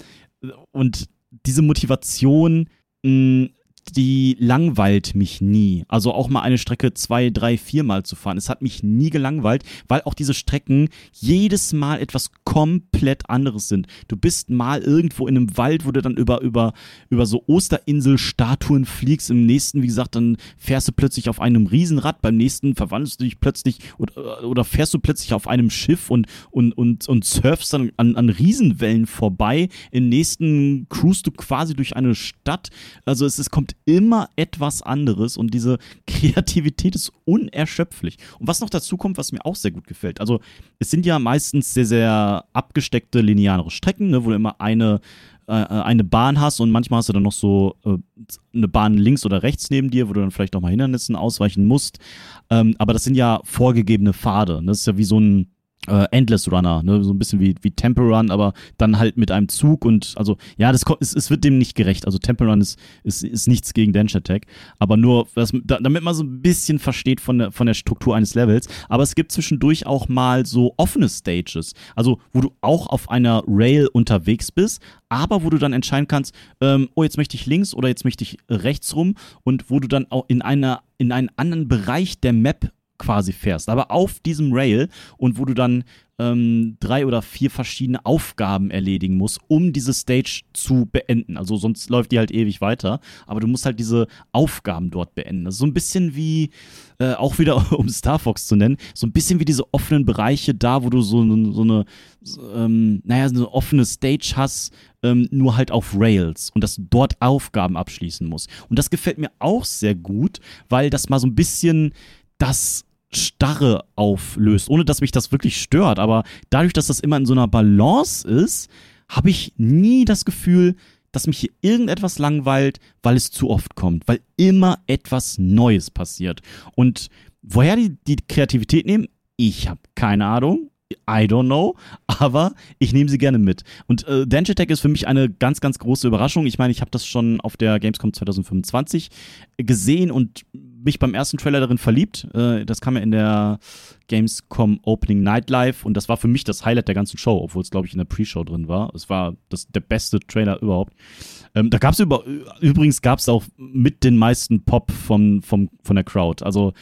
und diese Motivation, mh, die langweilt mich nie. Also auch mal eine Strecke zwei, drei, viermal zu fahren. Es hat mich nie gelangweilt, weil auch diese Strecken jedes Mal etwas komplett anderes sind. Du bist mal irgendwo in einem Wald, wo du dann über, über, über so Osterinsel-Statuen fliegst. Im nächsten, wie gesagt, dann fährst du plötzlich auf einem Riesenrad. Beim nächsten verwandelst du dich plötzlich oder, oder fährst du plötzlich auf einem Schiff und, und, und, und surfst dann an, an Riesenwellen vorbei. Im nächsten cruist du quasi durch eine Stadt. Also es ist, kommt immer etwas anderes und diese Kreativität ist unerschöpflich. Und was noch dazu kommt, was mir auch sehr gut gefällt, also es sind ja meistens sehr, sehr abgesteckte lineare Strecken, ne, wo du immer eine, äh, eine Bahn hast und manchmal hast du dann noch so äh, eine Bahn links oder rechts neben dir, wo du dann vielleicht auch mal Hindernissen ausweichen musst. Ähm, aber das sind ja vorgegebene Pfade. Ne? Das ist ja wie so ein Äh, Endless Runner, ne? So ein bisschen wie, wie Temple Run, aber dann halt mit einem Zug und also, ja, das es, es wird dem nicht gerecht. Also Temple Run ist, ist, ist nichts gegen Densha Attack, aber nur, das, damit man so ein bisschen versteht von der, von der Struktur eines Levels. Aber es gibt zwischendurch auch mal so offene Stages, also wo du auch auf einer Rail unterwegs bist, aber wo du dann entscheiden kannst, ähm, oh, jetzt möchte ich links oder jetzt möchte ich rechts rum und wo du dann auch in einer, in einen anderen Bereich der Map quasi fährst, aber auf diesem Rail und wo du dann ähm, drei oder vier verschiedene Aufgaben erledigen musst, um diese Stage zu beenden. Also sonst läuft die halt ewig weiter, aber du musst halt diese Aufgaben dort beenden. Das ist so ein bisschen wie, äh, auch wieder um Star Fox zu nennen, so ein bisschen wie diese offenen Bereiche da, wo du so, so eine, so, ähm, naja, so eine offene Stage hast, ähm, nur halt auf Rails und dass du dort Aufgaben abschließen musst. Und das gefällt mir auch sehr gut, weil das mal so ein bisschen das Starre auflöst, ohne dass mich das wirklich stört, aber dadurch, dass das immer in so einer Balance ist, habe ich nie das Gefühl, dass mich hier irgendetwas langweilt, weil es zu oft kommt, weil immer etwas Neues passiert. Und woher die, die Kreativität nehmen, ich habe keine Ahnung. I don't know, aber ich nehme sie gerne mit. Und äh, Densha Attack ist für mich eine ganz, ganz große Überraschung. Ich meine, ich habe das schon auf der Gamescom zwanzig fünfundzwanzig gesehen und mich beim ersten Trailer darin verliebt. Äh, das kam ja in der Gamescom Opening Night Live und das war für mich das Highlight der ganzen Show, obwohl es, glaube ich, in der Pre-Show drin war. Es war das, der beste Trailer überhaupt. Ähm, da gab es über, übrigens gab es auch mit den meisten Pop vom, vom, von der Crowd. Also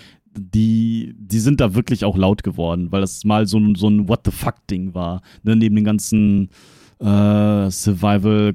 Die, die sind da wirklich auch laut geworden, weil das mal so ein, so ein What-the-fuck-Ding war. Ne? Neben den ganzen äh, Survival,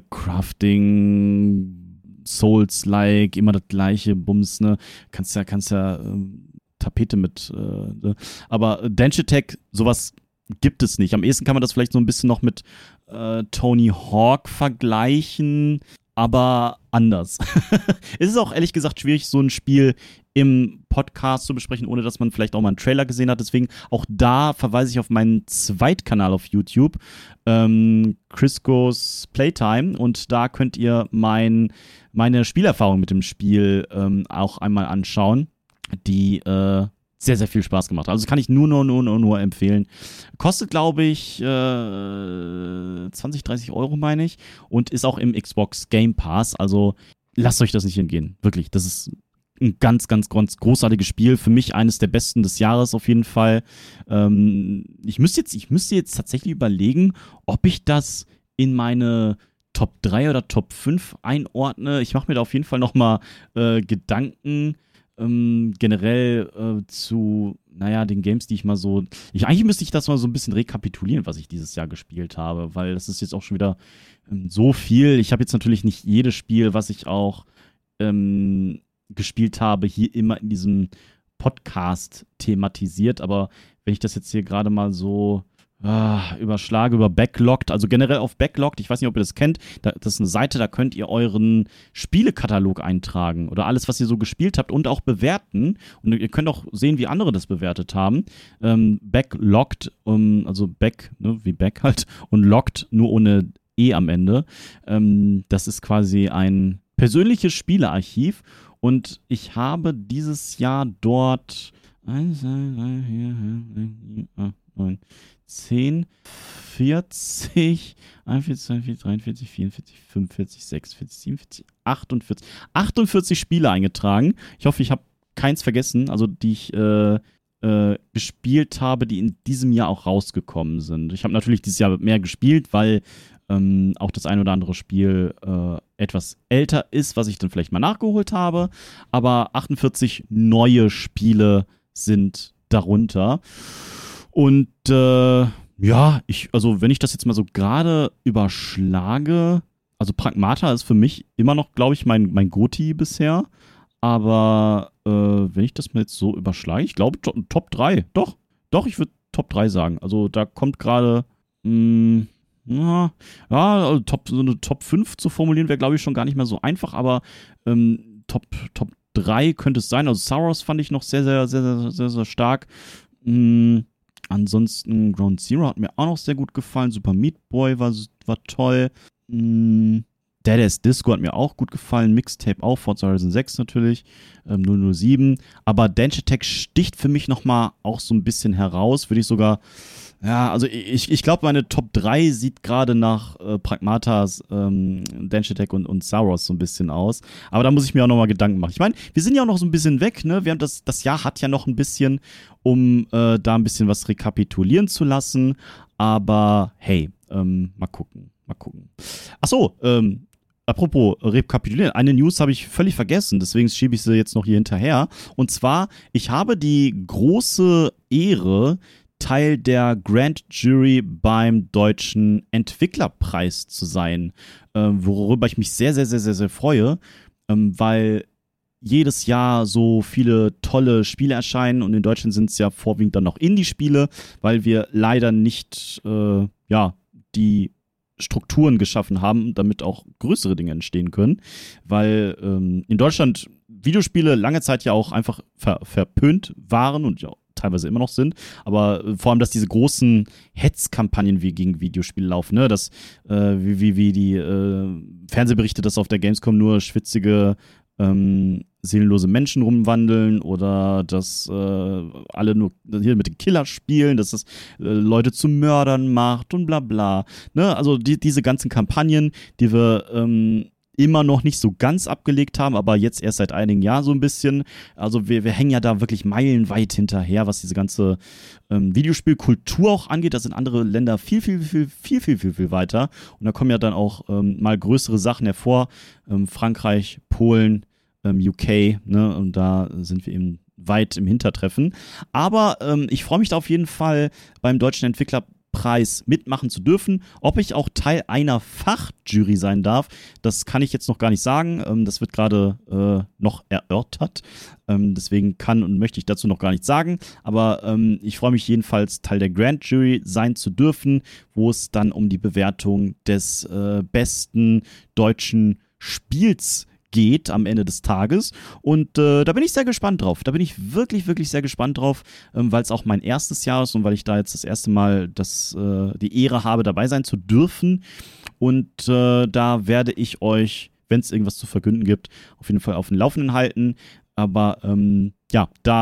Crafting, Souls-like, immer das gleiche Bums, ne? Kannst ja, kannst ja äh, Tapete mit. Äh, ne? Aber Densha Attack, sowas gibt es nicht. Am ehesten kann man das vielleicht so ein bisschen noch mit äh, Tony Hawk vergleichen, aber anders. Es ist auch ehrlich gesagt schwierig, so ein Spiel im Podcast zu besprechen, ohne dass man vielleicht auch mal einen Trailer gesehen hat. Deswegen auch da verweise ich auf meinen Zweitkanal auf YouTube, ähm, Crisco's Playtime. Und da könnt ihr mein, meine Spielerfahrung mit dem Spiel ähm, auch einmal anschauen, die äh, sehr, sehr viel Spaß gemacht. Also kann ich nur, nur, nur, nur, nur empfehlen. Kostet, glaube ich, äh, zwanzig, dreißig Euro, meine ich. Und ist auch im Xbox Game Pass. Also lasst euch das nicht entgehen. Wirklich, das ist ein ganz, ganz, ganz großartiges Spiel. Für mich eines der besten des Jahres auf jeden Fall. Ähm, ich müsste jetzt, ich müsste jetzt tatsächlich überlegen, ob ich das in meine Top drei oder Top fünf einordne. Ich mache mir da auf jeden Fall nochmal äh, Gedanken ähm, generell äh, zu, naja, den Games, die ich mal so. Ich, eigentlich müsste ich das mal so ein bisschen rekapitulieren, was ich dieses Jahr gespielt habe, weil das ist jetzt auch schon wieder ähm, so viel. Ich habe jetzt natürlich nicht jedes Spiel, was ich auch ähm, gespielt habe, hier immer in diesem Podcast thematisiert, aber wenn ich das jetzt hier gerade mal so Ah, überschlage über Backlogged, also generell auf Backlogged, ich weiß nicht, ob ihr das kennt, da, das ist eine Seite, da könnt ihr euren Spielekatalog eintragen oder alles, was ihr so gespielt habt und auch bewerten und ihr könnt auch sehen, wie andere das bewertet haben. Ähm, Backlogged, um, also Back, ne, wie Back halt und Logged nur ohne E am Ende. Ähm, das ist quasi ein persönliches Spielearchiv und ich habe dieses Jahr dort eins, zwei, drei, vier, fünf, sechs, sieben, acht, neun zehn, vierzig, einundvierzig, zweiundvierzig, dreiundvierzig, vierundvierzig, fünfundvierzig, sechsundvierzig, siebenundvierzig, achtundvierzig, achtundvierzig Spiele eingetragen. Ich hoffe, ich habe keins vergessen, also die ich äh, äh, gespielt habe, die in diesem Jahr auch rausgekommen sind. Ich habe natürlich dieses Jahr mehr gespielt, weil ähm, auch das ein oder andere Spiel äh, etwas älter ist, was ich dann vielleicht mal nachgeholt habe. Aber achtundvierzig neue Spiele sind darunter. Und äh, ja, ich, also wenn ich das jetzt mal so gerade überschlage, also Pragmata ist für mich immer noch, glaube ich, mein, mein Goti bisher. Aber äh, wenn ich das mal jetzt so überschlage, ich glaube to- Top drei, doch, doch, ich würde Top drei sagen. Also da kommt gerade, mh, ja, ja also Top, so eine Top fünf zu formulieren wäre, glaube ich, schon gar nicht mehr so einfach, aber ähm, Top, Top drei könnte es sein. Also Saros fand ich noch sehr, sehr, sehr, sehr, sehr, sehr stark. Mh, Ansonsten Ground Zero hat mir auch noch sehr gut gefallen. Super Meat Boy war, war toll. Mm, Dead Ass Disco hat mir auch gut gefallen. Mixtape auch, Forza Horizon sechs natürlich. Ähm, null null sieben. Aber Densha Tech sticht für mich nochmal auch so ein bisschen heraus. Würde ich sogar, ja, also ich, ich glaube, meine Top drei sieht gerade nach äh, Pragmatas, ähm, Densha Tech und, und Saros so ein bisschen aus. Aber da muss ich mir auch nochmal Gedanken machen. Ich meine, wir sind ja auch noch so ein bisschen weg, ne? Wir haben das, das Jahr hat ja noch ein bisschen, um äh, da ein bisschen was rekapitulieren zu lassen. Aber hey, ähm, mal gucken, mal gucken. Ach so, ähm, apropos rekapitulieren, eine News habe ich völlig vergessen, deswegen schiebe ich sie jetzt noch hier hinterher. Und zwar, ich habe die große Ehre, Teil der Grand Jury beim Deutschen Entwicklerpreis zu sein, äh, worüber ich mich sehr, sehr, sehr, sehr, sehr freue, ähm, weil jedes Jahr so viele tolle Spiele erscheinen und in Deutschland sind es ja vorwiegend dann noch Indie-Spiele, weil wir leider nicht äh, ja, die Strukturen geschaffen haben, damit auch größere Dinge entstehen können, weil ähm, in Deutschland Videospiele lange Zeit ja auch einfach ver- verpönt waren und ja teilweise immer noch sind, aber äh, vor allem, dass diese großen Hetzkampagnen wie gegen Videospiele laufen, ne, dass äh, wie, wie, wie die äh, Fernsehberichte, dass auf der Gamescom nur schwitzige ähm, seelenlose Menschen rumwandeln oder dass äh, alle nur hier mit den Killers spielen, dass das äh, Leute zu Mördern macht und bla bla. Ne? Also die, diese ganzen Kampagnen, die wir ähm, immer noch nicht so ganz abgelegt haben, aber jetzt erst seit einigen Jahren so ein bisschen. Also wir, wir hängen ja da wirklich meilenweit hinterher, was diese ganze ähm, Videospielkultur auch angeht. Da sind andere Länder viel, viel, viel, viel, viel, viel, viel weiter. Und da kommen ja dann auch ähm, mal größere Sachen hervor. Ähm, Frankreich, Polen, ähm, U K, ne? Und da sind wir eben weit im Hintertreffen. Aber ähm, ich freue mich da auf jeden Fall beim Deutschen Entwickler Preis mitmachen zu dürfen. Ob ich auch Teil einer Fachjury sein darf, das kann ich jetzt noch gar nicht sagen. Ähm, das wird gerade äh, noch erörtert. Ähm, deswegen kann und möchte ich dazu noch gar nichts sagen. Aber ähm, ich freue mich jedenfalls, Teil der Grand Jury sein zu dürfen, wo es dann um die Bewertung des äh, besten deutschen Spiels geht am Ende des Tages und äh, da bin ich sehr gespannt drauf. Da bin ich wirklich, wirklich sehr gespannt drauf, ähm, weil es auch mein erstes Jahr ist und weil ich da jetzt das erste Mal das, äh, die Ehre habe, dabei sein zu dürfen und äh, da werde ich euch, wenn es irgendwas zu verkünden gibt, auf jeden Fall auf dem Laufenden halten, aber ähm, ja, da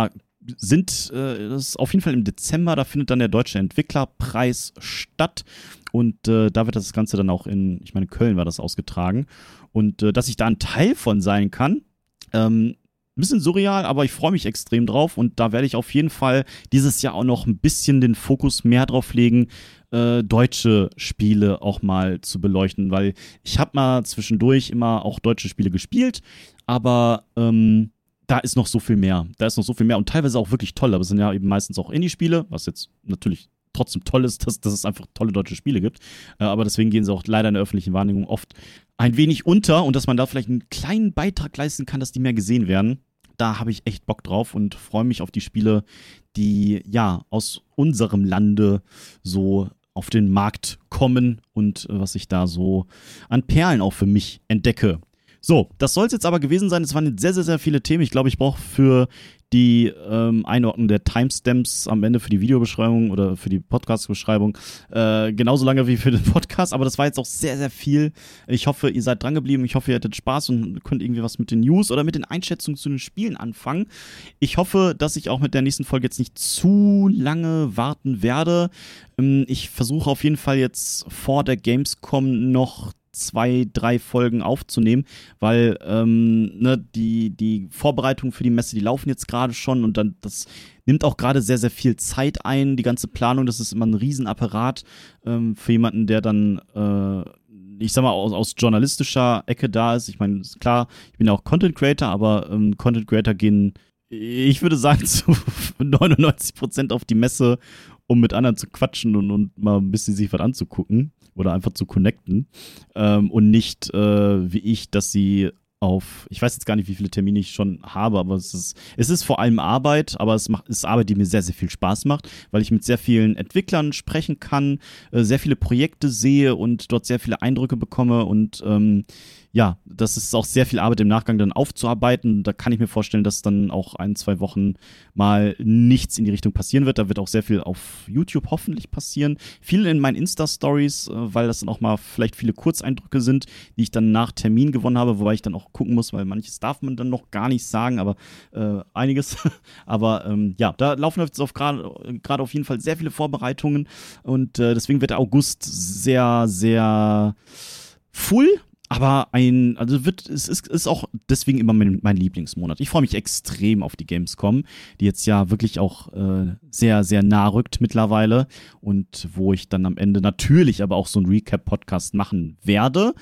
sind, äh, das ist auf jeden Fall im Dezember, da findet dann der Deutsche Entwicklerpreis statt. Und äh, da wird das Ganze dann auch in, ich meine, Köln war das ausgetragen. Und äh, dass ich da ein Teil von sein kann, ähm, ein bisschen surreal, aber ich freue mich extrem drauf. Und da werde ich auf jeden Fall dieses Jahr auch noch ein bisschen den Fokus mehr drauf legen, äh, deutsche Spiele auch mal zu beleuchten. Weil ich habe mal zwischendurch immer auch deutsche Spiele gespielt, aber ähm, da ist noch so viel mehr. Da ist noch so viel mehr und teilweise auch wirklich toll. Aber es sind ja eben meistens auch Indie-Spiele, was jetzt natürlich trotzdem toll ist, dass, dass es einfach tolle deutsche Spiele gibt. Äh, aber deswegen gehen sie auch leider in der öffentlichen Wahrnehmung oft ein wenig unter und dass man da vielleicht einen kleinen Beitrag leisten kann, dass die mehr gesehen werden. Da habe ich echt Bock drauf und freue mich auf die Spiele, die ja aus unserem Lande so auf den Markt kommen und äh, was ich da so an Perlen auch für mich entdecke. So, das soll es jetzt aber gewesen sein. Es waren jetzt sehr, sehr, sehr viele Themen. Ich glaube, ich brauche für die ähm, Einordnung der Timestamps am Ende für die Videobeschreibung oder für die Podcast-Beschreibung äh, genauso lange wie für den Podcast. Aber das war jetzt auch sehr, sehr viel. Ich hoffe, ihr seid dran geblieben. Ich hoffe, ihr hattet Spaß und könnt irgendwie was mit den News oder mit den Einschätzungen zu den Spielen anfangen. Ich hoffe, dass ich auch mit der nächsten Folge jetzt nicht zu lange warten werde. Ähm, ich versuche auf jeden Fall jetzt vor der Gamescom noch zwei, drei Folgen aufzunehmen, weil ähm, ne, die, die Vorbereitungen für die Messe, die laufen jetzt gerade schon und dann das nimmt auch gerade sehr, sehr viel Zeit ein, die ganze Planung, das ist immer ein Riesenapparat ähm, für jemanden, der dann äh, ich sag mal, aus, aus journalistischer Ecke da ist. Ich meine, ist klar, ich bin ja auch Content Creator, aber ähm, Content Creator gehen, ich würde sagen, zu neunundneunzig Prozent auf die Messe, um mit anderen zu quatschen und, und mal ein bisschen sich was anzugucken oder einfach zu connecten ähm, und nicht äh, wie ich, dass sie auf, ich weiß jetzt gar nicht, wie viele Termine ich schon habe, aber es ist, es ist vor allem Arbeit, aber es macht, es ist Arbeit, die mir sehr, sehr viel Spaß macht, weil ich mit sehr vielen Entwicklern sprechen kann, äh, sehr viele Projekte sehe und dort sehr viele Eindrücke bekomme und ähm, ja, das ist auch sehr viel Arbeit im Nachgang dann aufzuarbeiten. Da kann ich mir vorstellen, dass dann auch ein, zwei Wochen mal nichts in die Richtung passieren wird. Da wird auch sehr viel auf YouTube hoffentlich passieren. Viel in meinen Insta-Stories, weil das dann auch mal vielleicht viele Kurzeindrücke sind, die ich dann nach Termin gewonnen habe, wobei ich dann auch gucken muss, weil manches darf man dann noch gar nicht sagen, aber äh, einiges. aber ähm, ja, da laufen jetzt auf gerade gerade auf jeden Fall sehr viele Vorbereitungen und äh, deswegen wird der August sehr, sehr full. Aber ein, also wird, es ist, ist auch deswegen immer mein, mein Lieblingsmonat. Ich freue mich extrem auf die Gamescom, die jetzt ja wirklich auch äh, sehr, sehr nah rückt mittlerweile und wo ich dann am Ende natürlich aber auch so einen Recap-Podcast machen werde,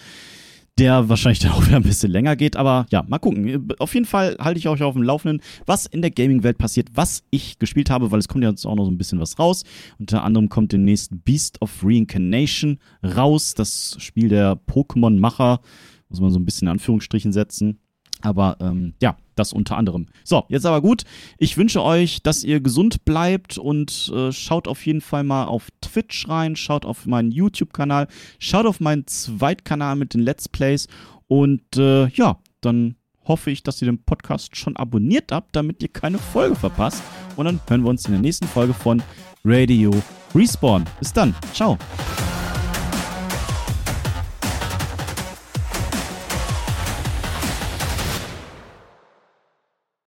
der wahrscheinlich dann auch wieder ein bisschen länger geht, aber ja, mal gucken. Auf jeden Fall halte ich euch auf dem Laufenden, was in der Gaming-Welt passiert, was ich gespielt habe, weil es kommt ja jetzt auch noch so ein bisschen was raus. Unter anderem kommt demnächst Beast of Reincarnation raus, das Spiel der Pokémon-Macher, muss man so ein bisschen in Anführungsstrichen setzen. Aber ähm, ja, das unter anderem. So, jetzt aber gut. Ich wünsche euch, dass ihr gesund bleibt und äh, schaut auf jeden Fall mal auf Twitch rein, schaut auf meinen YouTube-Kanal, schaut auf meinen Zweitkanal mit den Let's Plays und äh, ja, dann hoffe ich, dass ihr den Podcast schon abonniert habt, damit ihr keine Folge verpasst. Und dann hören wir uns in der nächsten Folge von Radio Respawn. Bis dann. Ciao.